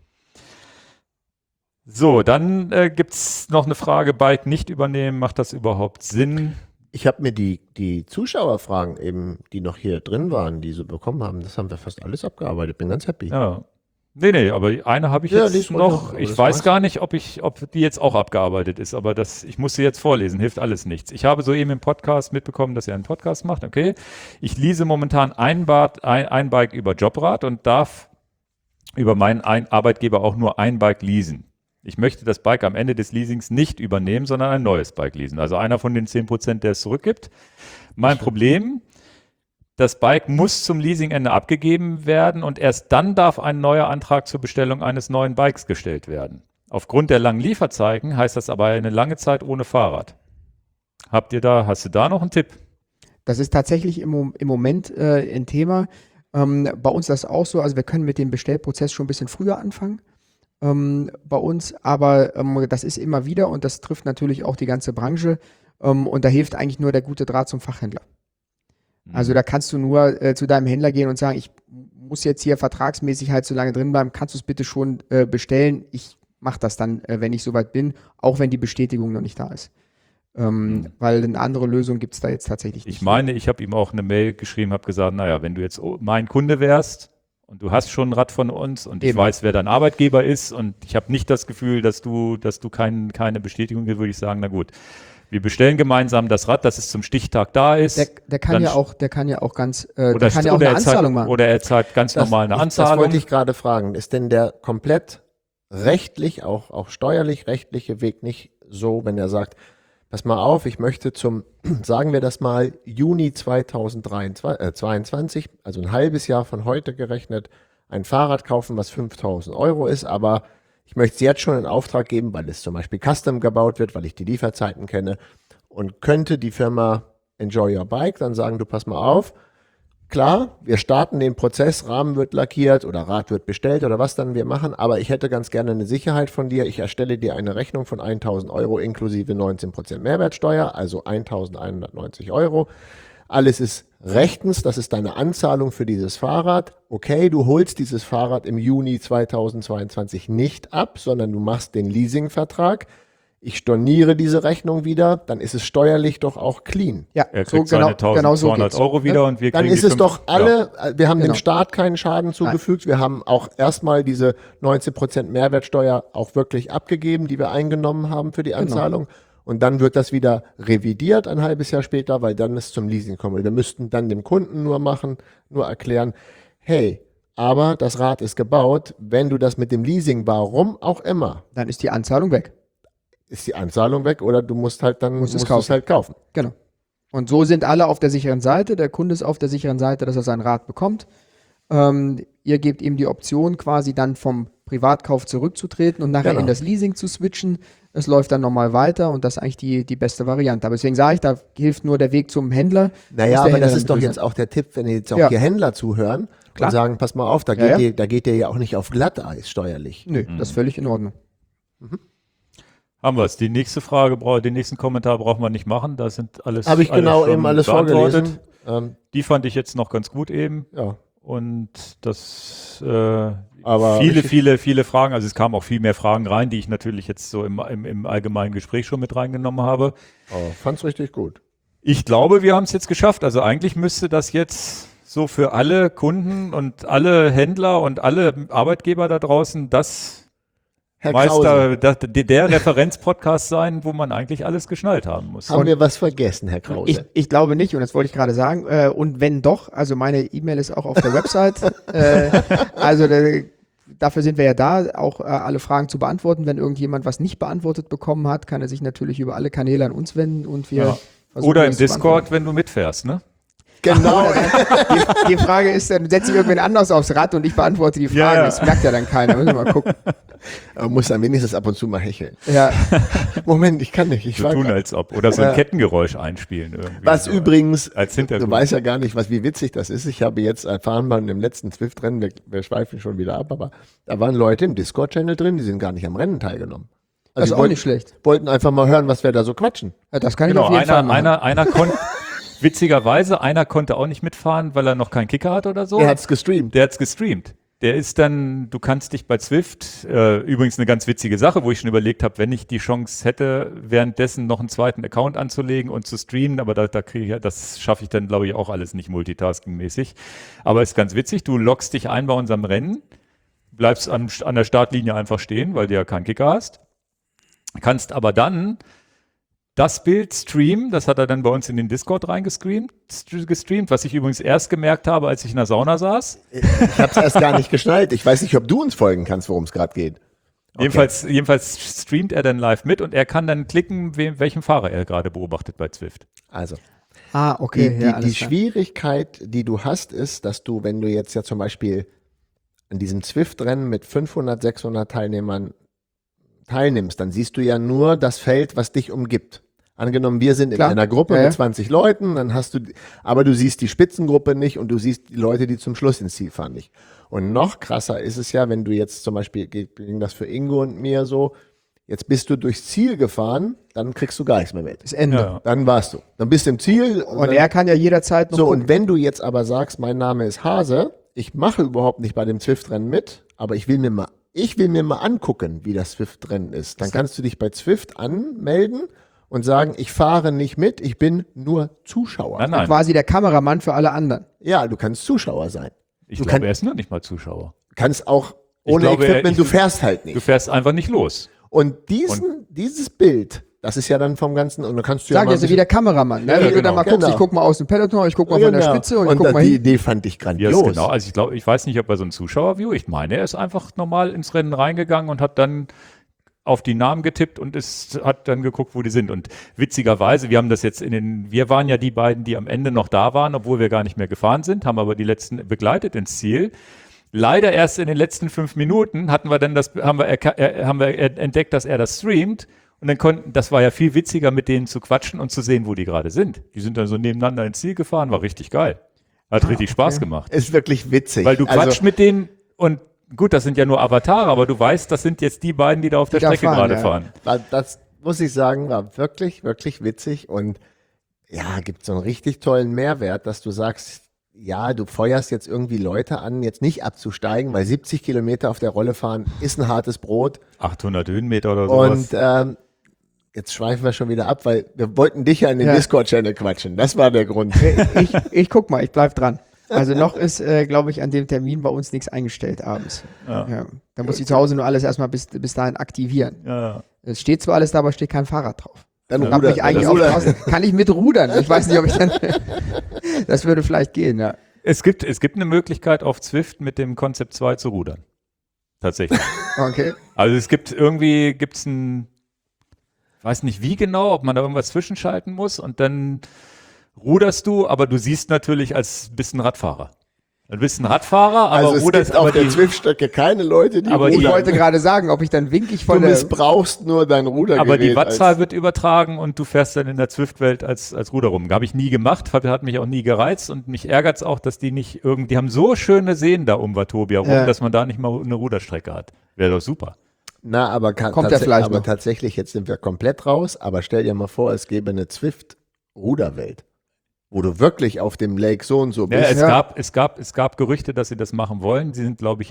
So, dann gibt's noch eine Frage, Bike nicht übernehmen, macht das überhaupt Sinn? Ich habe mir die Zuschauerfragen eben, die noch hier drin waren, die sie bekommen haben, das haben wir fast alles abgearbeitet. Bin ganz happy. Ja. Nee, aber eine habe ich Ja, jetzt lies ruhig noch. noch, aber Ich das weiß war's. gar nicht, ob die jetzt auch abgearbeitet ist, aber ich muss sie jetzt vorlesen, hilft alles nichts. Ich habe soeben im Podcast mitbekommen, dass ihr einen Podcast macht, okay. Ich lease momentan ein Bike über Jobrad und darf über meinen Arbeitgeber auch nur ein Bike leasen. Ich möchte das Bike am Ende des Leasings nicht übernehmen, sondern ein neues Bike leasen. Also einer von den 10%, der es zurückgibt. Mein Problem, das Bike muss zum Leasingende abgegeben werden und erst dann darf ein neuer Antrag zur Bestellung eines neuen Bikes gestellt werden. Aufgrund der langen Lieferzeiten heißt das aber eine lange Zeit ohne Fahrrad. Hast du da noch einen Tipp? Das ist tatsächlich im Moment ein Thema. Bei uns ist das auch so, also wir können mit dem Bestellprozess schon ein bisschen früher anfangen bei uns, aber das ist immer wieder und das trifft natürlich auch die ganze Branche und da hilft eigentlich nur der gute Draht zum Fachhändler. Also da kannst du nur zu deinem Händler gehen und sagen, ich muss jetzt hier vertragsmäßig halt so lange drin bleiben, kannst du es bitte schon bestellen? Ich mache das dann, wenn ich soweit bin, auch wenn die Bestätigung noch nicht da ist. Weil eine andere Lösung gibt es da jetzt tatsächlich nicht. Ich meine, ich habe ihm auch eine Mail geschrieben, habe gesagt, naja, wenn du jetzt mein Kunde wärst und du hast schon ein Rad von uns und ich weiß, wer dein Arbeitgeber ist und ich habe nicht das Gefühl, dass du keine Bestätigung gibst, würde ich sagen, na gut. Wir bestellen gemeinsam das Rad, das es zum Stichtag da ist. Der kann ja auch ganz, der kann ja auch eine Anzahlung machen. Oder er zahlt ganz normal eine Anzahlung. Das wollte ich gerade fragen. Ist denn der komplett rechtlich, auch steuerlich rechtliche Weg nicht so, wenn er sagt, pass mal auf, ich möchte sagen wir das mal, Juni 2022, also ein halbes Jahr von heute gerechnet, ein Fahrrad kaufen, was 5.000 Euro ist, aber ich möchte es jetzt schon in Auftrag geben, weil es zum Beispiel custom gebaut wird, weil ich die Lieferzeiten kenne und könnte die Firma Enjoy Your Bike dann sagen, du pass mal auf, klar, wir starten den Prozess, Rahmen wird lackiert oder Rad wird bestellt oder was dann wir machen, aber ich hätte ganz gerne eine Sicherheit von dir. Ich erstelle dir eine Rechnung von 1.000 Euro inklusive 19% Mehrwertsteuer, also 1.190 Euro. Alles ist rechtens, das ist deine Anzahlung für dieses Fahrrad. Okay, du holst dieses Fahrrad im Juni 2022 nicht ab, sondern du machst den Leasingvertrag. Ich storniere diese Rechnung wieder, dann ist es steuerlich doch auch clean. Ja, er kriegt seine 1.200 Euro wieder und wir kriegen dann ist es doch alle, wir haben Genau. dem Staat keinen Schaden zugefügt, wir haben auch erstmal diese 19% Mehrwertsteuer auch wirklich abgegeben, die wir eingenommen haben für die Anzahlung. Und dann wird das wieder revidiert ein halbes Jahr später, weil dann es zum Leasing kommt. Wir müssten dann dem Kunden nur erklären, hey, aber das Rad ist gebaut, wenn du das mit dem Leasing, warum auch immer, Dann ist die Anzahlung weg. ist die Anzahlung weg oder du musst halt dann Musst es es halt kaufen. Genau. Und so sind alle auf der sicheren Seite. Der Kunde ist auf der sicheren Seite, dass er sein Rad bekommt. Ihr gebt ihm die Option, quasi dann vom Privatkauf zurückzutreten und nachher in das Leasing zu switchen. Es läuft dann nochmal weiter und das ist eigentlich die beste Variante. Aber deswegen sage ich, da hilft nur der Weg zum Händler. Naja, aber das ist doch jetzt auch der Tipp, wenn jetzt auch hier Händler zuhören und sagen, pass mal auf, da geht ihr ja auch nicht auf Glatteis steuerlich. Nö, das ist völlig in Ordnung. Haben wir es. Die nächste Frage, den nächsten Kommentar brauchen wir nicht machen. Da sind alles. Habe ich genau schon eben alles beantwortet. vorgelesen. Die fand ich jetzt noch ganz gut eben. Ja. Und das Aber viele Fragen, also es kamen auch viel mehr Fragen rein, die ich natürlich jetzt so im allgemeinen Gespräch schon mit reingenommen habe. Fand's richtig gut. Ich glaube, wir haben es jetzt geschafft. Also eigentlich müsste das jetzt so für alle Kunden und alle Händler und alle Arbeitgeber da draußen Herr Krause, der Referenzpodcast sein, wo man eigentlich alles geschnallt haben muss. haben wir was vergessen, Herr Krause? Ich glaube nicht und das wollte ich gerade sagen. Und wenn doch, also meine E-Mail ist auch auf der Website. Dafür sind wir ja da, auch alle Fragen zu beantworten. Wenn irgendjemand was nicht beantwortet bekommen hat, kann er sich natürlich über alle Kanäle an uns wenden und wir versuchen, Oder im das zu Discord, beantworten. wenn du mitfährst, ne? Genau. Die Frage ist, dann setze ich irgendwen anders aufs Rad und ich beantworte die Fragen. Ja. Das merkt ja dann keiner. Müssen wir mal gucken. Man muss dann wenigstens ab und zu mal hecheln. Ja, Moment, ich kann nicht. Ich So war tun, grad- als ob. Oder so ein Kettengeräusch einspielen irgendwie. Was so übrigens, als du Hintergrund. weißt ja gar nicht, wie witzig das ist. Ich habe jetzt erfahren bei dem letzten Zwift-Rennen, wir schweifen schon wieder ab, aber da waren Leute im Discord-Channel drin, die sind gar nicht am Rennen teilgenommen. das ist die auch nicht schlecht. wollten einfach mal hören, was wir da so quatschen. Ja, das kann ich Genau, auf jeden Fall machen. einer konnte, witzigerweise, einer konnte auch nicht mitfahren, weil er noch keinen Kicker hat oder so. Er hat's gestreamt. Der hat's gestreamt. Der ist dann, du kannst dich bei Zwift, übrigens eine ganz witzige Sache, wo ich schon überlegt habe, wenn ich die Chance hätte, währenddessen noch einen zweiten Account anzulegen und zu streamen, aber das schaffe ich dann, glaube ich, auch alles nicht multitasking-mäßig. Aber ist ganz witzig, du loggst dich ein bei unserem Rennen, bleibst an der Startlinie einfach stehen, weil du ja keinen Kicker hast, kannst aber dann das Bild streamen, das hat er dann bei uns in den Discord reingestreamt, was ich übrigens erst gemerkt habe, als ich in der Sauna saß. Ich hab's erst gar nicht geschnallt. Ich weiß nicht, ob du uns folgen kannst, worum es gerade geht. Okay. Jedenfalls streamt er dann live mit und er kann dann klicken, welchen Fahrer er gerade beobachtet bei Zwift. Also, Okay, die alles klar. Schwierigkeit, die du hast, ist, dass du, wenn du jetzt ja zum Beispiel an diesem Zwift-Rennen mit 500, 600 Teilnehmern teilnimmst, dann siehst du ja nur das Feld, was dich umgibt. Angenommen, wir sind in Klar. einer Gruppe Ja, ja. mit 20 Leuten, dann aber du siehst die Spitzengruppe nicht und du siehst die Leute, die zum Schluss ins Ziel fahren, nicht. Und noch krasser ist es ja, wenn du jetzt zum Beispiel, ging das für Ingo und mir so, jetzt bist du durchs Ziel gefahren, dann kriegst du gar nichts mehr mit. Das Ende. Ja. Dann warst du. Dann bist du im Ziel. Und dann, er kann ja jederzeit noch so, gucken. und wenn du jetzt aber sagst, mein Name ist Hase, ich mache überhaupt nicht bei dem Zwift-Rennen mit, aber ich will mir mal angucken, wie das Zwift-Rennen ist. Dann kannst du dich bei Zwift anmelden und sagen, ich fahre nicht mit, ich bin nur Zuschauer. Nein, nein. Quasi der Kameramann für alle anderen. Ja, du kannst Zuschauer sein. Ich Du glaube, er ist noch nicht mal Zuschauer. Kannst auch Ich ohne glaube, Equipment, du fährst halt Du nicht. fährst einfach nicht los. Und dieses Bild, das ist ja dann vom Ganzen, und dann kannst du ja Sag mal ja so wie der Kameramann. Ne? Ja, Wenn du genau. dann mal guckst, Genau. ich guck mal aus dem Peloton, ich guck mal von der Genau. Spitze und ich und guck mal die hin. Idee fand ich Ja, grandios. ist genau. Also ich weiß nicht, ob er so ein Zuschauer-View, ich meine, er ist einfach normal ins Rennen reingegangen und hat dann auf die Namen getippt und hat dann geguckt, wo die sind. Und witzigerweise, wir waren ja die beiden, die am Ende noch da waren, obwohl wir gar nicht mehr gefahren sind, haben aber die letzten begleitet ins Ziel. Leider erst in den letzten 5 Minuten haben wir entdeckt, dass er das streamt. Und dann das war ja viel witziger, mit denen zu quatschen und zu sehen, wo die gerade sind. Die sind dann so nebeneinander ins Ziel gefahren, war richtig geil. Hat richtig Spaß gemacht. Ist wirklich witzig. Weil du Also, quatschst mit denen und gut, das sind ja nur Avatare, aber du weißt, das sind jetzt die beiden, die da auf der da Strecke fahren, gerade ja. fahren. Das muss ich sagen, war wirklich, wirklich witzig und ja, gibt so einen richtig tollen Mehrwert, dass du sagst, ja, du feuerst jetzt irgendwie Leute an, jetzt nicht abzusteigen, weil 70 Kilometer auf der Rolle fahren ist ein hartes Brot. 800 Höhenmeter oder sowas. Und jetzt schweifen wir schon wieder ab, weil wir wollten dich ja in den Ja. Discord-Channel quatschen. Das war der Grund. Ich guck mal, ich bleib dran. Also noch ist, glaube ich, an dem Termin bei uns nichts eingestellt abends. Ja. Da muss ich zu Hause nur alles erstmal bis dahin aktivieren. Ja. Es steht zwar alles da, aber steht kein Fahrrad drauf. Dann Ich hab mich eigentlich auch draußen. Kann ich mit rudern? Ich weiß nicht, ob ich dann. Das würde vielleicht gehen, ja. Es gibt eine Möglichkeit auf Zwift mit dem Concept 2 zu rudern. Tatsächlich. Okay. Also gibt's ein, ich weiß nicht wie genau, ob man da irgendwas zwischenschalten muss und dann ruderst du, aber du siehst natürlich bist ein Radfahrer. Du bist ein Radfahrer, aber Also es ruderst gibt auf aber der Zwift-Strecke keine Leute, die aber Ich die- rudern. wollte gerade sagen, ob ich dann wink ich Du von der. missbrauchst nur dein Rudergerät. aber die Wattzahl als- wird übertragen und du fährst dann in der Zwift-Welt als Ruder rum. Habe ich nie gemacht, hat mich auch nie gereizt und mich ärgert's auch, dass die haben so schöne Seen da um Watobia rum, Ja. dass man da nicht mal eine Ruderstrecke hat. Wäre doch super. Na, aber, Kommt ja vielleicht noch. tatsächlich, jetzt sind wir komplett raus, aber stell dir mal vor, es gäbe eine Zwift-Ruderwelt, wo du wirklich auf dem Lake so und so Ja, bist. es gab Gerüchte, dass sie das machen wollen. Sie sind, glaube ich,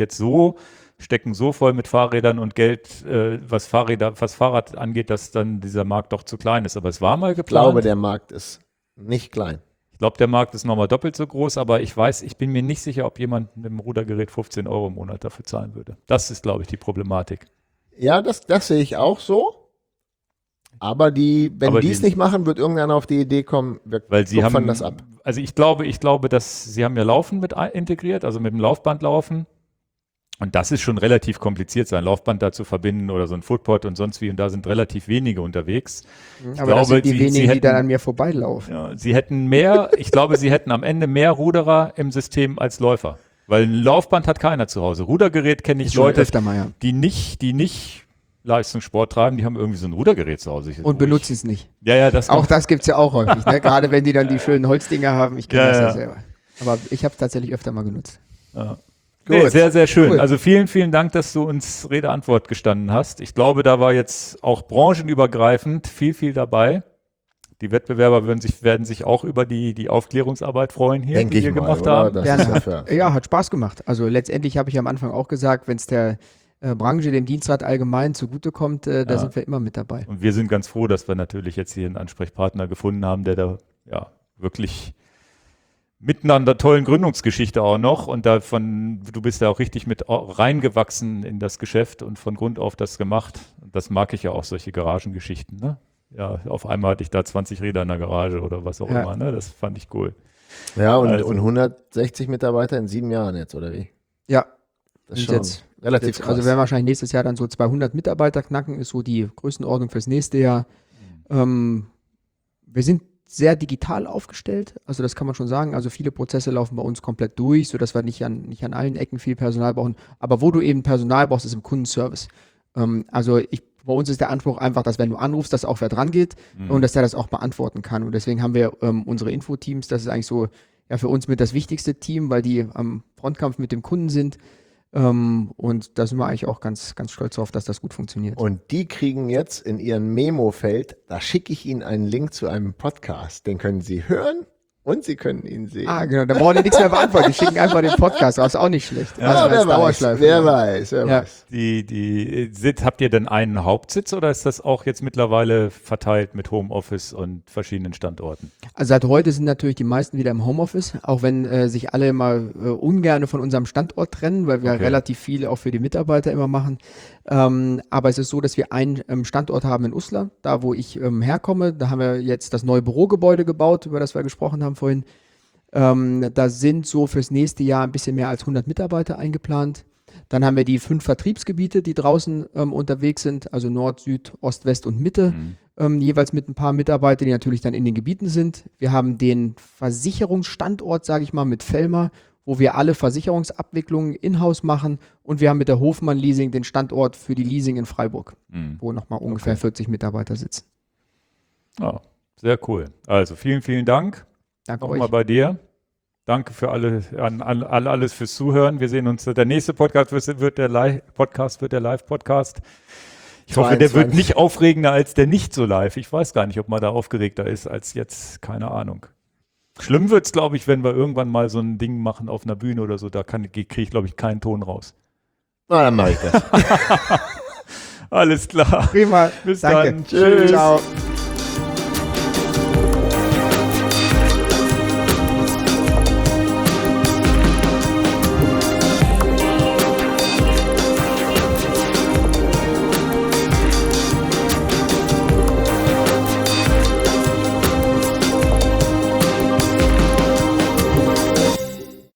stecken so voll mit Fahrrädern und Geld, was Fahrrad angeht, dass dann dieser Markt doch zu klein ist. Aber es war mal Ich geplant. glaube, der Markt ist nicht klein. Ich glaube, der Markt ist nochmal doppelt so groß, aber ich bin mir nicht sicher, ob jemand mit dem Rudergerät 15 Euro im Monat dafür zahlen würde. Das ist, glaube ich, die Problematik. Ja, das sehe ich auch so. Aber wenn Aber die es die- nicht machen, wird irgendeiner auf die Idee kommen, wir Weil sie kupfern haben, das ab. also ich glaube, dass sie haben ja Laufen mit integriert, also mit dem Laufband laufen. Und das ist schon relativ kompliziert, sein Laufband da zu verbinden oder so ein Footpod und sonst wie. Und da sind relativ wenige unterwegs. Aber das sind die sie wenigen, die dann hätten- an mir vorbeilaufen. Ja, ich glaube, sie hätten am Ende mehr Ruderer im System als Läufer. Weil ein Laufband hat keiner zu Hause. Rudergerät kenne ich Schon Leute, öfter mal, ja. die nicht Leistungssport treiben, die haben irgendwie so ein Rudergerät zu Hause. Und benutzen es nicht. Ja, das Auch noch. das gibt es ja auch häufig, ne? Gerade wenn die dann die schönen Holzdinger haben. Ich kenne Ja, das ja ja. selber. Aber ich habe es tatsächlich öfter mal genutzt. Nee, sehr, sehr schön. Cool. Also vielen, vielen Dank, dass du uns Rede-Antwort gestanden hast. Ich glaube, da war jetzt auch branchenübergreifend viel dabei. Die Wettbewerber werden sich auch über die Aufklärungsarbeit freuen hier, Denke die ich wir mal, gemacht oder? haben. Das Gerne. ist ja für, Ja, hat Spaß gemacht. Also letztendlich habe ich am Anfang auch gesagt, wenn es der Branche, dem Dienstrad allgemein zugutekommt, da sind wir immer mit dabei. Und wir sind ganz froh, dass wir natürlich jetzt hier einen Ansprechpartner gefunden haben, der da ja wirklich mitten an der tollen Gründungsgeschichte auch noch und du bist da auch richtig mit reingewachsen in das Geschäft und von Grund auf das gemacht. Das mag ich ja auch, solche Garagengeschichten, ne? Ja, auf einmal hatte ich da 20 Räder in der Garage oder was auch Ja. immer, ne? Das fand ich cool. ja, und, Also- und 160 Mitarbeiter in 7 Jahren jetzt, oder wie? Ja, Das ist Und schon jetzt- relativ krass. also werden wahrscheinlich nächstes Jahr dann so 200 Mitarbeiter knacken, ist so die Größenordnung fürs nächste Jahr. Wir sind sehr digital aufgestellt, also das kann man schon sagen. Also viele Prozesse laufen bei uns komplett durch, sodass wir nicht an allen Ecken viel Personal brauchen. Aber wo du eben Personal brauchst, ist im Kundenservice. Also ich bei uns ist der Anspruch einfach, dass wenn du anrufst, dass auch wer dran geht und dass der das auch beantworten kann. Und deswegen haben wir unsere Infoteams, das ist eigentlich so ja für uns mit das wichtigste Team, weil die am Frontkampf mit dem Kunden sind. Und da sind wir eigentlich auch ganz, ganz stolz drauf, dass das gut funktioniert. Und die kriegen jetzt in ihren Memo-Feld, da schicke ich Ihnen einen Link zu einem Podcast. Den können Sie hören und Sie können ihn sehen. Ah, genau, da brauchen die nichts mehr beantworten. Die schicken einfach den Podcast raus, auch nicht schlecht. Ja, als wer weiß. Habt ihr denn einen Hauptsitz oder ist das auch jetzt mittlerweile verteilt mit Homeoffice und verschiedenen Standorten? Also seit heute sind natürlich die meisten wieder im Homeoffice, auch wenn sich alle immer ungern von unserem Standort trennen, weil wir relativ viel auch für die Mitarbeiter immer machen. Aber es ist so, dass wir einen Standort haben in Uslar, da wo ich herkomme. Da haben wir jetzt das neue Bürogebäude gebaut, über das wir gesprochen haben vorhin. Da sind so fürs nächste Jahr ein bisschen mehr als 100 Mitarbeiter eingeplant. Dann haben wir die 5 Vertriebsgebiete, die draußen unterwegs sind, also Nord, Süd, Ost, West und Mitte, jeweils mit ein paar Mitarbeitern, die natürlich dann in den Gebieten sind. Wir haben den Versicherungsstandort, sage ich mal, mit Fellmar, wo wir alle Versicherungsabwicklungen in-house machen, und wir haben mit der Hofmann Leasing den Standort für die Leasing in Freiburg, wo nochmal ungefähr 40 Mitarbeiter sitzen. Ja, sehr cool. Also vielen, vielen Dank. Danke Nochmal euch. bei dir. Danke für alles fürs Zuhören. Wir sehen uns. Der nächste Podcast wird der Live-Podcast. Ich hoffe, der wird nicht aufregender als der nicht so live. Ich weiß gar nicht, ob man da aufgeregter ist als jetzt. Keine Ahnung. Schlimm wird es, glaube ich, wenn wir irgendwann mal so ein Ding machen auf einer Bühne oder so. Da kriege ich, glaube ich, keinen Ton raus. Na, dann mache ich das. Alles klar. Prima. Bis Danke. dann. Tschüss. Ciao.